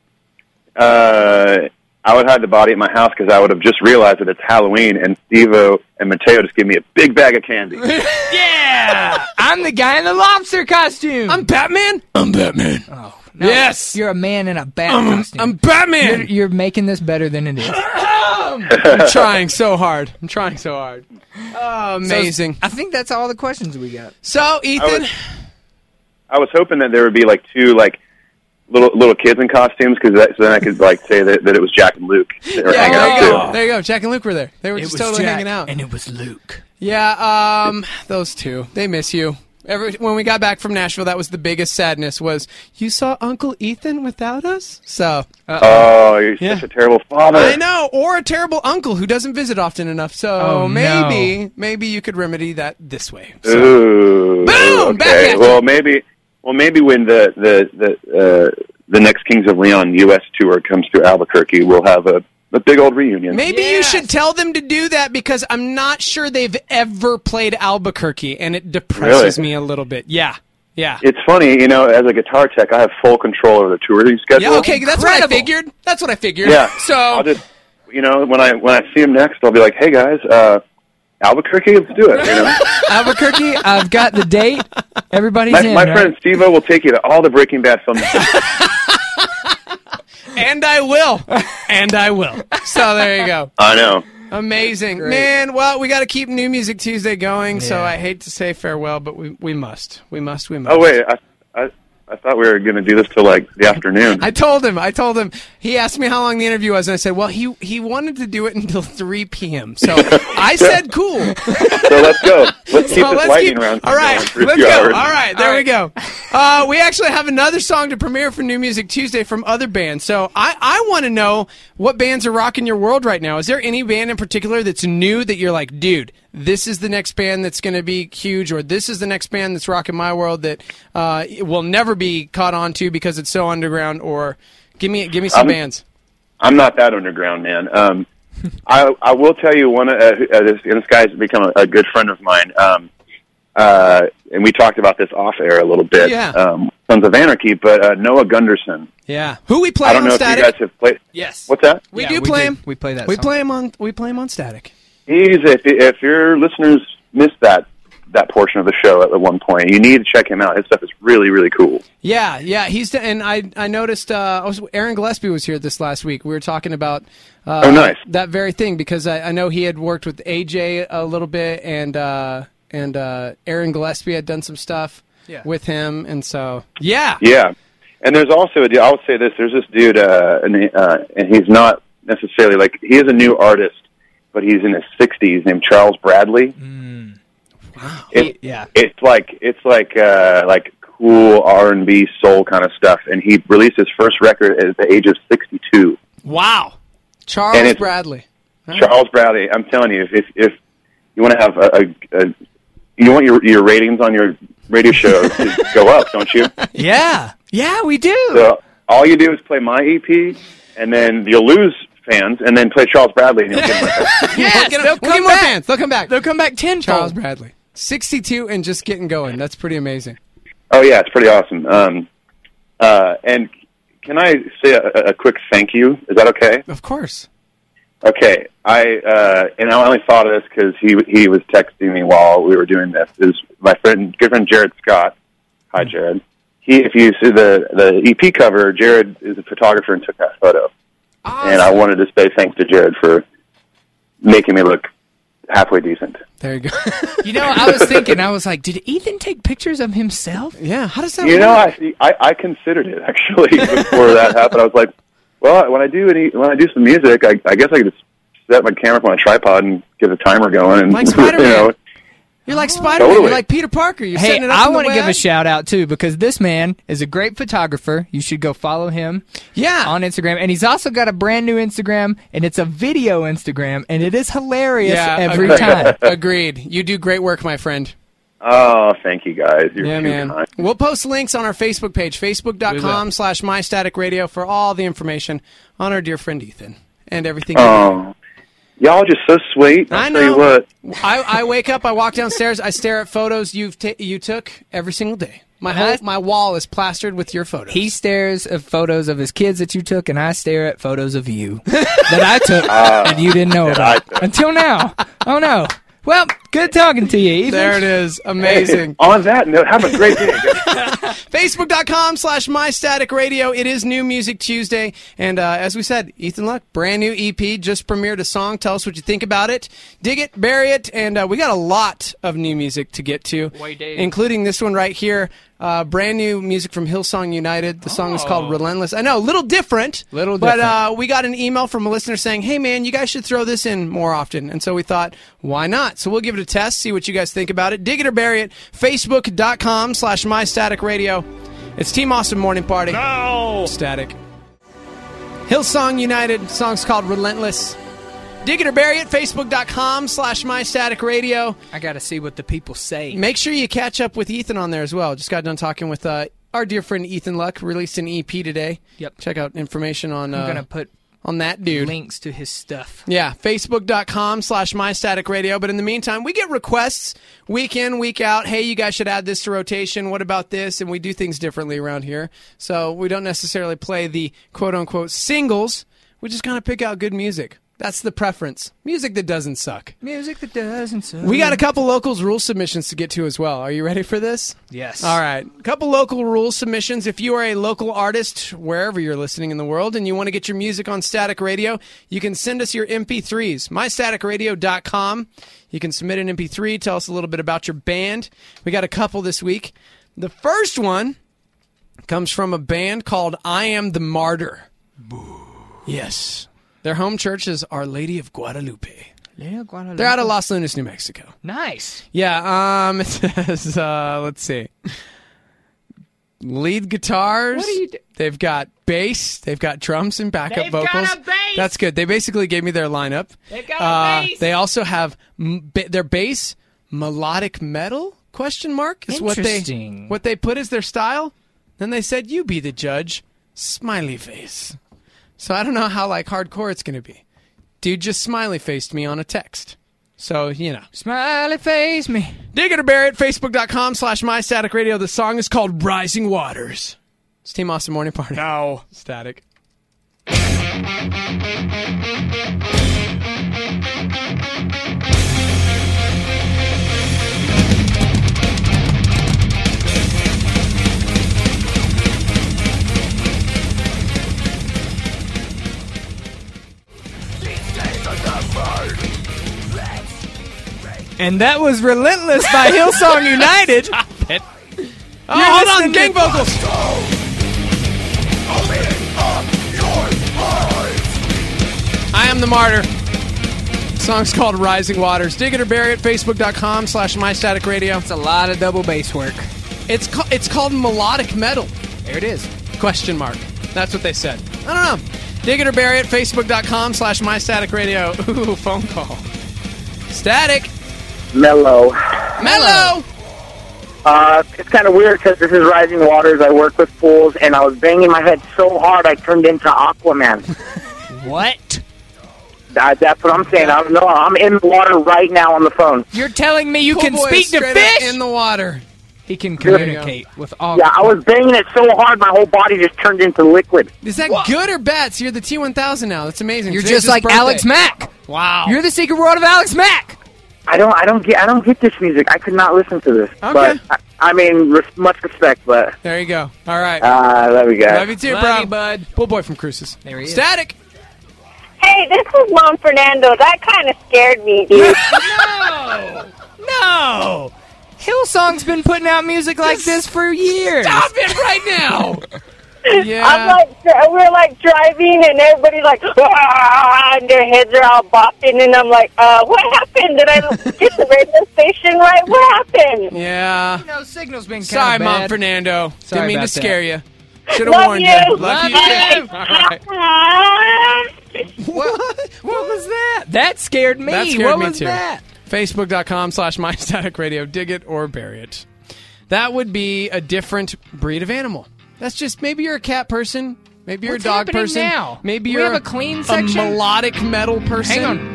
Speaker 11: I would hide the body at my house because I would have just realized that it's Halloween and Steve-O and Mateo just gave me a big bag of candy.
Speaker 4: Yeah!
Speaker 5: Yeah! I'm the guy in the lobster costume.
Speaker 4: I'm Batman. I'm Batman.
Speaker 5: Oh, no,
Speaker 4: yes.
Speaker 5: You're a man in a bat costume.
Speaker 4: I'm Batman.
Speaker 5: You're making this better than it is.
Speaker 4: I'm trying so hard. Oh, amazing.
Speaker 5: So, I think that's all the questions we got.
Speaker 4: So, Ethan.
Speaker 11: I was hoping that there would be like two like little kids in costumes, because so then I could like say that it was Jack and Luke that were hanging out too.
Speaker 4: There you go. Jack and Luke were there. They were just totally
Speaker 5: Jack,
Speaker 4: hanging out.
Speaker 5: and it was Luke.
Speaker 4: Yeah, those two. They miss you. When we got back from Nashville, that was the biggest sadness, was you saw Uncle Ethan without us? So.
Speaker 11: Oh, you're such a terrible father.
Speaker 4: I know, or a terrible uncle who doesn't visit often enough. So maybe you could remedy that this way. So.
Speaker 11: Ooh.
Speaker 4: Boom!
Speaker 11: Okay. Well, maybe when the next Kings of Leon U.S. tour comes to Albuquerque, we'll have a big old reunion.
Speaker 4: Maybe you should tell them to do that, because I'm not sure they've ever played Albuquerque, and it depresses me a little bit. Yeah.
Speaker 11: It's funny, as a guitar tech, I have full control over the touring schedule.
Speaker 4: Yeah, okay, that's what I figured.
Speaker 11: Yeah.
Speaker 4: So
Speaker 11: I'll just, when I see him next, I'll be like, hey guys, Albuquerque, let's do it.
Speaker 5: Albuquerque, I've got the date. Everybody's in.
Speaker 11: My friend Steve-O will take you to all the Breaking Bad films.
Speaker 4: And I will. So there you go.
Speaker 11: I know.
Speaker 4: Amazing.
Speaker 5: Great.
Speaker 4: Man, well, we got to keep New Music Tuesday going, so I hate to say farewell, but we must.
Speaker 11: Oh, wait, I thought we were going to do this till like the afternoon.
Speaker 4: I told him. He asked me how long the interview was, and I said, well, he wanted to do it until 3 p.m. So I said, cool.
Speaker 11: So let's go. Let's keep this lightning round.
Speaker 4: All right,
Speaker 11: going
Speaker 4: let's
Speaker 11: for 2
Speaker 4: go.
Speaker 11: hours.
Speaker 4: All right, there we go. We actually have another song to premiere for New Music Tuesday from other bands. So I want to know what bands are rocking your world right now. Is there any band in particular that's new that you're like, dude, this is the next band that's going to be huge, or this is the next band that's rocking my world that will never be caught on to because it's so underground, or give me some bands.
Speaker 11: I'm not that underground, man. I will tell you this guy's become a good friend of mine, and we talked about this off air a little bit.
Speaker 4: Yeah.
Speaker 11: Sons of Anarchy, but Noah Gunderson.
Speaker 4: Yeah. Who we play
Speaker 11: I don't
Speaker 4: on
Speaker 11: know
Speaker 4: Static?
Speaker 11: if you guys have played.
Speaker 4: Yes.
Speaker 11: What's that?
Speaker 4: We play him.
Speaker 5: We play that.
Speaker 4: We play him on Static.
Speaker 11: If your listeners missed that portion of the show at one point, you need to check him out. His stuff is really, really cool.
Speaker 4: Yeah. And I noticed Aaron Gillespie was here this last week. We were talking about
Speaker 11: nice.
Speaker 4: that very thing, because I know he had worked with AJ a little bit, and Aaron Gillespie had done some stuff with him, and so yeah.
Speaker 11: And there's also I would say this. There's this dude, and he's not necessarily he is a new artist, but he's in his 60s, named Charles Bradley.
Speaker 4: Wow.
Speaker 11: It's like cool R&B soul kind of stuff, and he released his first record at the age of 62.
Speaker 4: Wow. Charles Bradley.
Speaker 11: Charles Bradley. I'm telling you, if you want to have you want your ratings on your radio show to go up, don't you?
Speaker 5: Yeah, we do.
Speaker 11: So all you do is play my EP, and then you'll lose fans, and then play Charles Bradley, and you'll get more.
Speaker 5: Yes,
Speaker 4: they'll come back. Fans. They'll come back.
Speaker 5: They'll come back tenfold.
Speaker 4: Charles Bradley, 62 and just getting going. That's pretty amazing.
Speaker 11: Oh yeah, it's pretty awesome. And can I say a quick thank you? Is that okay?
Speaker 4: Of course.
Speaker 11: Okay, I only thought of this because he was texting me while we were doing this. Is my good friend Jared Scott. Hi, Jared. If you see the EP cover, Jared is a photographer and took that photo. Awesome. And I wanted to say thanks to Jared for making me look halfway decent.
Speaker 4: There you go.
Speaker 5: I was thinking, I was like, did Ethan take pictures of himself?
Speaker 4: Yeah, how does that work?
Speaker 11: I considered it actually before that happened. I was like, well, when I do some music, I guess I could just set my camera up on a tripod and get a timer going, and
Speaker 4: like Spider-Man. You're like Spider-Man.
Speaker 11: Totally.
Speaker 4: You're like Peter Parker. You're setting it up.
Speaker 5: I want to give a shout out too, because this man is a great photographer. You should go follow him.
Speaker 4: Yeah.
Speaker 5: On Instagram, and he's also got a brand new Instagram, and it's a video Instagram, and it is hilarious every time.
Speaker 4: Agreed. You do great work, my friend.
Speaker 11: Oh, thank you guys. You're too
Speaker 4: man.
Speaker 11: kind.
Speaker 4: We'll post links on our Facebook page, facebook.com/mystaticradio, for all the information on our dear friend Ethan and everything.
Speaker 11: Y'all are just so sweet. I'll tell you what.
Speaker 4: I wake up, I walk downstairs, I stare at photos you took every single day. My wall is plastered with your photos.
Speaker 5: He stares at photos of his kids that you took, and I stare at photos of you that I took and you didn't know about until now. Oh no. Well, Good talking to you, Ethan.
Speaker 4: There it is. Amazing.
Speaker 11: On that note, have a great day.
Speaker 4: Facebook.com/MyStaticRadio. It is New Music Tuesday. And as we said, Ethan Luck, brand new EP, just premiered a song. Tell us what you think about it. Dig it, bury it. And we got a lot of new music to get to, including this one right here. Brand new music from Hillsong United. The song is called Relentless. I know, a little different. But we got an email from a listener saying, hey, man, you guys should throw this in more often. And so we thought, why not? So we'll give it a test, see what you guys think about it. Dig it or bury it. Facebook.com/MyStaticRadio. It's Team Awesome Morning Party.
Speaker 1: No!
Speaker 4: Static. Hillsong United. Song's called Relentless. Dig it or bury it. Facebook.com/MyStaticRadio.
Speaker 5: I got to see what the people say.
Speaker 4: Make sure you catch up with Ethan on there as well. Just got done talking with our dear friend Ethan Luck. Released an EP today.
Speaker 5: Yep.
Speaker 4: Check out information on
Speaker 5: I'm going to put
Speaker 4: on that dude.
Speaker 5: Links to his stuff.
Speaker 4: Yeah, Facebook.com/MyStaticRadio. But in the meantime, we get requests week in, week out. Hey, you guys should add this to rotation. What about this? And we do things differently around here. So we don't necessarily play the quote-unquote singles. We just kind of pick out good music. That's the preference. Music that doesn't suck.
Speaker 5: Music that doesn't suck.
Speaker 4: We got a couple locals rule submissions to get to as well. Are you ready for this?
Speaker 5: Yes.
Speaker 4: All right. A couple local rule submissions. If you are a local artist, wherever you're listening in the world, and you want to get your music on Static Radio, you can send us your MP3s. MyStaticRadio.com. You can submit an MP3. Tell us a little bit about your band. We got a couple this week. The first one comes from a band called I Am the Martyr. Boo. Yes. Their home church is Our Lady of Guadalupe.
Speaker 5: Yeah, Guadalupe.
Speaker 4: They're out of Los Lunas, New Mexico.
Speaker 5: Nice.
Speaker 4: Yeah, it says, let's see. Lead guitars.
Speaker 5: What do you do?
Speaker 4: They've got bass. They've got drums and backup
Speaker 5: They've
Speaker 4: vocals.
Speaker 5: got a bass.
Speaker 4: That's good. They basically gave me their lineup.
Speaker 5: They've got a bass.
Speaker 4: They also have their bass, melodic metal, question mark, is what they put as their style. Then they said, you be the judge, smiley face. So I don't know how hardcore it's going to be. Dude just smiley faced me on a text. So, you know.
Speaker 5: Smiley face me.
Speaker 4: Dig it or bury it. Facebook.com/MyStaticRadio. The song is called Rising Waters. It's Team Awesome Morning Party.
Speaker 5: No.
Speaker 4: Static.
Speaker 5: And that was Relentless by Hillsong United.
Speaker 4: Stop it. Oh, hold on. Gang vocals. I Am the Martyr. The song's called Rising Waters. Dig it or bury it. Facebook.com/MyStaticRadio.
Speaker 5: It's a lot of double bass work.
Speaker 4: It's called melodic metal.
Speaker 5: There it is.
Speaker 4: Question mark. That's what they said. I don't know. Dig it or bury it. Facebook.com/MyStaticRadio. Ooh, phone call. Static.
Speaker 12: Mellow. It's kind of weird because this is Rising Waters. I work with pools, and I was banging my head so hard I turned into Aquaman.
Speaker 5: What?
Speaker 12: That's what I'm saying. I don't know. I'm in the water right now on the phone.
Speaker 5: You're telling me you can speak to fish?
Speaker 4: In the water.
Speaker 5: He can communicate with all.
Speaker 12: Yeah, I was banging it so hard my whole body just turned into liquid.
Speaker 4: Is that good or bad? So you're the T1000 now. That's amazing.
Speaker 5: You're just like Alex Mack.
Speaker 4: Wow.
Speaker 5: You're the secret world of Alex Mack.
Speaker 12: I don't get this music. I could not listen to this.
Speaker 4: Okay.
Speaker 12: But I mean, much respect, but
Speaker 4: there you go. All right.
Speaker 12: Love you guys.
Speaker 4: Love you too,
Speaker 5: Love
Speaker 4: bro.
Speaker 5: you, bud.
Speaker 4: Pool boy from Cruises.
Speaker 5: There he is.
Speaker 4: Static.
Speaker 6: Hey, this is Mom Fernando. That kind of scared me, dude.
Speaker 5: No. Hillsong's been putting out music like this for years.
Speaker 4: Stop it right now. Yeah.
Speaker 6: I'm we're driving and everybody's like, ah, and their heads are all bopping, and I'm like, what happened? Did I get the radio station right? What happened?
Speaker 4: Yeah.
Speaker 5: You know, signal's been kind
Speaker 4: Sorry,
Speaker 5: of bad.
Speaker 4: Mom Fernando.
Speaker 5: Sorry
Speaker 4: Didn't mean to
Speaker 5: about
Speaker 4: scare you. Should
Speaker 6: Love
Speaker 4: have warned
Speaker 6: you.
Speaker 4: you. Love you too. All right.
Speaker 5: What was that? That scared me.
Speaker 4: That scared
Speaker 5: what
Speaker 4: me
Speaker 5: was
Speaker 4: too.
Speaker 5: that?
Speaker 4: Facebook.com/MyStaticRadio. Dig it or bury it. That would be a different breed of animal. That's just, maybe you're a cat person. Maybe you're
Speaker 5: What's
Speaker 4: a dog
Speaker 5: happening
Speaker 4: person.
Speaker 5: now?
Speaker 4: Maybe
Speaker 5: We
Speaker 4: you're
Speaker 5: have a clean section?
Speaker 4: melodic metal person.
Speaker 5: Hang on.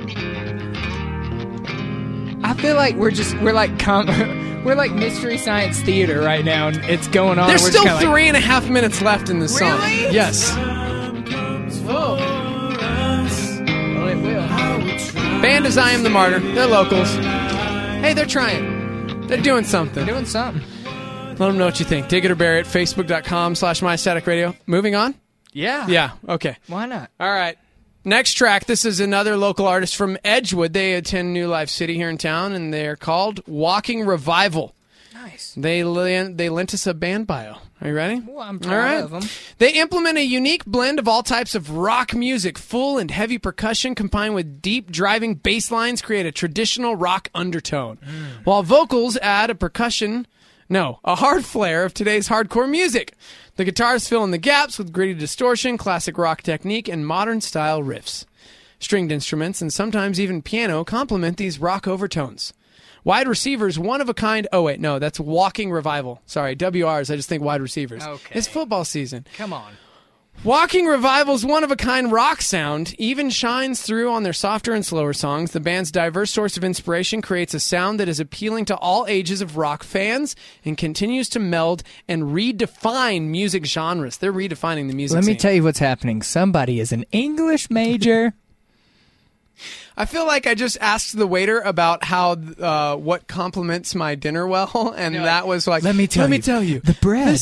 Speaker 5: I feel like we're like Mystery Science Theater right now, and it's going on.
Speaker 4: There's
Speaker 5: we're
Speaker 4: still
Speaker 5: just
Speaker 4: 3.5 minutes left in this song.
Speaker 5: Really?
Speaker 4: Yes.
Speaker 5: Well, it will.
Speaker 4: Band is I Am the Martyr. They're locals. Hey, they're trying. They're doing something.
Speaker 5: Doing something.
Speaker 4: Let them know what you think. Dig it or bury it. Facebook.com/MyStaticRadio. Moving on?
Speaker 5: Yeah.
Speaker 4: Yeah, okay.
Speaker 5: Why not?
Speaker 4: All right. Next track, this is another local artist from Edgewood. They attend New Life City here in town, and they're called Walking Revival.
Speaker 5: Nice.
Speaker 4: They lent us a band bio. Are you ready?
Speaker 5: Well, I'm proud of them.
Speaker 4: They implement a unique blend of all types of rock music. Full and heavy percussion combined with deep driving bass lines create a traditional rock undertone, while vocals add a hard flair of today's hardcore music. The guitars fill in the gaps with gritty distortion, classic rock technique, and modern-style riffs. Stringed instruments and sometimes even piano complement these rock overtones. Wide Receivers, one of a kind. Oh, wait, no, that's Walking Revival. Sorry, WRs, I just think wide receivers.
Speaker 5: Okay.
Speaker 4: It's football season.
Speaker 5: Come on.
Speaker 4: Walking Revival's one-of-a-kind rock sound even shines through on their softer and slower songs. The band's diverse source of inspiration creates a sound that is appealing to all ages of rock fans and continues to meld and redefine music genres. They're redefining the music
Speaker 5: Let me
Speaker 4: scene.
Speaker 5: tell you what's happening. Somebody is an English major.
Speaker 4: I feel like I just asked the waiter about how what complements my dinner well, and that was like,
Speaker 5: Let me tell you. The bread.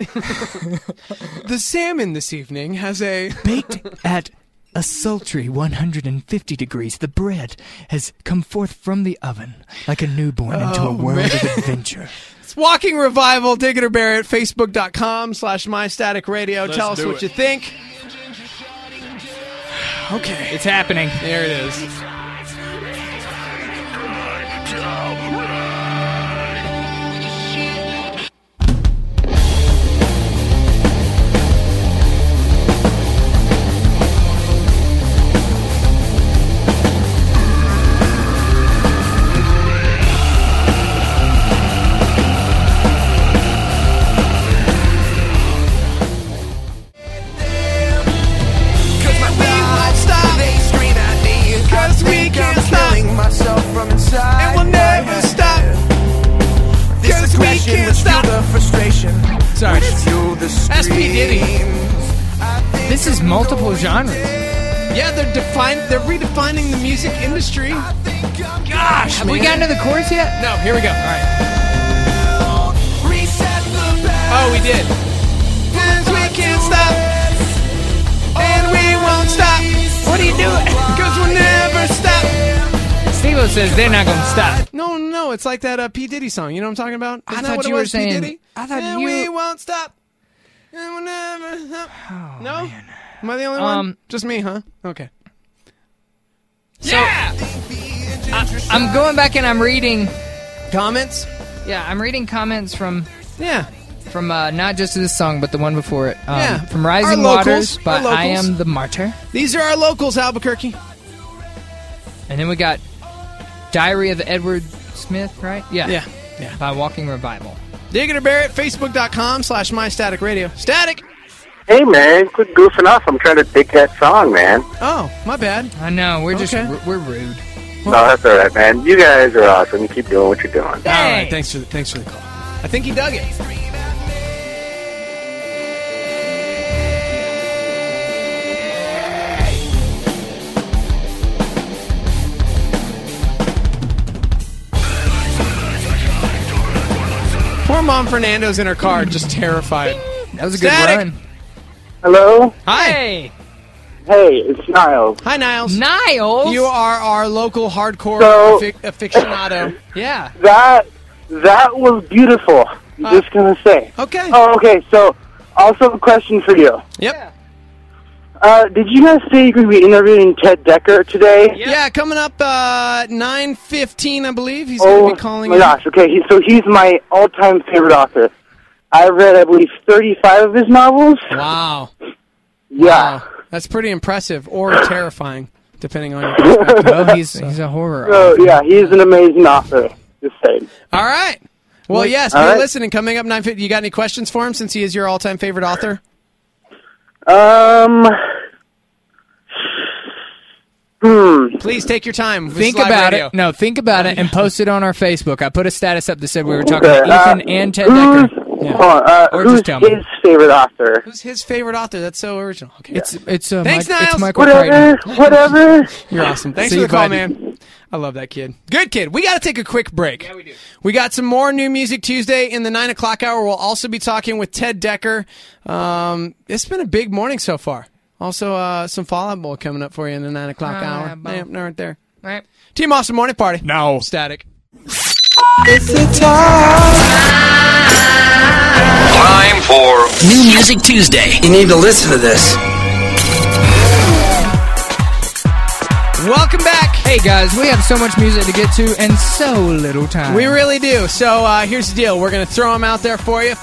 Speaker 4: The salmon this evening has a...
Speaker 5: Baked at a sultry 150 degrees, the bread has come forth from the oven like a newborn into a world of adventure.
Speaker 4: It's Walking Revival. Dig it or bury it. Facebook.com/MyStaticRadio. Tell us what you think. Okay.
Speaker 5: It's happening.
Speaker 4: There it is. Sorry. That's P. Diddy.
Speaker 5: This is multiple genres.
Speaker 4: Yeah, they're redefining the music industry. Gosh,
Speaker 5: Have we gotten to the chorus yet?
Speaker 4: No, here we go. All right. Oh, we did. 'Cause we can't stop, and we won't stop.
Speaker 5: What are you doing?
Speaker 4: 'Cause we'll never stop.
Speaker 5: Steve-O says they're not going to stop.
Speaker 4: No, it's like that P. Diddy song. You know what I'm talking about?
Speaker 5: I
Speaker 4: Isn't
Speaker 5: thought
Speaker 4: that what
Speaker 5: you
Speaker 4: it
Speaker 5: were
Speaker 4: was,
Speaker 5: saying-
Speaker 4: P. Diddy?
Speaker 5: I thought
Speaker 4: and
Speaker 5: you-
Speaker 4: we won't stop, and we'll never stop. No? Man. Am I the only one? Just me, huh? Okay.
Speaker 5: Yeah! I'm going back and I'm reading
Speaker 4: comments.
Speaker 5: Yeah, I'm reading comments from
Speaker 4: not
Speaker 5: just this song, but the one before it. From
Speaker 4: Our
Speaker 5: Rising
Speaker 4: locals.
Speaker 5: Waters by
Speaker 4: Our locals.
Speaker 5: I Am the Martyr.
Speaker 4: These are our locals, Albuquerque.
Speaker 5: And then we got Diary of Edward Smith, right? Yeah. By Walking Revival.
Speaker 4: Dig it or bury it. Facebook.com/MyStaticRadio. Static.
Speaker 12: Hey, man, quit goofing off. I'm trying to dig that song, man.
Speaker 4: Oh, my bad.
Speaker 5: I know. We're just we're rude.
Speaker 12: No, that's all right, man. You guys are awesome. You keep doing what you're doing.
Speaker 4: All right, thanks for the call. I think he dug it. Poor Mom Fernando's in her car, just terrified.
Speaker 5: That was a good
Speaker 4: Static.
Speaker 5: run.
Speaker 12: Hello?
Speaker 4: Hi.
Speaker 5: Hey.
Speaker 12: Hey, it's Niles.
Speaker 4: Hi, Niles.
Speaker 5: Niles?
Speaker 4: You are our local hardcore aficionado.
Speaker 5: Yeah.
Speaker 12: That was beautiful. I'm just going to say.
Speaker 4: Okay.
Speaker 12: Oh, okay. So, also a question for you.
Speaker 4: Yep.
Speaker 12: Did you guys say you're going to be interviewing Ted Decker today?
Speaker 4: Yeah, coming up 9:15, I believe. He's going to be calling
Speaker 12: in. Oh, my gosh. Okay, he's my all-time favorite author. I read, I believe, 35 of his novels.
Speaker 4: Wow.
Speaker 12: Yeah.
Speaker 4: Wow. That's pretty impressive or terrifying, depending on your perspective.
Speaker 5: Well, he's a horror
Speaker 12: So, yeah, he's an amazing author. Just saying.
Speaker 4: All right. Well, yes,
Speaker 12: All
Speaker 4: be
Speaker 12: right.
Speaker 4: listening. Coming up 9:50. You got any questions for him since he is your all-time favorite author? Please take your time.
Speaker 5: Think
Speaker 4: This is live
Speaker 5: about
Speaker 4: radio.
Speaker 5: it. No, think about it and post it on our Facebook. I put a status up that said we were talking to Ethan and Ted Decker. Or
Speaker 12: who's
Speaker 5: just tell me.
Speaker 12: his favorite author?
Speaker 4: Who's his favorite author? That's so original. Okay.
Speaker 5: It's
Speaker 4: Thanks, Niles.
Speaker 5: it's Michael
Speaker 12: Whatever.
Speaker 5: Crichton.
Speaker 12: Whatever.
Speaker 4: You're awesome. Thanks
Speaker 5: See
Speaker 4: for
Speaker 5: you,
Speaker 4: the call,
Speaker 5: buddy.
Speaker 4: man. I love that kid. Good kid. We got to take a quick break. Yeah, we do. We got some more New Music Tuesday in the 9 o'clock hour. We'll also be talking with Ted Decker. It's been a big morning so far. Also, some Fall Out Boy coming up for you in the 9 o'clock hour. Right there.
Speaker 5: All right.
Speaker 4: Team Awesome Morning Party.
Speaker 3: No.
Speaker 4: Static.
Speaker 3: It's the
Speaker 1: Time for New Music Tuesday.
Speaker 3: You need to listen to this.
Speaker 4: Welcome back.
Speaker 5: Hey guys, we have so much music to get to and so little time.
Speaker 4: We really do. So here's the deal. We're going to throw them out there for you.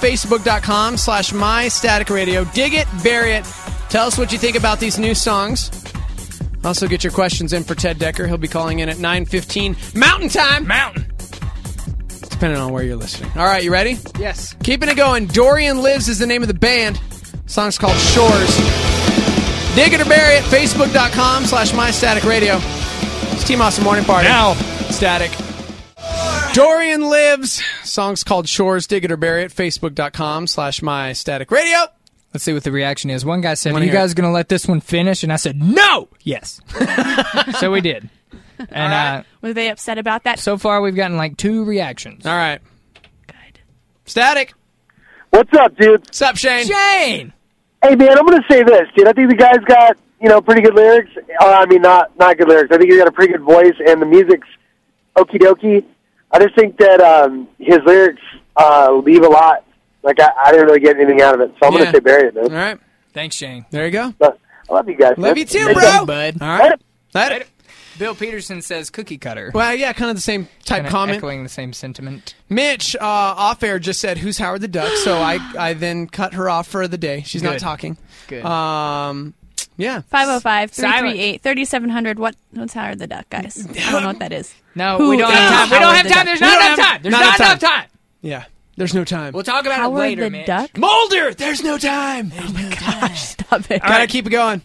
Speaker 4: Facebook.com/MyStaticRadio. Dig it, bury it. Tell us what you think about these new songs. Also get your questions in for Ted Decker. He'll be calling in at 9:15 Mountain Time. Depending on where you're listening. All right, you ready?
Speaker 5: Yes.
Speaker 4: Keeping it going. Dorian Lives is the name of the band. The song's called Shores. Dig it or bury it. Facebook.com/MyStaticRadio. It's Team Awesome Morning Party.
Speaker 3: Now.
Speaker 4: Static. Dorian Lives. Song's called Shores. Dig it or bury it. Facebook.com/MyStaticRadio.
Speaker 5: Let's see what the reaction is. One guy said, "Are you guys going to let this one finish?" And I said, "No." Yes. So we did. And
Speaker 13: were they upset about that?
Speaker 5: So far, we've gotten like 2 reactions.
Speaker 4: All right. Good. Static.
Speaker 14: What's up, dude?
Speaker 4: What's up, Shane?
Speaker 5: Shane.
Speaker 14: Hey, man, I'm going to say this, dude. I think the guy's got, pretty good lyrics. I mean, not good lyrics. I think he's got a pretty good voice, and the music's okie dokie. I just think that his lyrics leave a lot. Like, I didn't really get anything out of it, so I'm going to say bury it, man.
Speaker 4: All right.
Speaker 5: Thanks, Shane.
Speaker 4: There you go.
Speaker 14: I love you guys.
Speaker 4: Love
Speaker 14: man.
Speaker 4: you too,
Speaker 14: Hey,
Speaker 4: bro.
Speaker 5: Bud.
Speaker 4: All right. Later.
Speaker 5: Bill Peterson says cookie cutter.
Speaker 4: Well, yeah, kind of the same type
Speaker 5: Kinda
Speaker 4: comment.
Speaker 5: echoing the same sentiment.
Speaker 4: Mitch, off air, just said, "Who's Howard the Duck?" So I then cut her off for the day. She's not
Speaker 5: Good.
Speaker 4: talking.
Speaker 5: Good.
Speaker 4: Yeah.
Speaker 13: 505-338-3700. What's Howard the Duck, guys? I don't know what that is.
Speaker 5: No,
Speaker 13: Who
Speaker 5: we don't
Speaker 13: is
Speaker 5: have time. We don't
Speaker 13: Howard
Speaker 5: have
Speaker 13: the
Speaker 5: time.
Speaker 13: Duck?
Speaker 5: There's not enough time. There's not enough time.
Speaker 4: Yeah. There's no time.
Speaker 5: We'll talk about
Speaker 13: Howard
Speaker 5: it later,
Speaker 13: the
Speaker 5: Mitch.
Speaker 13: Duck?
Speaker 4: Mulder, there's no time.
Speaker 13: Oh my gosh, stop it.
Speaker 4: All right, keep it going.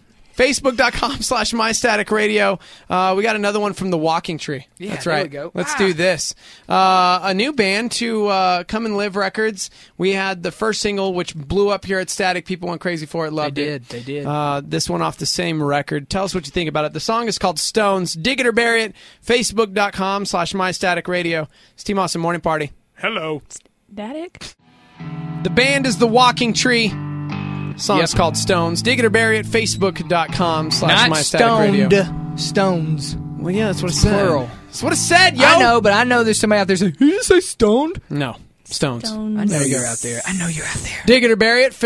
Speaker 4: Facebook.com/MyStaticRadio. We got another one from The Walking Tree.
Speaker 5: Yeah,
Speaker 4: That's
Speaker 5: there
Speaker 4: right.
Speaker 5: we go.
Speaker 4: Let's do this. A new band to Come and Live Records. We had the first single, which blew up here at Static. People went crazy for it. Loved it.
Speaker 5: They did.
Speaker 4: This one off the same record. Tell us what you think about it. The song is called Stones. Dig it or bury it. Facebook.com/MyStaticRadio. It's Team Awesome Morning Party. Hello.
Speaker 13: Static?
Speaker 4: The band is The Walking Tree. Song's called Stones. Dig it or bury it. Facebook.com/MyStaticRadio.
Speaker 5: Stones.
Speaker 4: Well, yeah, that's what it said.
Speaker 5: Plural.
Speaker 4: That's what it said, yo.
Speaker 5: I know, but I know there's somebody out there saying, "Did you say stoned?"
Speaker 4: No. Stones.
Speaker 5: I know you're out there. I know you're out there.
Speaker 4: Dig it or bury it.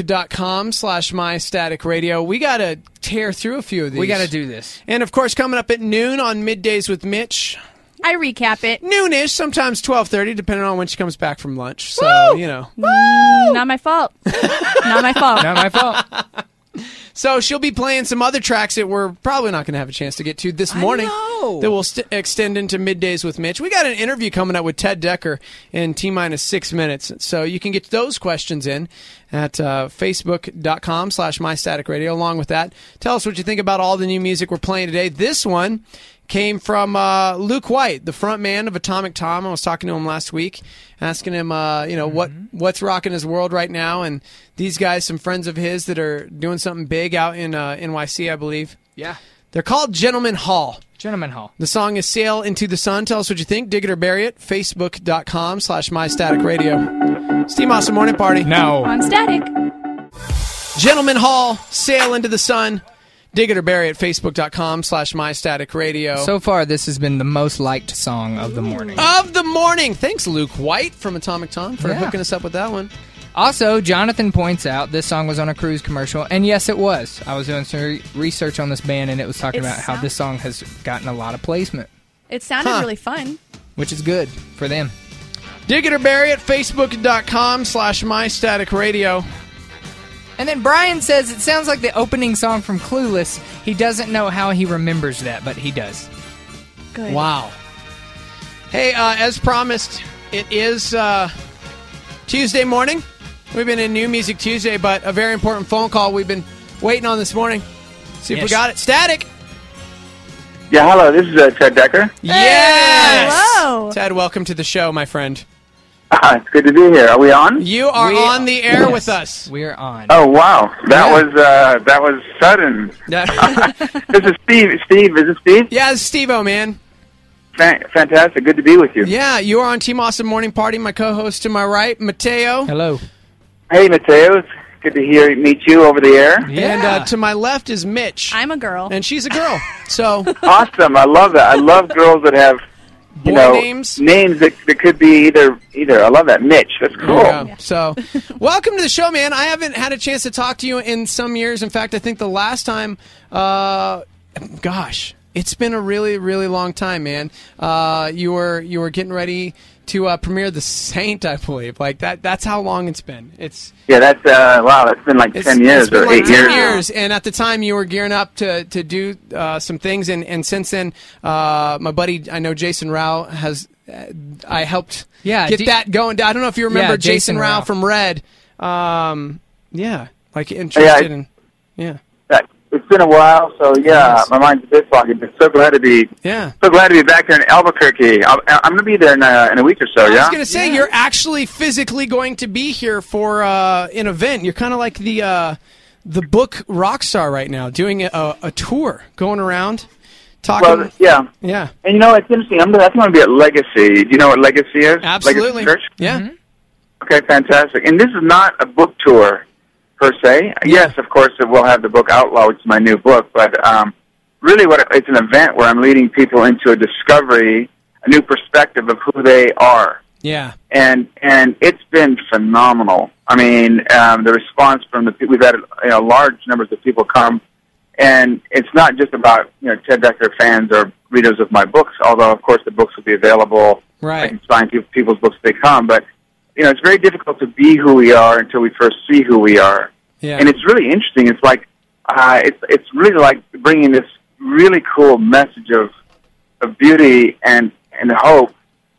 Speaker 4: Facebook.com/MyStaticRadio. We got to tear through a few of these.
Speaker 5: We got to do this.
Speaker 4: And, of course, coming up at noon on Middays with Mitch.
Speaker 13: I recap it.
Speaker 4: Noonish, sometimes 12:30, depending on when she comes back from lunch. So,
Speaker 13: Not my fault. Not my fault.
Speaker 5: Not my fault.
Speaker 4: So she'll be playing some other tracks that we're probably not going to have a chance to get to this morning. That will extend into Middays with Mitch. We got an interview coming up with Ted Decker in T-minus 6 minutes. So you can get those questions in at Facebook.com/MyStaticRadio. Along with that, tell us what you think about all the new music we're playing today. This one came from Luke White, the front man of Atomic Tom. I was talking to him last week, asking him, what's rocking his world right now. And these guys, some friends of his that are doing something big out in NYC, I believe.
Speaker 5: Yeah.
Speaker 4: They're called Gentleman Hall.
Speaker 5: Gentleman Hall.
Speaker 4: The song is Sail Into the Sun. Tell us what you think. Dig it or bury it. Facebook.com/MyStaticRadio. It's Team Awesome Morning Party.
Speaker 5: No.
Speaker 13: On Static.
Speaker 4: Gentleman Hall, Sail Into the Sun. Dig it or bury it. Facebook.com/MyStaticRadio.
Speaker 5: So far, this has been the most liked song of the morning.
Speaker 4: Of the morning. Thanks, Luke White from Atomic Tom, for hooking us up with that one.
Speaker 5: Also, Jonathan points out this song was on a Cruise commercial, and yes, it was. I was doing some research on this band, and it was talking about how this song has gotten a lot of placement.
Speaker 13: It sounded really fun.
Speaker 5: Which is good for them.
Speaker 4: Dig it or bury it. Facebook.com/MyStaticRadio.
Speaker 5: And then Brian says it sounds like the opening song from Clueless. He doesn't know how he remembers that, but he does.
Speaker 13: Good.
Speaker 4: Wow. Hey, as promised, it is Tuesday morning. We've been in New Music Tuesday, but a very important phone call we've been waiting on this morning. See if we got it. Static.
Speaker 12: Yeah, hello. This is Ted Decker.
Speaker 4: Yes.
Speaker 13: Hello.
Speaker 4: Ted, welcome to the show, my friend.
Speaker 12: It's good to be here. Are we on?
Speaker 4: You are on the air with us.
Speaker 5: We're on.
Speaker 12: Oh wow, that was sudden. This is Steve. Steve, is it Steve?
Speaker 4: Yeah, it's Steve-O, man.
Speaker 15: Fantastic. Good to be with you.
Speaker 4: Yeah, you are on Team Awesome Morning Party. My co-host to my right, Mateo.
Speaker 5: Hello.
Speaker 15: Hey, Mateo. It's good to meet you over the air.
Speaker 4: Yeah. And to my left is Mitch.
Speaker 13: I'm a girl.
Speaker 4: And she's a girl. So
Speaker 15: awesome. I love that. I love girls that have names that could be either. I love that. Mitch. That's cool.
Speaker 4: Yeah. So welcome to the show, man. I haven't had a chance to talk to you in some years. In fact, I think the last time, it's been a really, really long time, man. You were getting ready to premiere The Saint, I believe. Like that's how long it's been.
Speaker 15: That's wow. That's been like 10 years or 8 years.
Speaker 4: 10 years, and at the time you were gearing up to do some things, and since then, my buddy, I know Jason Rao I helped get that going. I don't know if you remember Jason Rao from Red. Interested in.
Speaker 15: It's been a while, so my mind's a bit foggy. But so glad to be back there in Albuquerque. I'm going to be there in a week or so.
Speaker 4: I was going to say you're actually physically going to be here for an event. You're kind of like the book rock star right now, doing a tour, going around, talking.
Speaker 15: Well, yeah. And it's interesting. That's going to be at Legacy. Do you know what Legacy is?
Speaker 4: Absolutely.
Speaker 15: Legacy Church?
Speaker 4: Yeah. Mm-hmm.
Speaker 15: Okay, fantastic. And this is not a book tour per se. Yeah. Yes, of course, it will have the book Outlaw, which is my new book, but really it's an event where I'm leading people into a discovery, a new perspective of who they are.
Speaker 4: Yeah.
Speaker 15: And it's been phenomenal. I mean, the response from we've had large numbers of people come, and it's not just about Ted Decker fans or readers of my books, although of course the books will be available.
Speaker 4: Right.
Speaker 15: I can sign people's books if they come, but it's very difficult to be who we are until we first see who we are.
Speaker 4: Yeah.
Speaker 15: And it's really interesting. It's like it's really like bringing this really cool message of beauty and hope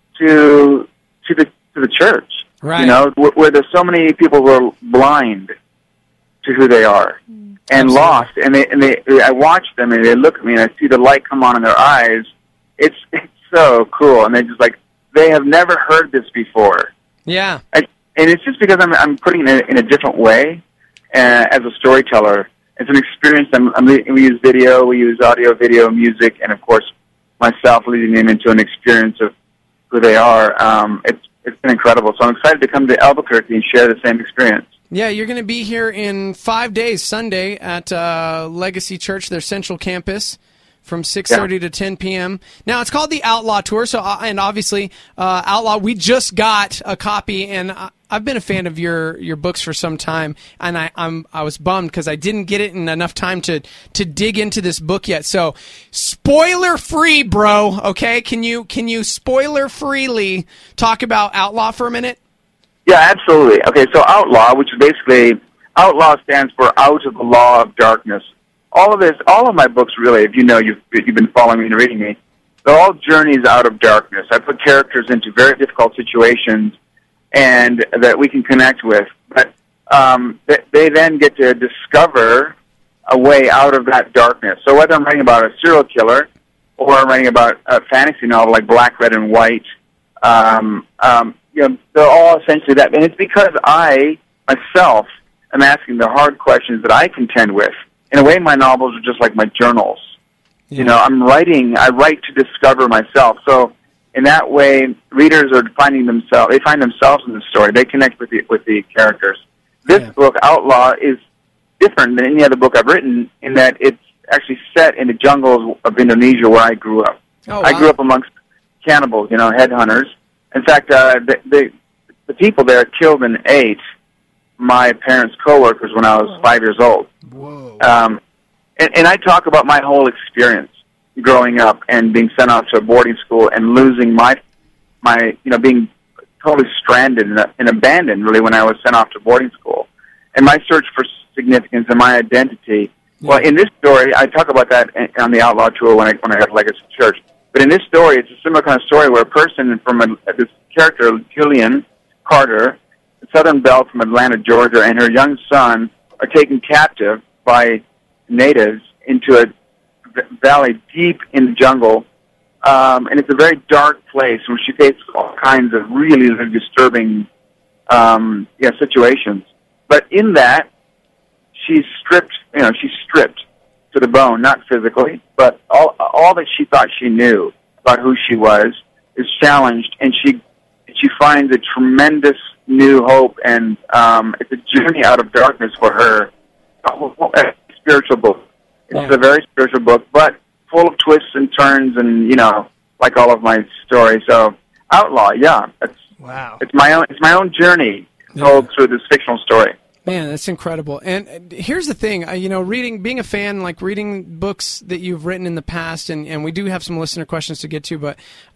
Speaker 15: to the church.
Speaker 4: Right.
Speaker 15: Where there's so many people who are blind to who they are and lost, and I watch them and they look at me and I see the light come on in their eyes. It's so cool, and they have never heard this before.
Speaker 4: Yeah.
Speaker 15: And it's just because I'm putting it in a different way as a storyteller. It's an experience. We use video, we use audio, video, music, and of course myself leading them into an experience of who they are. It's been incredible. So I'm excited to come to Albuquerque and share the same experience.
Speaker 4: Yeah, you're going to be here in 5 days, Sunday, at Legacy Church, their central campus, from 6:30 to 10 p.m. Now, it's called the Outlaw Tour, and obviously, Outlaw, we just got a copy, and I've been a fan of your books for some time, and I was bummed because I didn't get it in enough time to dig into this book yet. So, spoiler free, bro. Okay, can you spoiler freely talk about Outlaw for a minute?
Speaker 15: Yeah, absolutely. Okay, so Outlaw, which is basically Outlaw stands for Out of the Law of Darkness. All of my books, really, if you've been following me and reading me, they're all journeys out of darkness. I put characters into very difficult situations and that we can connect with, but they then get to discover a way out of that darkness. So whether I'm writing about a serial killer or I'm writing about a fantasy novel like Black, Red, and White, they're all essentially that. And it's because I, myself, am asking the hard questions that I contend with. In a way, my novels are just like my journals. Yeah. I write to discover myself. So in that way, readers are find themselves in the story. They connect with the characters. This book, Outlaw, is different than any other book I've written in that it's actually set in the jungles of Indonesia where I grew up.
Speaker 4: Oh, wow.
Speaker 15: I grew up amongst cannibals, headhunters. In fact, the people there killed and ate my parents' coworkers when I was 5 years old.
Speaker 4: Whoa.
Speaker 15: And I talk about my whole experience growing up and being sent off to a boarding school and losing my being totally stranded and abandoned, really, when I was sent off to boarding school. And my search for significance and my identity. Yeah. Well, in this story, I talk about that on the Outlaw Tour when I got Legacy Church. But in this story, it's a similar kind of story where a person this character, Julian Carter, Southern Belle from Atlanta, Georgia, and her young son are taken captive by natives into a valley deep in the jungle, and it's a very dark place where she faces all kinds of really, really disturbing situations. But in that, she's stripped to the bone, not physically, but all that she thought she knew about who she was, is challenged, and she finds a tremendous new hope, and it's a journey out of darkness for her. A spiritual book. It's a very spiritual book, but full of twists and turns, and like all of my stories. So, Outlaw, it's my own journey told through this fictional story.
Speaker 4: Man, that's incredible. And here's the thing, being a fan, like reading books that you've written in the past, and we do have some listener questions to get to, but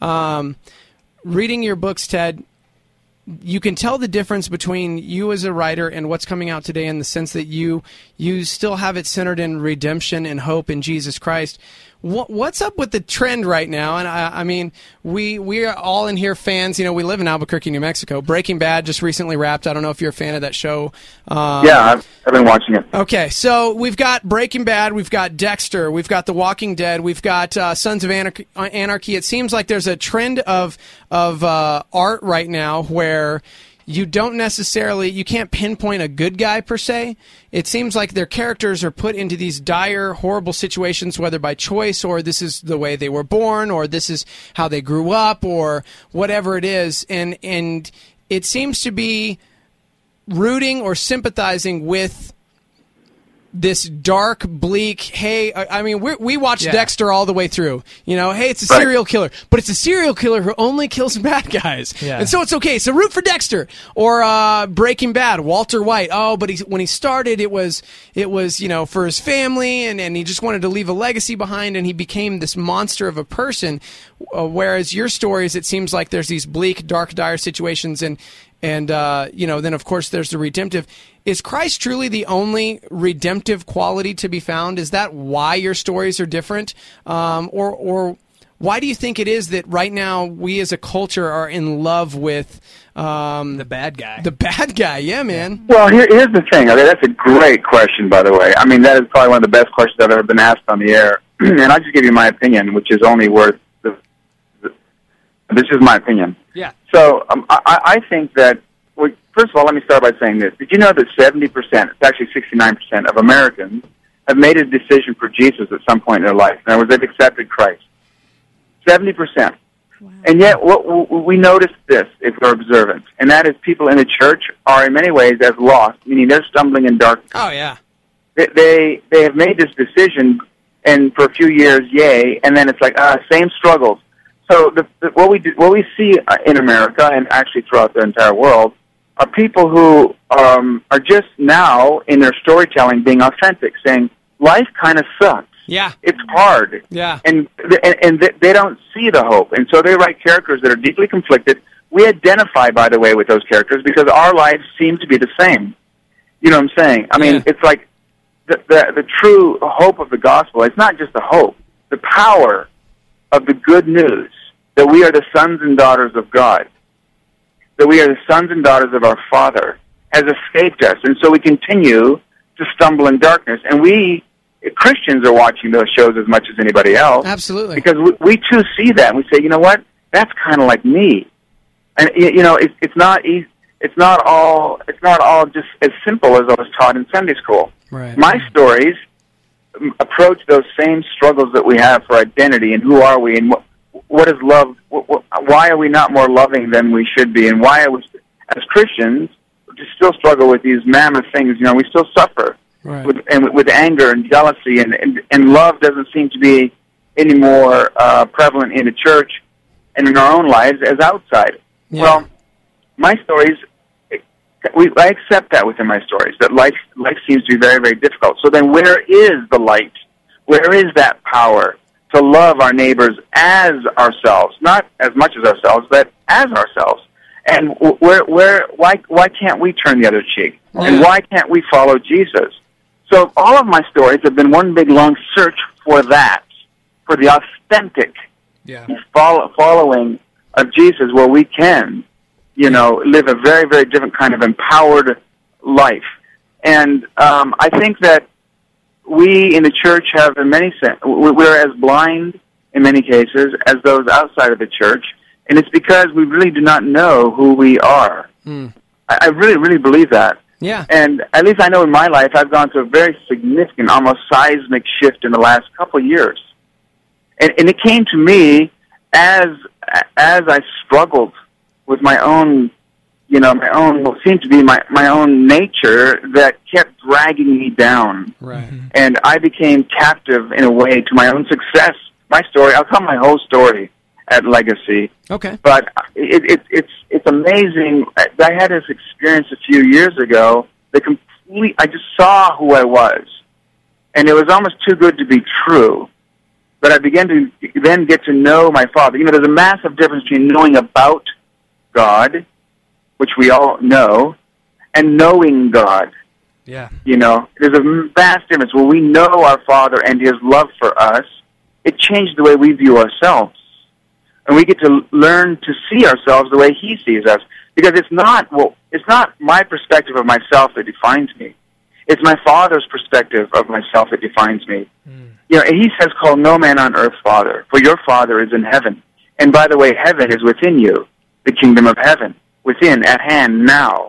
Speaker 4: reading your books, Ted, you can tell the difference between you as a writer and what's coming out today in the sense that you still have it centered in redemption and hope in Jesus Christ. What's up with the trend right now? And I mean, we are all in here fans. We live in Albuquerque, New Mexico. Breaking Bad just recently wrapped. I don't know if you're a fan of that show.
Speaker 15: Yeah, I've been watching it.
Speaker 4: Okay, so we've got Breaking Bad, we've got Dexter, we've got The Walking Dead, we've got Sons of Anarchy. It seems like there's a trend of art right now where you can't pinpoint a good guy per se. It seems like their characters are put into these dire, horrible situations, whether by choice or this is the way they were born or this is how they grew up or whatever it is. And it seems to be rooting or sympathizing with this dark, bleak, hey, I mean, we watched Dexter all the way through. Hey, it's a serial killer, but it's a serial killer who only kills bad guys. Yeah. And so it's okay. So root for Dexter. Or Breaking Bad, Walter White. Oh, but when he started, it was for his family, and he just wanted to leave a legacy behind, and he became this monster of a person. Whereas your stories, it seems like there's these bleak, dark, dire situations, and then, of course, there's the redemptive. Is Christ truly the only redemptive quality to be found? Is that why your stories are different? Or why do you think it is that right now we as a culture are in love with
Speaker 5: the bad guy?
Speaker 4: The bad guy, yeah, man.
Speaker 15: Well, here's the thing. I mean, that's a great question, by the way. I mean, that is probably one of the best questions I've ever been asked on the air. And I'll just give you my opinion, which is only worth this is my opinion.
Speaker 5: Yeah.
Speaker 15: So I think that, first of all, let me start by saying this. Did you know that 70%, it's actually 69% of Americans have made a decision for Jesus at some point in their life? In other words, they've accepted Christ. 70%. Wow. And yet, we notice this if we're observant, and that is people in the church are in many ways as lost, meaning they're stumbling in darkness.
Speaker 4: Oh, yeah.
Speaker 15: They have made this decision, and for a few years, yay, and then it's like, same struggles. So what we see in America, and actually throughout the entire world, are people who are just now in their storytelling being authentic, saying life kind of sucks.
Speaker 4: Yeah,
Speaker 15: it's hard.
Speaker 4: Yeah,
Speaker 15: and they don't see the hope, and so they write characters that are deeply conflicted. We identify, by the way, with those characters because our lives seem to be the same. You know what I'm saying? I mean, it's like the true hope of the gospel. It's not just the hope, the power of the good news that we are the sons and daughters of God, that we are the sons and daughters of our Father, has escaped us. And so we continue to stumble in darkness. And we, Christians, are watching those shows as much as anybody else.
Speaker 4: Absolutely.
Speaker 15: Because we too see that, and we say, you know what, that's kind of like me. And, it's not easy. It's not all just as simple as I was taught in Sunday school.
Speaker 4: Right.
Speaker 15: My stories approach those same struggles that we have for identity and who are we and what is love? Why are we not more loving than we should be? And why are we, as Christians, just still struggle with these mammoth things? We still suffer with anger and jealousy, and love doesn't seem to be any more prevalent in the church and in our own lives as outside. Yeah. Well, my stories, I accept that within my stories, that life seems to be very, very difficult. So then where is the light? Where is that power to love our neighbors as ourselves, not as much as ourselves, but as ourselves? And why can't we turn the other cheek? Yeah. And why can't we follow Jesus? So all of my stories have been one big long search for that, for the authentic following of Jesus, where we can, live a very, very different kind of empowered life. And I think that we in the church have, in many sense, we're as blind in many cases as those outside of the church, and it's because we really do not know who we are. I really, really believe that.
Speaker 4: Yeah.
Speaker 15: And at least I know in my life I've gone through a very significant, almost seismic shift in the last couple of years. And it came to me as I struggled with my own, what seemed to be my own nature that kept dragging me down.
Speaker 4: Right.
Speaker 15: And I became captive in a way to my own success. My story, I'll tell my whole story at Legacy.
Speaker 4: Okay.
Speaker 15: But it's amazing. I had this experience a few years ago. I just saw who I was, and it was almost too good to be true. But I began to then get to know my Father. There's a massive difference between knowing about God, which we all know, and knowing God.
Speaker 4: Yeah.
Speaker 15: There's a vast difference. When we know our Father and His love for us, it changed the way we view ourselves. And we get to learn to see ourselves the way He sees us. Because it's not my perspective of myself that defines me. It's my Father's perspective of myself that defines me. He says, call no man on earth Father, for your Father is in heaven. And by the way, heaven is within you, the kingdom of heaven, within, at hand, now.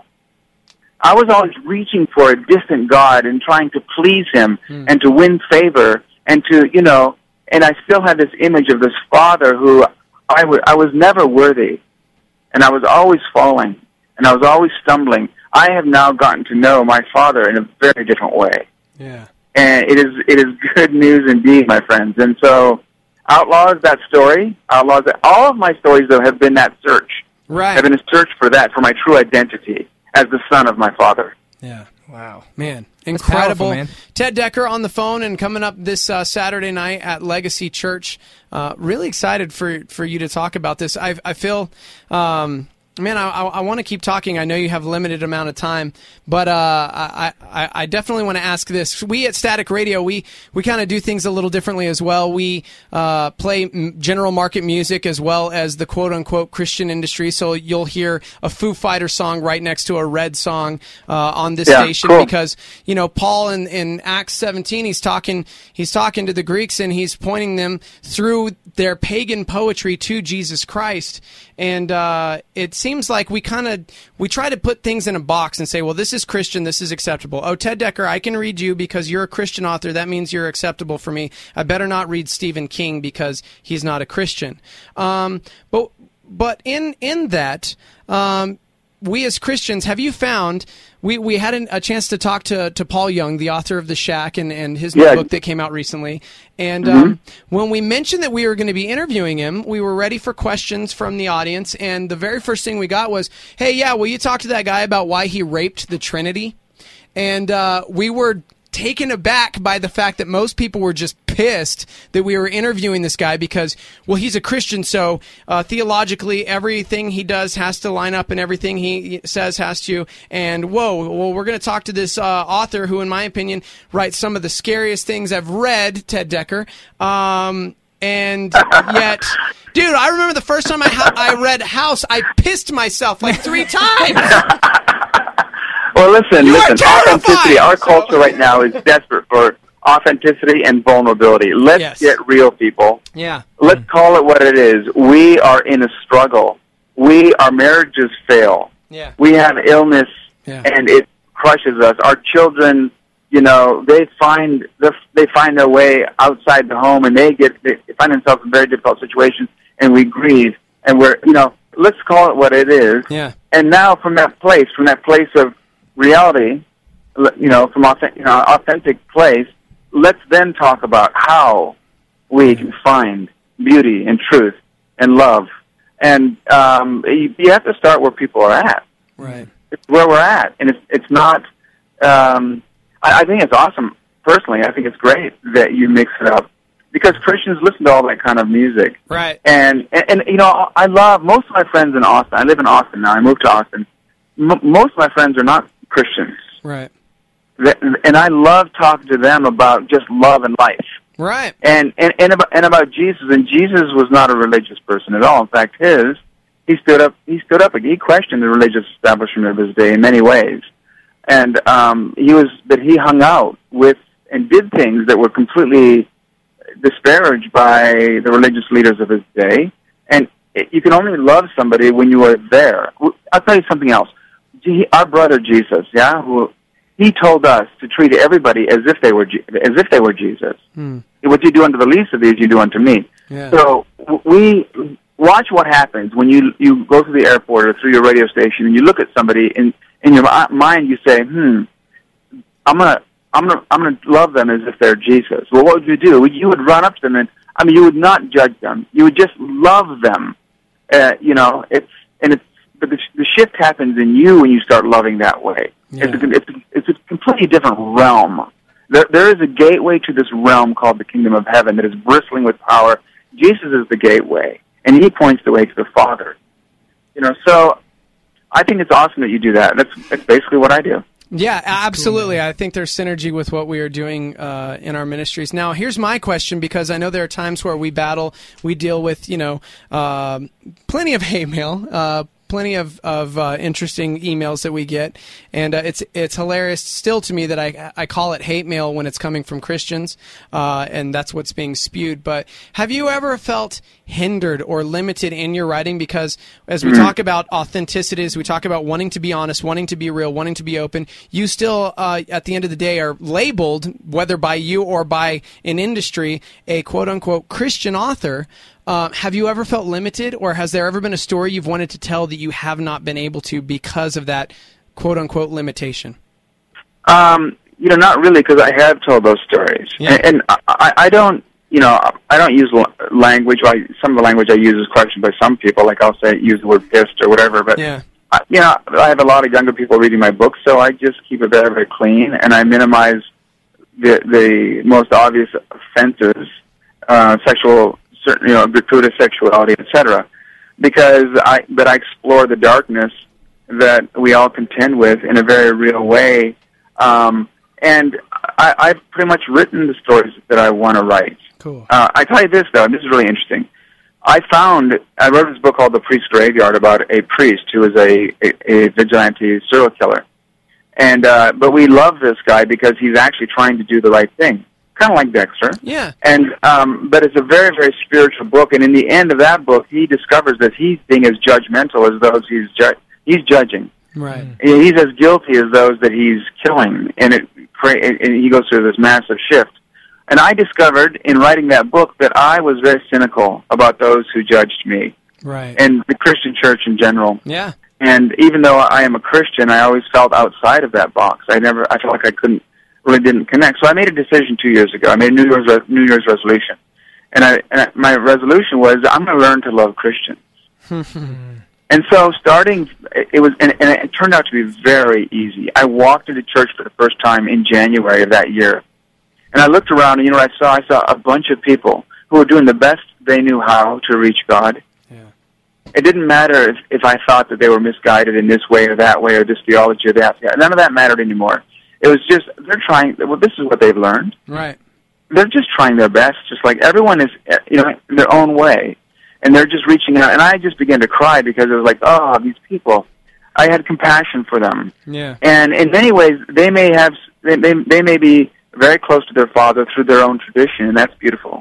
Speaker 15: I was always reaching for a distant God and trying to please Him and to win favor and to, and I still had this image of this Father who I was never worthy, and I was always falling, and I was always stumbling. I have now gotten to know my Father in a very different way.
Speaker 4: Yeah.
Speaker 15: And it is good news indeed, my friends. And so, Outlaws, that story, all of my stories, though, have been that search.
Speaker 4: Right.
Speaker 15: Have been a search for that, for my true identity as the son of my Father.
Speaker 4: Yeah. Wow. Man, incredible.
Speaker 5: Powerful, man.
Speaker 4: Ted Decker on the phone and coming up this Saturday night at Legacy Church. Really excited for you to talk about this. I feel... Man, I want to keep talking. I know you have a limited amount of time, but I definitely want to ask this. We at Static Radio, we kind of do things a little differently as well. We play general market music as well as the quote-unquote Christian industry, so you'll hear a Foo Fighters song right next to a Red song on this station because, Paul in Acts 17, he's talking to the Greeks and he's pointing them through their pagan poetry to Jesus Christ. And it seems like we try to put things in a box and say, well, this is Christian, this is acceptable. Oh, Ted Decker, I can read you because you're a Christian author. That means you're acceptable for me. I better not read Stephen King because he's not a Christian. But in that, we as Christians, have you found... We had a chance to talk to Paul Young, the author of The Shack, and his new book that came out recently. And when we mentioned that we were going to be interviewing him, we were ready for questions from the audience. And the very first thing we got was, hey, yeah, will you talk to that guy about why he raped the Trinity? And we were taken aback by the fact that most people were just pissed that we were interviewing this guy because, well, he's a Christian, so theologically everything he does has to line up and everything he says has to, and well, we're going to talk to this author who, in my opinion, writes some of the scariest things I've read, Ted Decker, and yet... Dude, I remember the first time I read House, I pissed myself like 3 times!
Speaker 15: Well, listen, authenticity. Our culture right now is desperate for authenticity and vulnerability. Let's get real, people.
Speaker 4: Yeah.
Speaker 15: Let's call it what it is. We are in a struggle. Our marriages fail.
Speaker 4: Yeah.
Speaker 15: We have illness, and it crushes us. Our children, they find their way outside the home, and they find themselves in very difficult situations, and we grieve, and we're, let's call it what it is.
Speaker 4: Yeah.
Speaker 15: And now from that place of reality, from authentic place, let's then talk about how we can find beauty and truth and love. And you have to start where people are at.
Speaker 4: Right.
Speaker 15: It's where we're at. And it's not... I think it's awesome. Personally, I think it's great that you mix it up because Christians listen to all that kind of music.
Speaker 4: Right.
Speaker 15: And I love most of my friends in Austin. I live in Austin now. I moved to Austin. Most of my friends are not Christians.
Speaker 4: Right.
Speaker 15: And I love talking to them about just love and life.
Speaker 4: Right.
Speaker 15: And about Jesus. And Jesus was not a religious person at all. In fact, he stood up. He questioned the religious establishment of his day in many ways. And he hung out with and did things that were completely disparaged by the religious leaders of his day. And you can only love somebody when you are there. I'll tell you something else. Our brother Jesus, he told us to treat everybody as if they were Jesus. What you do unto the least of these, you do unto me.
Speaker 4: Yeah.
Speaker 15: So we watch what happens when you go to the airport or through your radio station and you look at somebody in your mind. You say, I'm gonna love them as if they're Jesus. Well, what would you do? You would run up to them and you would not judge them. You would just love them. But the shift happens in you when you start loving that way. Yeah. It's a completely different realm. There is a gateway to this realm called the kingdom of heaven that is bristling with power. Jesus is the gateway, and he points the way to the Father. So I think it's awesome that you do that. That's basically what I do.
Speaker 4: Yeah, absolutely. Cool, I think there's synergy with what we are doing in our ministries. Now, here's my question, because I know there are times where we deal with, plenty of hate mail, plenty of interesting emails that we get, and it's hilarious still to me that I call it hate mail when it's coming from Christians, and that's what's being spewed. But have you ever felt hindered or limited in your writing? Because as we talk about authenticity, as we talk about wanting to be honest, wanting to be real, wanting to be open, you still, at the end of the day, are labeled, whether by you or by an industry, a quote-unquote Christian author. Have you ever felt limited, or has there ever been a story you've wanted to tell that you have not been able to because of that quote-unquote limitation?
Speaker 15: Not really, because I have told those stories. Yeah. And I don't use language. Some of the language I use is questioned by some people, like I'll use the word pissed or whatever, but
Speaker 4: yeah.
Speaker 15: I have a lot of younger people reading my books, so I just keep it very, very clean, and I minimize the most obvious offenses, sexual, gratuitous sexuality, etc. Because I explore the darkness that we all contend with in a very real way, and I've pretty much written the stories that I want to write.
Speaker 4: Cool.
Speaker 15: I tell you this though, and this is really interesting. I wrote this book called The Priest's Graveyard about a priest who is a vigilante serial killer, and but we love this guy because he's actually trying to do the right thing. Kind of like Dexter.
Speaker 4: Yeah.
Speaker 15: And but it's a very, very spiritual book, and in the end of that book, he discovers that he's being as judgmental as those he's judging.
Speaker 4: Right.
Speaker 15: He's as guilty as those that he's killing, and he goes through this massive shift. And I discovered in writing that book that I was very cynical about those who judged me.
Speaker 4: Right.
Speaker 15: And the Christian church in general.
Speaker 4: Yeah.
Speaker 15: And even though I am a Christian, I always felt outside of that box. I felt like I really didn't connect. So I made a decision 2 years ago. I made a New Year's resolution. And my resolution was, I'm going to learn to love Christians. And so it turned out to be very easy. I walked into church for the first time in January of that year. And I looked around, and I saw a bunch of people who were doing the best they knew how to reach God.
Speaker 4: Yeah.
Speaker 15: It didn't matter if I thought that they were misguided in this way or that way or this theology or that. None of that mattered anymore. It was just, they're trying, this is what they've learned.
Speaker 4: Right.
Speaker 15: They're just trying their best, just like everyone is, in their own way. And they're just reaching out. And I just began to cry because it was like, oh, these people. I had compassion for them.
Speaker 4: Yeah.
Speaker 15: And in many ways, they may be very close to their Father through their own tradition, and that's beautiful.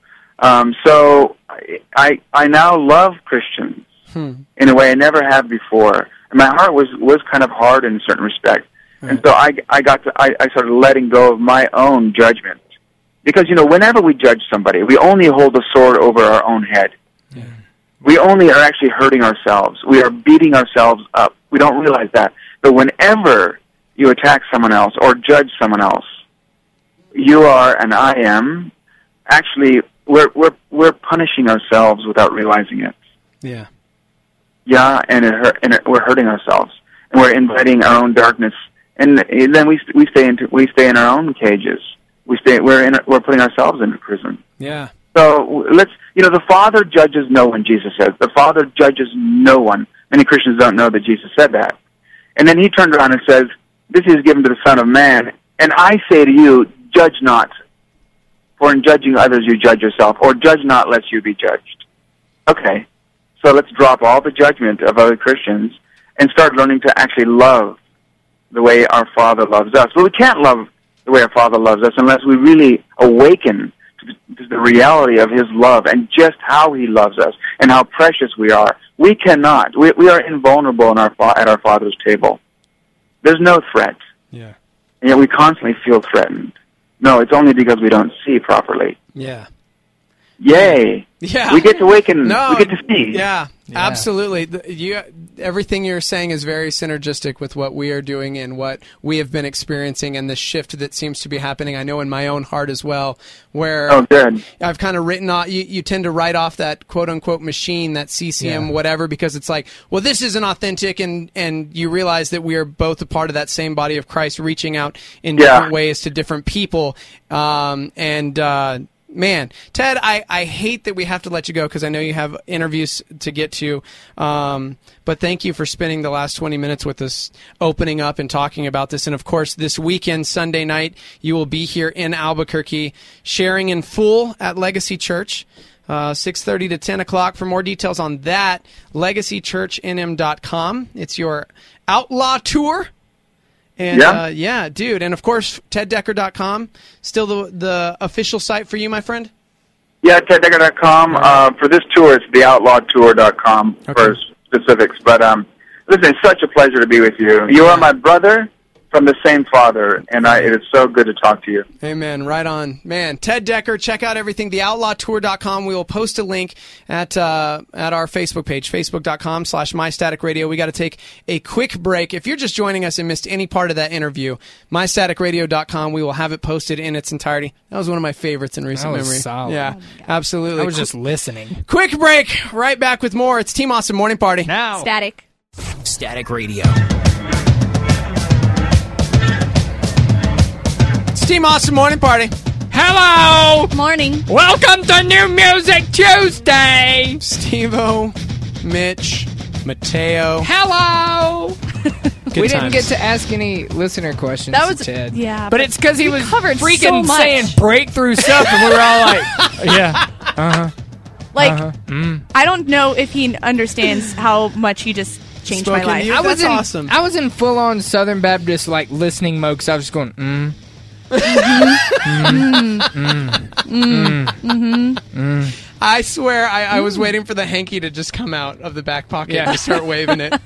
Speaker 15: So I now love Christians in a way I never have before. And my heart was kind of hard in a certain respect. Right. And so I started letting go of my own judgment. Because, whenever we judge somebody, we only hold the sword over our own head.
Speaker 4: Yeah.
Speaker 15: We only are actually hurting ourselves. We are beating ourselves up. We don't realize that. But whenever you attack someone else or judge someone else, you are and I am actually we're punishing ourselves without realizing it.
Speaker 4: Yeah.
Speaker 15: Yeah, and we're hurting ourselves, and we're inviting our own darkness, and then we stay in our own cages. We're putting ourselves into prison.
Speaker 4: Yeah.
Speaker 15: So the Father judges no one. Jesus says the Father judges no one. Many Christians don't know that Jesus said that. And then he turned around and says, "This is given to the Son of Man, and I say to you, judge not. For in judging others you judge yourself, or judge not lest you be judged." Okay, so let's drop all the judgment of other Christians and start learning to actually love the way our Father loves us. Well, we can't love the way our Father loves us unless we really awaken to the reality of His love and just how He loves us and how precious we are. We cannot. We are invulnerable at our Father's table. There's no threat.
Speaker 4: Yeah.
Speaker 15: And yet we constantly feel threatened. No, it's only because we don't see properly.
Speaker 4: Yeah.
Speaker 15: Yay!
Speaker 4: Yeah.
Speaker 15: We get to awaken.
Speaker 4: No,
Speaker 15: we get to see.
Speaker 4: Yeah, absolutely. Everything you're saying is very synergistic with what we are doing and what we have been experiencing, and the shift that seems to be happening. I know in my own heart as well, where I've kind of written off. You tend to write off that quote unquote machine, that CCM, whatever, because it's like, well, this isn't authentic, and you realize that we are both a part of that same body of Christ, reaching out in different ways to different people, Man, Ted, I hate that we have to let you go because I know you have interviews to get to, but thank you for spending the last 20 minutes with us, opening up and talking about this. And, of course, this weekend, Sunday night, you will be here in Albuquerque, sharing in full at Legacy Church, 6:30 to 10 o'clock. For more details on that, legacychurchnm.com. It's your Outlaw Tour. And dude, and of course, TedDecker.com, still the official site for you, my friend?
Speaker 15: Yeah, TedDecker.com. For this tour, it's theoutlawtour.com for specifics. But listen, it's such a pleasure to be with you. You are my brother from the same father, and it is so good to talk to you.
Speaker 4: Amen. Right on. Man, Ted Decker, check out everything, theoutlawtour.com. We will post a link at our Facebook page, facebook.com/mystaticradio. We got to take a quick break. If you're just joining us and missed any part of that interview, mystaticradio.com, we will have it posted in its entirety. That was one of my favorites in recent memory.
Speaker 5: Solid.
Speaker 4: Yeah, absolutely.
Speaker 5: I was just listening.
Speaker 4: Quick break. Right back with more. It's Team Awesome Morning Party.
Speaker 5: Now.
Speaker 1: Static Radio.
Speaker 4: Team Awesome Morning Party.
Speaker 5: Hello!
Speaker 13: Morning.
Speaker 5: Welcome to New Music Tuesday!
Speaker 4: Steve-O, Mitch, Mateo.
Speaker 5: Hello! We didn't
Speaker 4: times.
Speaker 5: get to ask any listener questions
Speaker 13: That was
Speaker 5: to Ted.
Speaker 13: yeah,
Speaker 5: but it's because he was
Speaker 13: covered
Speaker 5: freaking
Speaker 13: so much.
Speaker 5: saying breakthrough stuff, and we were all like, yeah,
Speaker 13: Like, I don't know if he understands how much he just changed my life.
Speaker 4: That's awesome.
Speaker 5: I was in full-on Southern Baptist, like, listening mode, because I was just going,
Speaker 4: I swear I was waiting for the hanky to just come out of the back pocket and just start waving it.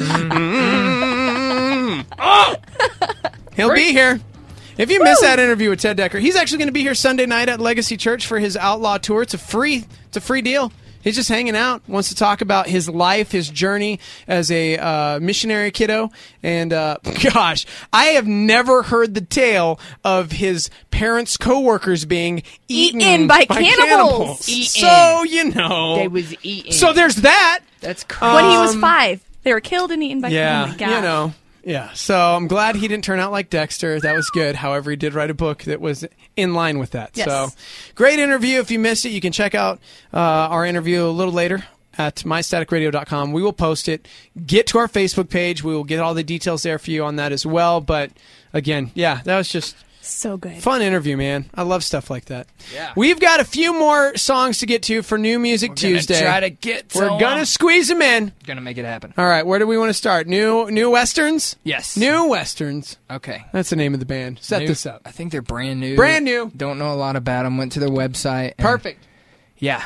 Speaker 4: Oh! He'll be here. If you missed that interview with Ted Decker, he's actually going to be here Sunday night at Legacy Church for his Outlaw Tour. It's a free deal. He's just hanging out, wants to talk about his life, his journey as a missionary kiddo. And, gosh, I have never heard the tale of his parents' coworkers being eaten
Speaker 13: by cannibals.
Speaker 4: So, you know.
Speaker 5: They was eating.
Speaker 4: So there's that.
Speaker 5: That's crazy.
Speaker 13: When he was 5, they were killed and eaten by
Speaker 4: yeah,
Speaker 13: oh my gosh.
Speaker 4: you know. Yeah, so I'm glad he didn't turn out like Dexter. That was good. However, he did write a book that was in line with that.
Speaker 13: Yes.
Speaker 4: So, great interview. If you missed it, you can check out our interview a little later at mystaticradio.com. We will post it. Get to our Facebook page. We will get all the details there for you on that as well. But, again, yeah, that was just
Speaker 13: so good.
Speaker 4: Fun interview, man. I love stuff like that.
Speaker 5: Yeah.
Speaker 4: We've got a few more songs to get to for New Music Tuesday.
Speaker 5: Try to get to
Speaker 4: We're going to squeeze them in.
Speaker 5: Gonna make it happen.
Speaker 4: All right, where do we want to start? New Westerns?
Speaker 5: Yes.
Speaker 4: New Westerns.
Speaker 5: Okay.
Speaker 4: That's the name of the band. Set this up.
Speaker 5: I think they're brand new.
Speaker 4: Brand new.
Speaker 5: Don't know a lot about them. Went to their website.
Speaker 4: Perfect.
Speaker 5: Yeah.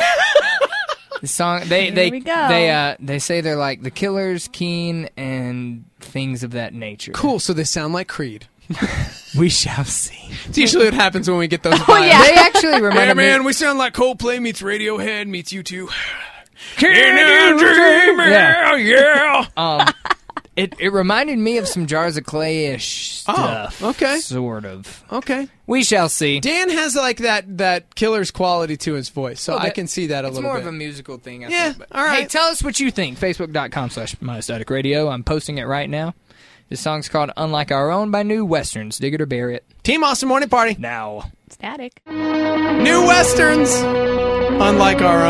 Speaker 5: The song they
Speaker 13: we go.
Speaker 5: they say they're like The Killers, Keen, and things of that nature.
Speaker 4: Cool. So they sound like Creed.
Speaker 5: We shall see.
Speaker 4: It's usually what happens when we get those vibes.
Speaker 13: Oh, yeah.
Speaker 5: They actually remind
Speaker 4: Hey,
Speaker 5: me.
Speaker 4: man, we sound like Coldplay meets Radiohead meets U2.
Speaker 5: Can you dream it?
Speaker 4: Yeah.
Speaker 5: It reminded me of some Jars of Clay-ish stuff.
Speaker 4: Oh, okay.
Speaker 5: Sort of.
Speaker 4: Okay.
Speaker 5: We shall see.
Speaker 4: Dan has like that Killer's quality to his voice, so I can see that a
Speaker 5: It's
Speaker 4: little
Speaker 5: more
Speaker 4: bit.
Speaker 5: of a musical thing, I
Speaker 4: Yeah,
Speaker 5: think. But
Speaker 4: all right.
Speaker 5: Hey, tell us what you think. Facebook.com/MyStaticRadio. I'm posting it right now. This song's called Unlike Our Own by New Westerns. Dig it or bury it.
Speaker 4: Team Awesome Morning Party.
Speaker 5: Now.
Speaker 13: Static.
Speaker 4: New Westerns. Unlike Our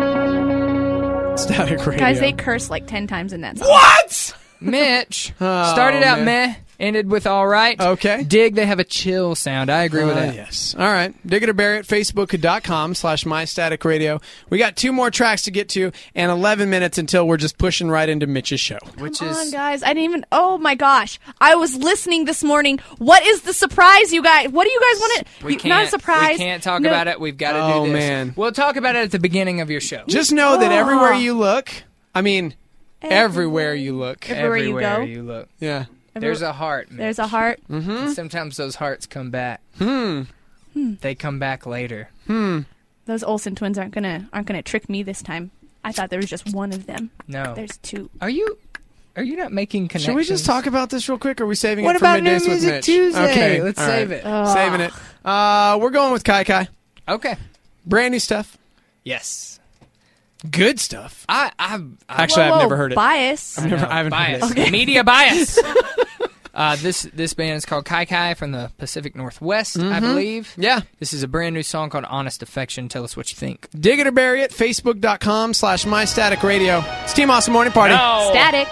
Speaker 4: Own. Static Radio.
Speaker 13: Guys, they curse like 10 times in that song.
Speaker 4: What?
Speaker 5: Mitch.
Speaker 4: Oh,
Speaker 5: Started out
Speaker 4: man.
Speaker 5: meh, ended with all right.
Speaker 4: Okay.
Speaker 5: Dig, they have a chill sound. I agree with that.
Speaker 4: Yes. All right. Dig it or bury it. Facebook.com/MyStaticRadio. We got 2 more tracks to get to and 11 minutes until we're just pushing right into Mitch's show.
Speaker 13: Come on, guys. I didn't even... Oh, my gosh. I was listening this morning. What is the surprise, you guys? What do you guys want to... Not a surprise.
Speaker 5: We can't talk about it. We've got to do this.
Speaker 4: Man.
Speaker 5: We'll talk about it at the beginning of your show.
Speaker 4: Just know that everywhere you look, I mean, everywhere you look.
Speaker 13: Everywhere you go.
Speaker 5: look.
Speaker 4: Yeah.
Speaker 5: There's a heart, Mitch.
Speaker 13: There's a heart.
Speaker 5: And sometimes those hearts come back. They come back later.
Speaker 13: Those Olsen twins aren't gonna trick me this time. I thought there was just one of them.
Speaker 5: No.
Speaker 13: There's two.
Speaker 5: Are you not making connections?
Speaker 4: Should we just talk about this real quick, or are we saving
Speaker 5: What
Speaker 4: it for
Speaker 5: about New
Speaker 4: Middays with
Speaker 5: Music
Speaker 4: Mitch?
Speaker 5: Tuesday?
Speaker 4: Okay,
Speaker 5: Let's
Speaker 4: all
Speaker 5: save
Speaker 4: right.
Speaker 5: it.
Speaker 4: Saving it. We're going with Kai Kai.
Speaker 5: Okay.
Speaker 4: Brand new stuff.
Speaker 5: Yes.
Speaker 4: Good stuff.
Speaker 5: I've
Speaker 4: Actually, I've never heard it.
Speaker 13: Bias.
Speaker 4: I haven't
Speaker 5: bias.
Speaker 4: heard it.
Speaker 5: Okay. Media bias. This band is called Kai Kai from the Pacific Northwest, I believe.
Speaker 4: Yeah.
Speaker 5: This is a brand new song called Honest Affection. Tell us what you think.
Speaker 4: Dig it or bury it. Facebook.com/MyStaticRadio. It's Team Awesome Morning Party.
Speaker 5: No.
Speaker 13: Static.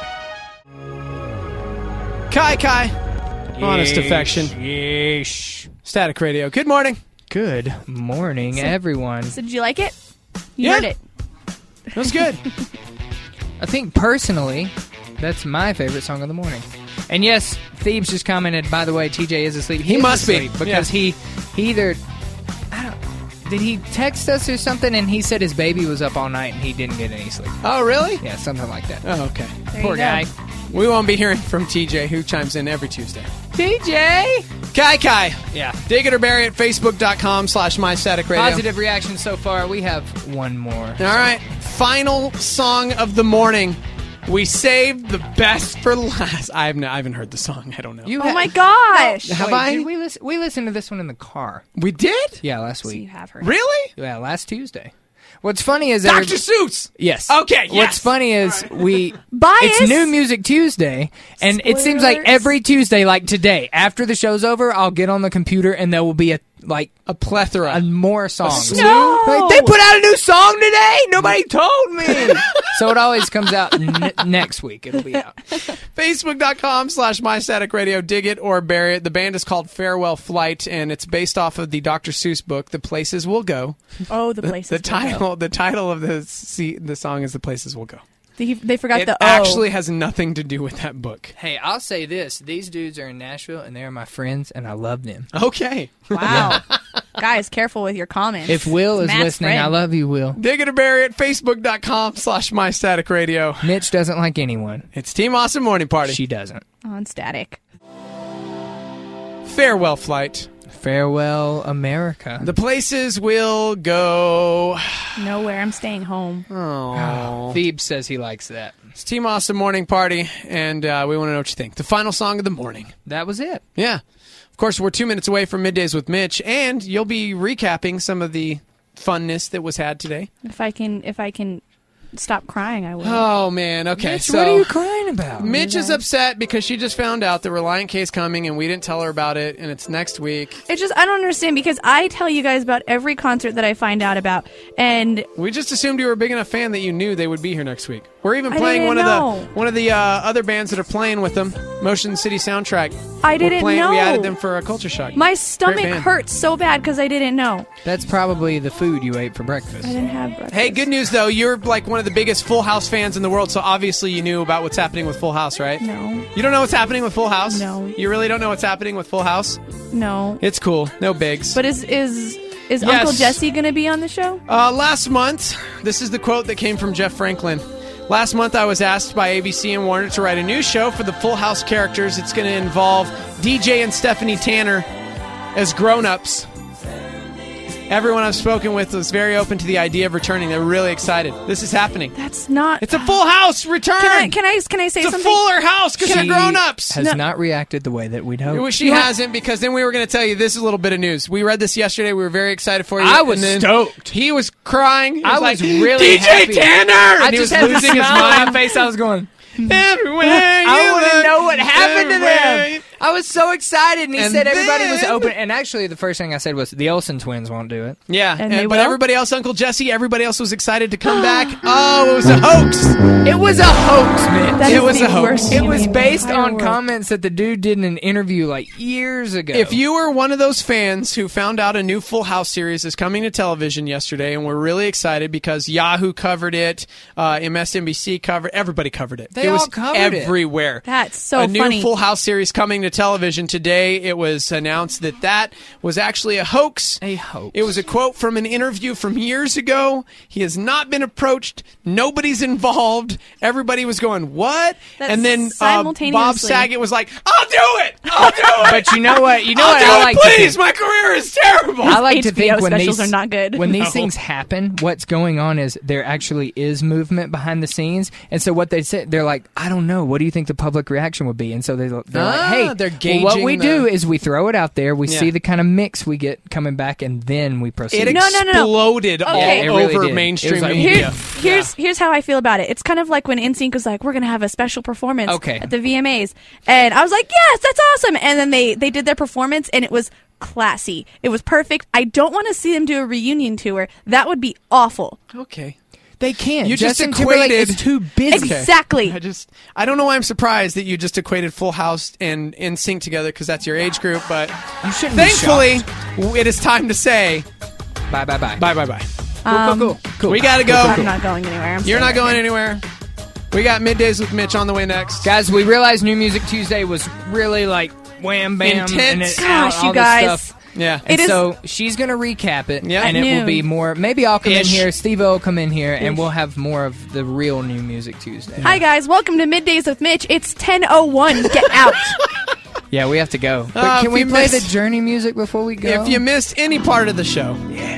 Speaker 4: Kai Kai. Honest Affection.
Speaker 5: Yeesh.
Speaker 4: Static Radio. Good morning.
Speaker 5: Good morning, everyone.
Speaker 13: So did you like it? You
Speaker 4: Yeah.
Speaker 13: heard it.
Speaker 4: That was good.
Speaker 5: I think personally, that's my favorite song of the morning. And yes, Thebes just commented, by the way, TJ is asleep.
Speaker 4: He
Speaker 5: is
Speaker 4: must be,
Speaker 5: asleep because he either... Did he text us or something and he said his baby was up all night and he didn't get any sleep?
Speaker 4: Oh, really?
Speaker 5: Yeah, something like that.
Speaker 4: Oh, okay.
Speaker 13: There
Speaker 5: Poor
Speaker 13: you go.
Speaker 5: guy.
Speaker 4: We won't be hearing from TJ, who chimes in every Tuesday.
Speaker 5: TJ!
Speaker 4: Kai Kai.
Speaker 5: Yeah.
Speaker 4: Dig it or bury it. Facebook.com/MyStaticRadio.
Speaker 5: Positive reaction so far. We have one more.
Speaker 4: All right. Final song of the morning. We saved the best for last. I haven't heard the song. I don't know.
Speaker 13: Oh my gosh.
Speaker 4: Have
Speaker 5: Wait,
Speaker 4: I?
Speaker 5: did we listened to this one in the car.
Speaker 4: We did?
Speaker 5: Yeah, last
Speaker 13: So
Speaker 5: week.
Speaker 13: you have heard.
Speaker 4: Really?
Speaker 5: Yeah, last Tuesday. What's funny is
Speaker 4: Dr. Seuss.
Speaker 5: Yes.
Speaker 4: Okay, yes.
Speaker 5: What's funny is
Speaker 13: Bias.
Speaker 5: it's New Music Tuesday, and it seems like
Speaker 13: Spoilers.
Speaker 5: every Tuesday, like today, after the show's over, I'll get on the computer and there will be a
Speaker 4: plethora,
Speaker 5: more songs.
Speaker 4: slew?
Speaker 5: Like, they put out a new song today. Nobody told me. So it always comes out next week. It'll be out.
Speaker 4: Facebook.com/MyStaticRadio. Dig it or bury it. The band is called Farewell Flight, and it's based off of the Dr. Seuss book, The Places We'll Go.
Speaker 13: Oh, the places.
Speaker 4: The title of the song is The Places We'll Go.
Speaker 13: They forgot
Speaker 4: It
Speaker 13: the O.
Speaker 4: actually has nothing to do with that book.
Speaker 5: Hey, I'll say this. These dudes are in Nashville, and they're my friends, and I love them.
Speaker 4: Okay.
Speaker 13: Wow. Guys, careful with your comments.
Speaker 5: If Will is
Speaker 13: Matt's
Speaker 5: listening,
Speaker 13: friend.
Speaker 5: I love you, Will.
Speaker 4: Dig it or bury it. Facebook.com/MyStaticRadio.
Speaker 5: Mitch doesn't like anyone.
Speaker 4: It's Team Awesome Morning Party.
Speaker 5: She doesn't.
Speaker 13: On Static.
Speaker 4: Farewell Flight.
Speaker 5: Farewell, America.
Speaker 4: The Places We'll Go.
Speaker 13: Nowhere. I'm staying home.
Speaker 4: Oh.
Speaker 5: Thebes says he likes that.
Speaker 4: It's Team Awesome Morning Party, and we want to know what you think. The final song of the morning.
Speaker 5: That was it.
Speaker 4: Yeah. Of course, we're 2 minutes away from Middays with Mitch, and you'll be recapping some of the funness that was had today.
Speaker 13: If I can stop crying, I will.
Speaker 4: Oh, man. Okay,
Speaker 5: Mitch,
Speaker 4: so
Speaker 5: what are you crying about?
Speaker 4: Mitch is upset because she just found out the Reliant K is coming, and we didn't tell her about it, and it's next week.
Speaker 13: It's just, I don't understand, because I tell you guys about every concert that I find out about, and
Speaker 4: We just assumed you were a big enough fan that you knew they would be here next week. We're even
Speaker 13: I
Speaker 4: playing
Speaker 13: didn't know.
Speaker 4: one of the other bands that are playing with them, Motion City Soundtrack.
Speaker 13: I didn't
Speaker 4: We
Speaker 13: know.
Speaker 4: added them for a Culture Shock.
Speaker 13: my
Speaker 4: Great
Speaker 13: stomach
Speaker 4: band.
Speaker 13: hurts so bad because I didn't know.
Speaker 5: That's probably the food you ate for breakfast.
Speaker 13: I didn't have breakfast.
Speaker 4: Hey, good news though. You're like one of the biggest Full House fans in the world, so obviously you knew about what's happening with Full House, right?
Speaker 13: No.
Speaker 4: You don't know what's happening with Full House?
Speaker 13: No.
Speaker 4: You really don't know what's happening with Full House?
Speaker 13: No.
Speaker 4: It's cool. No bigs.
Speaker 13: But is
Speaker 4: Yes.
Speaker 13: Uncle Jesse going to be on the show?
Speaker 4: Last month, this is the quote that came from Jeff Franklin. Last month, I was asked by ABC and Warner to write a new show for the Full House characters. It's going to involve DJ and Stephanie Tanner as grown-ups. Everyone I've spoken with was very open to the idea of returning. They're really excited. This is happening.
Speaker 13: That's not...
Speaker 4: It's a Full House return!
Speaker 13: Can I say
Speaker 4: it's
Speaker 13: something?
Speaker 4: It's a fuller house because they're grown-ups!
Speaker 5: Has not reacted the way that we'd hoped.
Speaker 4: She hasn't, because then we were going to tell you this is a little bit of news. We read this yesterday. We were very excited for you.
Speaker 5: I was
Speaker 4: and then
Speaker 5: stoked.
Speaker 4: He was crying. He
Speaker 5: I
Speaker 4: was
Speaker 5: was
Speaker 4: like,
Speaker 5: really
Speaker 4: DJ
Speaker 5: happy.
Speaker 4: Tanner!
Speaker 5: I
Speaker 4: And he
Speaker 5: just
Speaker 4: was
Speaker 5: had a
Speaker 4: losing his
Speaker 5: smile on my
Speaker 4: mind.
Speaker 5: face. I was going...
Speaker 4: Everywhere
Speaker 5: I
Speaker 4: you
Speaker 5: want to
Speaker 4: look,
Speaker 5: know what happened to
Speaker 4: everywhere
Speaker 5: them. I was so excited, and he
Speaker 4: And
Speaker 5: said everybody was
Speaker 4: then-
Speaker 5: open. And actually, the first thing I said was the Olsen twins won't do it.
Speaker 4: Yeah,
Speaker 13: And they
Speaker 4: but
Speaker 13: will?
Speaker 4: everybody else, Uncle Jesse, everybody else was excited to come back. Oh, it was a hoax.
Speaker 5: It was a hoax, man.
Speaker 13: That
Speaker 4: It
Speaker 13: is
Speaker 4: was
Speaker 13: the
Speaker 4: a hoax.
Speaker 13: worst
Speaker 5: It
Speaker 13: thing
Speaker 5: was
Speaker 13: in the
Speaker 5: based
Speaker 13: entire
Speaker 5: on
Speaker 13: world.
Speaker 5: comments that the dude did in an interview like years ago.
Speaker 4: If you were one of those fans who found out a new Full House series is coming to television yesterday, and we're really excited because Yahoo covered it, MSNBC covered, everybody covered it.
Speaker 5: They
Speaker 4: it was
Speaker 5: all covered it.
Speaker 4: everywhere.
Speaker 13: That's so
Speaker 4: a new
Speaker 13: funny.
Speaker 4: Full House series coming to television today. It was announced that was actually a hoax.
Speaker 5: A hoax.
Speaker 4: It was a quote from an interview from years ago. He has not been approached. Nobody's involved. Everybody was going, what?
Speaker 13: That's
Speaker 4: and then Bob
Speaker 13: simultaneously-
Speaker 4: Saget was like, I'll do it! I'll do it.
Speaker 5: But you know what? You know
Speaker 4: I'll
Speaker 5: what
Speaker 4: do
Speaker 5: I
Speaker 4: it,
Speaker 5: like
Speaker 4: please.
Speaker 5: to think?
Speaker 4: My career is terrible.
Speaker 5: I like to think
Speaker 13: HBO
Speaker 5: when
Speaker 13: specials
Speaker 5: these
Speaker 13: are not good.
Speaker 5: When these
Speaker 4: No.
Speaker 5: things happen, what's going on is there actually is movement behind the scenes, and so what they say, they're like, I don't know, what do you think the public reaction would be? And so they're like, hey,
Speaker 4: they're
Speaker 5: well, what
Speaker 4: gauging
Speaker 5: we do is we throw it out there, we
Speaker 4: Yeah.
Speaker 5: see the kind of mix we get coming back, and then we proceed.
Speaker 4: It exploded all
Speaker 13: Okay.
Speaker 5: It really
Speaker 4: over
Speaker 5: did.
Speaker 4: mainstream
Speaker 5: It was like,
Speaker 4: media.
Speaker 13: Here's how I feel about it. It's kind of like when NSYNC was like, we're going to have a special performance
Speaker 5: Okay.
Speaker 13: at the VMAs. And I was like, yes, that's awesome. And then they did their performance, and it was classy. It was perfect. I don't want to see them do a reunion tour. That would be awful.
Speaker 4: Okay.
Speaker 5: They can't.
Speaker 4: You just
Speaker 5: Justin Timberlake
Speaker 4: equated
Speaker 5: is too busy.
Speaker 13: Exactly.
Speaker 4: I don't know why I'm surprised that you just equated Full House and NSYNC together because that's your age group, but
Speaker 5: You shouldn't be
Speaker 4: thankfully, it is time to say
Speaker 5: Bye, bye, bye.
Speaker 4: bye, bye, bye.
Speaker 5: Cool.
Speaker 4: We gotta go.
Speaker 13: I'm not going anywhere.
Speaker 4: You're not going anywhere. We got Middays with Mitch on the way next.
Speaker 5: Guys, we realized New Music Tuesday was really like wham, bam,
Speaker 4: Intense.
Speaker 5: and it,
Speaker 13: Gosh,
Speaker 5: all
Speaker 13: you
Speaker 5: this
Speaker 13: guys.
Speaker 5: stuff.
Speaker 4: Yeah.
Speaker 5: And
Speaker 13: It is-
Speaker 5: so she's going to recap it,
Speaker 4: Yeah.
Speaker 5: and
Speaker 13: At
Speaker 5: it will
Speaker 13: noon.
Speaker 5: be more. Maybe I'll come in
Speaker 4: Ish.
Speaker 5: here, Steve-O will come in here, and
Speaker 13: Ish.
Speaker 5: we'll have more of the real New Music Tuesday.
Speaker 13: Hi, guys. Welcome to Middays with Mitch. It's 10:01. Get out.
Speaker 5: Yeah, we have to go. But
Speaker 4: if
Speaker 5: can we
Speaker 4: you
Speaker 5: play
Speaker 4: missed-
Speaker 5: the Journey music before we go?
Speaker 4: If you missed any part of the show. Yeah.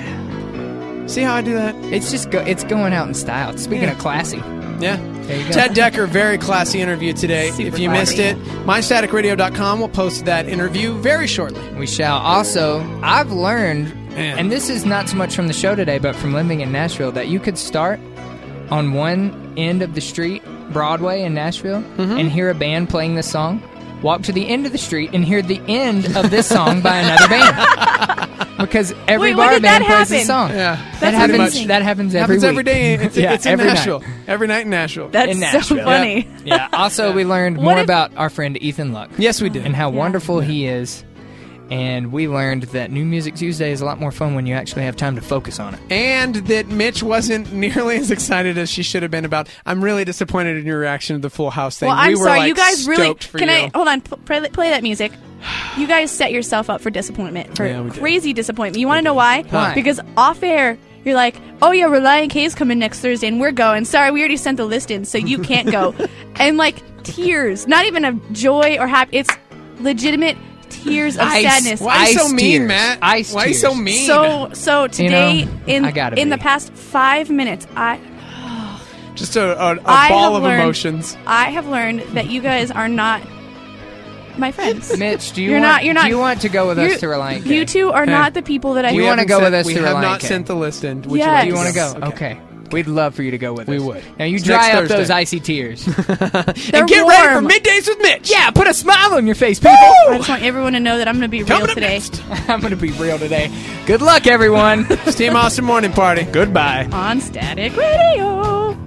Speaker 4: See how I do that?
Speaker 5: It's just it's going out in style. Speaking of classy.
Speaker 4: Yeah.
Speaker 5: There you go.
Speaker 4: Ted Decker, very classy interview today.
Speaker 13: Super
Speaker 4: if you
Speaker 13: classy.
Speaker 4: missed it, mystaticradio.com will post that interview very shortly.
Speaker 5: We shall. Also, I've learned,
Speaker 4: Man.
Speaker 5: and this is not so much from the show today, but from living in Nashville, that you could start on one end of the street, Broadway in Nashville, and hear a band playing this song, walk to the end of the street and hear the end of this song by another band. Because every
Speaker 13: Wait, when
Speaker 5: bar
Speaker 13: did that
Speaker 5: band plays this
Speaker 13: happen?
Speaker 5: song.
Speaker 4: Yeah.
Speaker 5: That
Speaker 13: That's
Speaker 5: happens.
Speaker 13: amazing.
Speaker 5: That happens every
Speaker 4: Happens
Speaker 5: week.
Speaker 4: every day. It's,
Speaker 5: Yeah,
Speaker 4: it's in
Speaker 5: every night.
Speaker 4: Nashville. Every night in Nashville.
Speaker 13: That's
Speaker 5: In
Speaker 13: so
Speaker 5: Nashville.
Speaker 13: funny.
Speaker 5: Yeah. Also, we learned
Speaker 13: What
Speaker 5: more
Speaker 13: if-
Speaker 5: about our friend Ethan Luck.
Speaker 4: Yes, we did.
Speaker 5: And how
Speaker 13: Yeah.
Speaker 5: wonderful he is. And we learned that New Music Tuesday is a lot more fun when you actually have time to focus on it.
Speaker 4: And that Mitch wasn't nearly as excited as she should have been about. I'm really disappointed in your reaction to the Full House thing.
Speaker 13: Well, I'm
Speaker 4: we were
Speaker 13: sorry.
Speaker 4: like
Speaker 13: You guys really.
Speaker 4: stoked for
Speaker 13: Can
Speaker 4: you.
Speaker 13: I hold on? Play that music. You guys set yourself up for disappointment, for
Speaker 4: Yeah, we did.
Speaker 13: crazy disappointment. You want to know why?
Speaker 5: Why?
Speaker 13: Because off air, you're like, "Oh yeah, Reliant K's coming next Thursday, and we're going." Sorry, we already sent the list in, so you can't go. And like tears, not even of joy or happy. It's legitimate tears of sadness.
Speaker 4: Why you so
Speaker 5: Ice
Speaker 4: mean,
Speaker 5: tears.
Speaker 4: Matt?
Speaker 5: Ice
Speaker 4: Why you
Speaker 5: tears.
Speaker 4: so mean?
Speaker 13: So today
Speaker 5: I gotta
Speaker 13: in the
Speaker 5: be.
Speaker 13: past 5 minutes,
Speaker 4: Just a
Speaker 13: I
Speaker 4: ball
Speaker 13: have
Speaker 4: of
Speaker 13: learned-
Speaker 4: emotions.
Speaker 13: I have learned that you guys are not my friends.
Speaker 5: Mitch, do you
Speaker 13: You're
Speaker 5: want,
Speaker 13: not- you're not-
Speaker 5: do you want to go with us
Speaker 13: You-
Speaker 5: to Reliant K?
Speaker 13: You two are
Speaker 4: Hey.
Speaker 13: not the people that I.
Speaker 5: Do you
Speaker 4: We
Speaker 5: wanna
Speaker 4: haven't
Speaker 5: go
Speaker 4: sent-
Speaker 5: with us
Speaker 4: we
Speaker 5: to
Speaker 4: have
Speaker 5: Reliant
Speaker 4: not
Speaker 5: K?
Speaker 4: sent the list in. Would
Speaker 13: Yes.
Speaker 4: you like
Speaker 5: Do you want to
Speaker 4: go?
Speaker 5: go? Okay. We'd love for you to go with us.
Speaker 4: We would.
Speaker 5: Now you
Speaker 4: It's
Speaker 5: dry
Speaker 4: next
Speaker 5: up those
Speaker 4: Thursday.
Speaker 5: icy tears.
Speaker 13: They're
Speaker 4: And get ready for
Speaker 13: warm.
Speaker 4: Middays with Mitch.
Speaker 5: Yeah, put a smile on your face, people.
Speaker 13: I just want everyone to know that I'm going to be real
Speaker 4: Coming up
Speaker 13: today
Speaker 4: next.
Speaker 5: I'm going to be real today. Good luck, everyone.
Speaker 4: It's Team Austin Morning Party. Goodbye.
Speaker 13: on Static Radio.